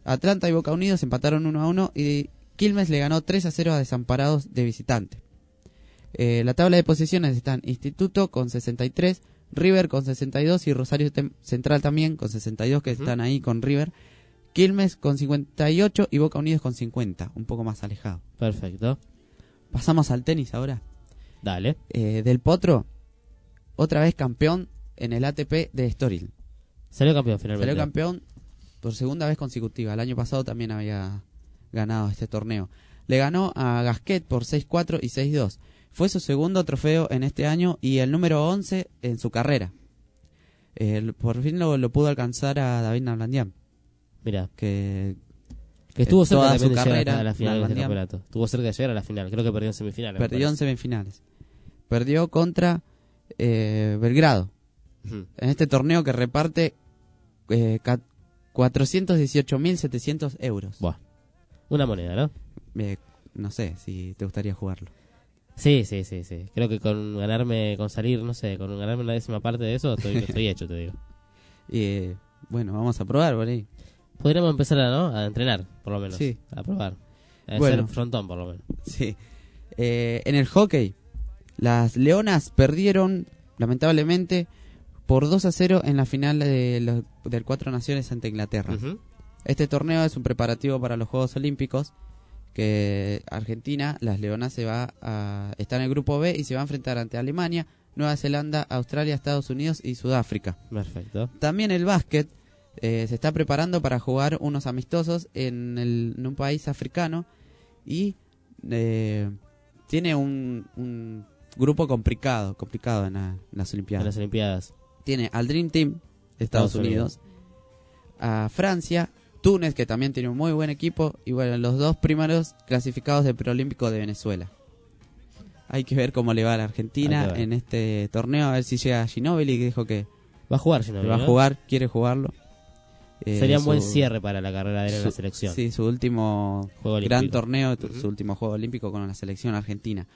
Atlanta y Boca Unidos empataron uno a uno y Quilmes le ganó tres a cero a Desamparados de visitante. Eh, la tabla de posiciones están Instituto con sesenta y tres, River con sesenta y dos y Rosario Tem- Central también con sesenta y dos, que uh-huh. están ahí con River. Quilmes con cincuenta y ocho y Boca Unidos con cincuenta, un poco más alejado. Perfecto. Pasamos al tenis ahora. Dale. Eh, Del Potro, otra vez campeón en el A T P de Estoril. Salió campeón finalmente. Salió campeón por segunda vez consecutiva. El año pasado también había ganado este torneo. Le ganó a Gasquet por seis cuatro y seis dos. Fue su segundo trofeo en este año y el número once en su carrera. Eh, por fin lo, lo pudo alcanzar a David Nalbandian. Mira, que, que estuvo cerca toda de su llegar carrera a la final del campeonato. Estuvo cerca de llegar a la final. Creo que perdió en semifinales. Perdió en semifinales. Perdió contra eh, Belgrado. Uh-huh. En este torneo que reparte eh, cuatrocientos dieciocho mil setecientos euros. Buah. Una moneda, ¿no? Eh, no sé si te gustaría jugarlo. Sí, sí, sí, sí. Creo que con ganarme, con salir, no sé, con ganarme una décima parte de eso, estoy, estoy hecho, te digo. Y eh, bueno, vamos a probar por ahí. Podríamos empezar a, ¿no? a entrenar, por lo menos. Sí. A probar. A bueno, hacer frontón, por lo menos. Sí. Eh, en el hockey, las Leonas perdieron, lamentablemente, por dos a cero en la final de los, del Cuatro Naciones ante Inglaterra. Uh-huh. Este torneo es un preparativo para los Juegos Olímpicos, que Argentina, las Leonas, se va a está en el grupo B y se va a enfrentar ante Alemania, Nueva Zelanda, Australia, Estados Unidos y Sudáfrica. Perfecto. También el básquet eh, se está preparando para jugar unos amistosos en, el, en un país africano y eh, tiene un, un grupo complicado, complicado en, la, en las Olimpiadas. En las Olimpiadas. Tiene al Dream Team de Estados, Estados Unidos, Unidos, a Francia, Túnez, que también tiene un muy buen equipo, y bueno, los dos primeros clasificados del preolímpico de Venezuela. Hay que ver cómo le va a la Argentina en este torneo, a ver si llega Ginóbili, que dijo que va a jugar Ginóbili, va a ¿no? jugar, quiere jugarlo. Eh, Sería un buen cierre para la carrera de él en la selección. Sí, su último juego gran olímpico. torneo, uh-huh. su último juego olímpico con la selección argentina.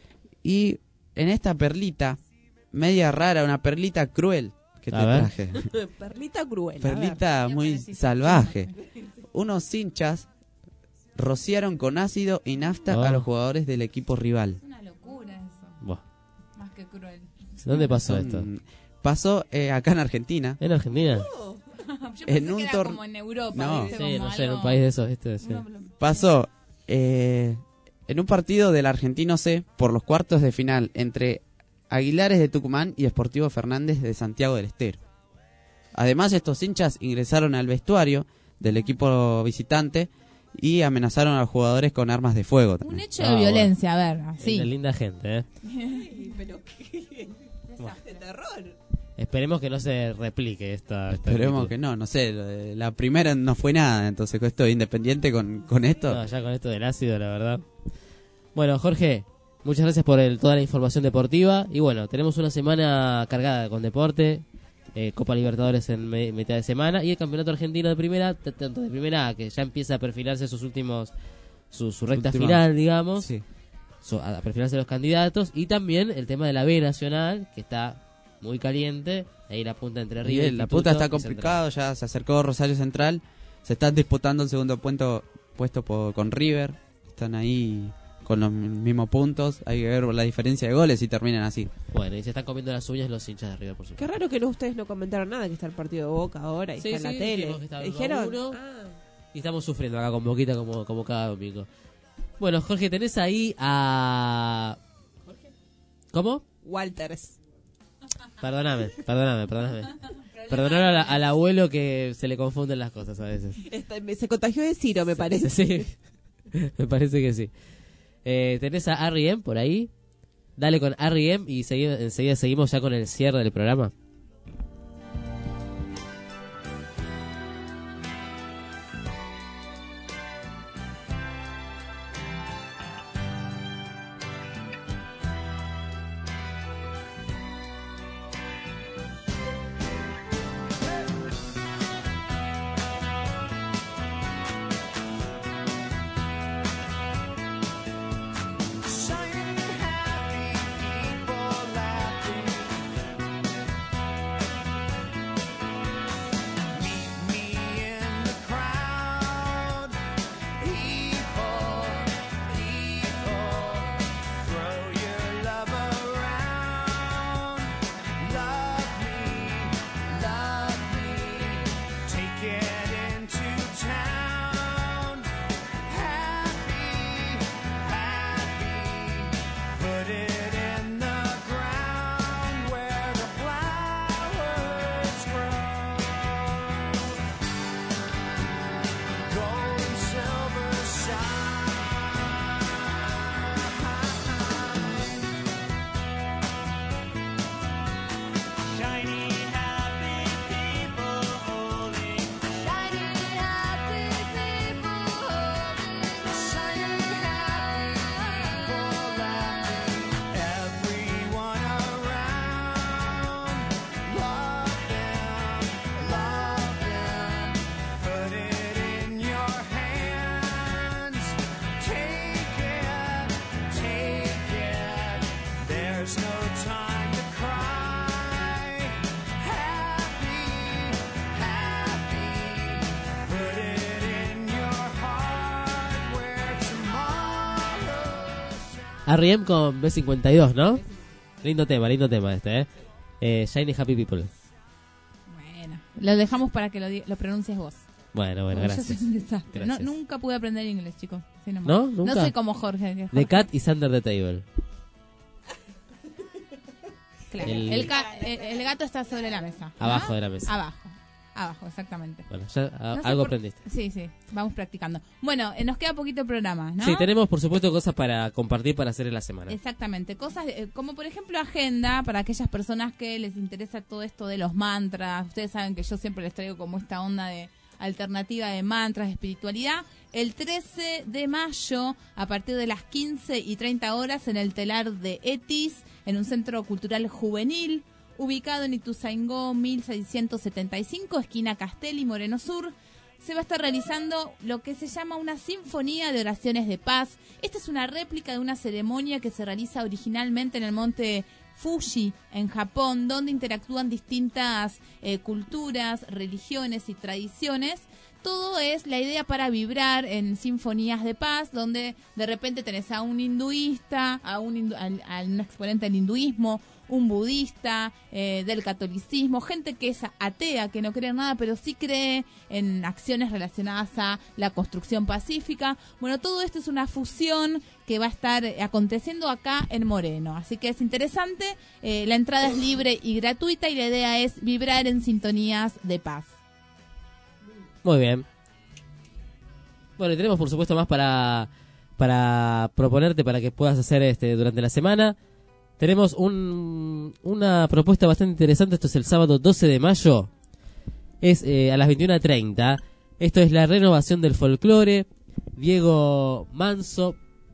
Y en esta perlita, media rara, una perlita cruel que a te ver. traje. Perlita cruel. Perlita muy salvaje. Unos hinchas rociaron con ácido y nafta oh. a los jugadores del equipo rival. Es una locura eso. Buah. Más que cruel. ¿Dónde pasó Son, esto? Pasó eh, acá en Argentina. ¿En Argentina? Oh. Yo en pensé un que era tor- como en Europa. No, ¿viste? Sí, Como no sé, en algo- un país de esos. Este, sí. Pasó eh, en un partido del Argentino C por los cuartos de final entre Aguilares de Tucumán y Sportivo Fernández de Santiago del Estero. Además, estos hinchas ingresaron al vestuario del equipo visitante y amenazaron a los jugadores con armas de fuego. Un También. hecho de ah, violencia, bueno. a ver, así. Es linda gente, ¿eh? Pero qué de terror. Esperemos que no se replique esta. esta Esperemos actitud. que no, no sé, la primera no fue nada, entonces con esto independiente con, con esto. No, ya con esto del ácido, la verdad. Bueno, Jorge, muchas gracias por el, toda la información deportiva. Y bueno, tenemos una semana cargada con deporte. Eh, Copa Libertadores en me, mitad de semana y el Campeonato Argentino de Primera, t- tanto de Primera A, que ya empieza a perfilarse sus últimos, su, su recta Última. final, digamos, Sí. so, a perfilarse los candidatos, y también el tema de la B Nacional, que está muy caliente, ahí la punta entre River y Bien, la Instituto puta está y complicado, ya se acercó Rosario Central, se están disputando el segundo puesto, puesto por, con River, están ahí con los mismos puntos, hay que ver la diferencia de goles y terminan así. Bueno, y se están comiendo las uñas los hinchas de River, por supuesto. Qué raro que no ustedes no comentaron nada, que está el partido de Boca ahora y Sí, está en sí, la tele. dijimos que estaba ¿Dijeron? uno a uno. Ah. Y estamos sufriendo acá con Boquita como, como cada domingo. Bueno, Jorge, tenés ahí a... ¿Cómo? Walters. Perdóname, perdóname, perdóname. Perdóname al, al abuelo que se le confunden las cosas a veces. Está- se contagió de Ciro, me parece. Sí, me parece que sí. Eh, ¿Tenés a R E M por ahí? Dale con R E M y segui- enseguida seguimos ya con el cierre del programa. Shining happy people laughing. R E M con B cincuenta y dos, ¿no? Lindo tema, lindo tema este, ¿eh? eh Shiny Happy People. Bueno, lo dejamos para que lo, di- lo pronuncies vos. Bueno, bueno, Porque yo gracias. soy un desastre. No, Gracias. nunca pude aprender inglés, chicos. Sí, nomás. ¿No? ¿Nunca? No soy como Jorge. que The Jorge- Cat is Under the Table. Claro. El- El, ca- el- el gato está sobre la mesa. ¿no? Abajo de la mesa. Abajo. Abajo, exactamente. Bueno, ya a- No sé algo por- aprendiste. Sí, sí, vamos practicando. Bueno, eh, nos queda poquito programa, ¿no? Sí, tenemos por supuesto cosas para compartir para hacer en la semana. Exactamente, cosas eh, como por ejemplo agenda para aquellas personas que les interesa todo esto de los mantras. Ustedes saben que yo siempre les traigo como esta onda de alternativa de mantras, de espiritualidad. El trece de mayo, a partir de las quince y treinta horas, en el telar de Etis, en un centro cultural juvenil, ubicado en Ituzaingó mil seiscientos setenta y cinco, esquina Castelli, Moreno Sur, se va a estar realizando lo que se llama una sinfonía de oraciones de paz. Esta es una réplica de una ceremonia que se realiza originalmente en el monte Fuji, en Japón, donde interactúan distintas eh, culturas, religiones y tradiciones. Todo es la idea para vibrar en sinfonías de paz, donde de repente tenés a un hinduista, a un, hindu- al- a un exponente del hinduismo, un budista, eh, del catolicismo, gente que es atea, que no cree en nada, pero sí cree en acciones relacionadas a la construcción pacífica. Bueno, todo esto es una fusión que va a estar eh, aconteciendo acá en Moreno. Así que es interesante, eh, la entrada es libre y gratuita y la idea es vibrar en sintonías de paz. Muy bien. Bueno, y tenemos por supuesto más para para proponerte para que puedas hacer este durante la semana. Tenemos un, una propuesta bastante interesante. Esto es el sábado doce de mayo. Es eh, a las veintiuna treinta. Esto es la renovación del folclore. Diego Manso.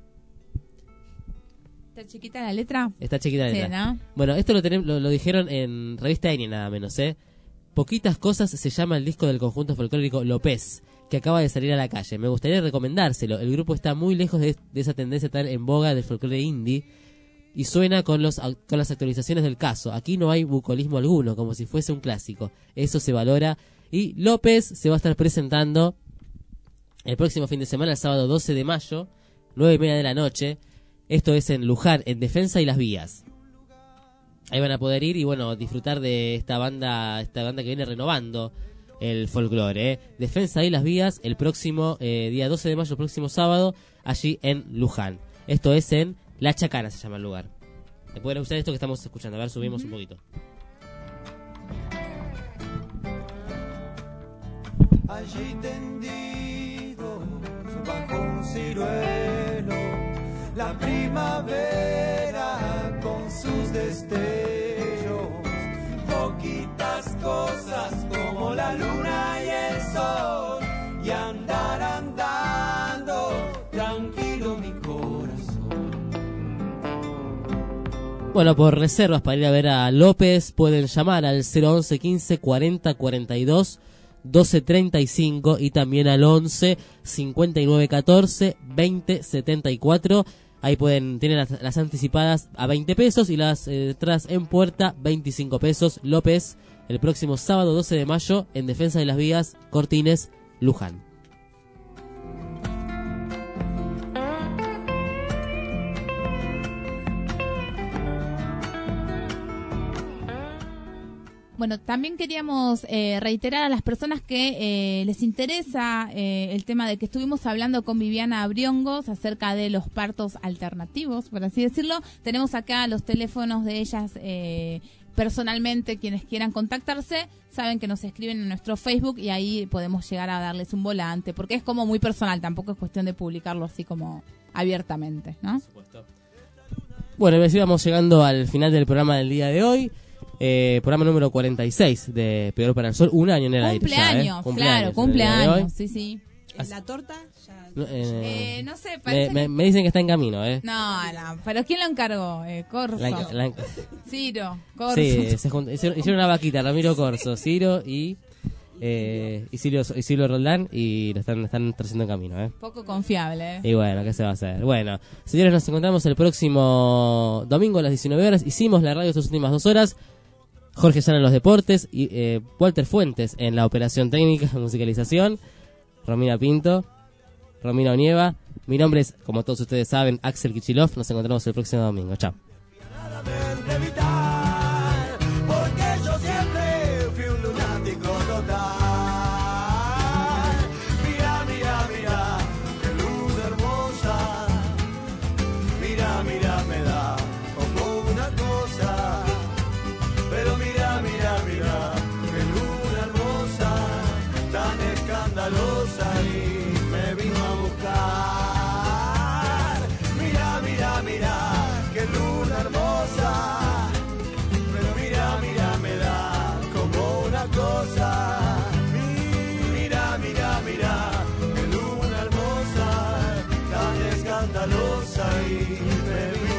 ¿Está chiquita la letra? Está chiquita la Sí, letra. ¿no? Bueno, esto lo, tenem- lo, lo dijeron en Revista Eni nada menos, ¿eh? Poquitas cosas se llama el disco del conjunto folclórico López, que acaba de salir a la calle. Me gustaría recomendárselo. El grupo está muy lejos de, de esa tendencia tan en boga del folclore indie y suena con, los, con las actualizaciones del caso. Aquí no hay bucolismo alguno, como si fuese un clásico. Eso se valora. Y López se va a estar presentando el próximo fin de semana, el sábado doce de mayo, nueve y media de la noche. Esto es en Luján, en Defensa y Las Vías. Ahí van a poder ir y bueno, disfrutar de esta banda, esta banda que viene renovando el folclore, ¿eh? Defensa y Las Vías, el próximo eh, día doce de mayo, el próximo sábado, allí en Luján. Esto es en La Chacana, se llama el lugar. ¿Le pueden gustar esto que estamos escuchando? A ver, subimos un poquito. Allí tendidos bajo un ciruelo, la primavera con sus destellos, poquitas cosas como la luna y el sol, y andar andando tranquilo mi corazón. Bueno, por reservas para ir a ver a López pueden llamar al cero once quince cuarenta cuarenta y dos doce treinta y cinco y también al once cincuenta y nueve catorce veinte setenta y cuatro. Ahí pueden, tienen las, las anticipadas a veinte pesos y las eh, detrás en puerta veinticinco pesos. López, el próximo sábado doce de mayo en Defensa de las Vías, Cortines, Luján. Bueno, también queríamos eh, reiterar a las personas que eh, les interesa eh, el tema de que estuvimos hablando con Viviana Briongos acerca de los partos alternativos, por así decirlo. Tenemos acá los teléfonos de ellas eh, personalmente, quienes quieran contactarse, saben que nos escriben en nuestro Facebook y ahí podemos llegar a darles un volante, porque es como muy personal, tampoco es cuestión de publicarlo así como abiertamente, ¿no? Bueno, y así vamos llegando al final del programa del día de hoy. Eh, programa número cuarenta y seis de Peor para el Sol, un año en el aire ya, ¿eh? Cumpleaños, claro, cumpleaños, sí, sí. ¿La torta? Ya... No, eh, Eh, no sé, me, parece me- que- me dicen que está en camino, ¿eh? No, no, pero ¿quién lo encargó? Eh, Corso. La enca- la enca- Ciro, Corso. Sí, se jun- hicieron, hicieron una vaquita, Ramiro Corso, Ciro y eh, y Silvio, y Silvio Roldán, y lo están, están trayendo en camino, ¿eh? Poco confiable, eh. Y bueno, ¿qué se va a hacer? Bueno, señores, nos encontramos el próximo domingo a las diecinueve horas. Hicimos la radio estas últimas dos horas. Jorge Sana en los deportes y eh, Walter Fuentes en la operación técnica, musicalización. Romina Pinto, Romina Onieva Mi nombre es, como todos ustedes saben, Axel Kichilov. Nos encontramos el próximo domingo. Chao. Porque yo siempre fui un lunático total. Mira, mira, mira, qué luz hermosa. Mira, mira, me da como una cosa. Pero mira, mira, mira, qué luz hermosa, tan escandalosa y me vino a buscar. Mira, mira, mira, qué luz hermosa. Pero mira, mira, me da como una cosa. Mira, mira, mira, qué luna hermosa, tan escandalosa y me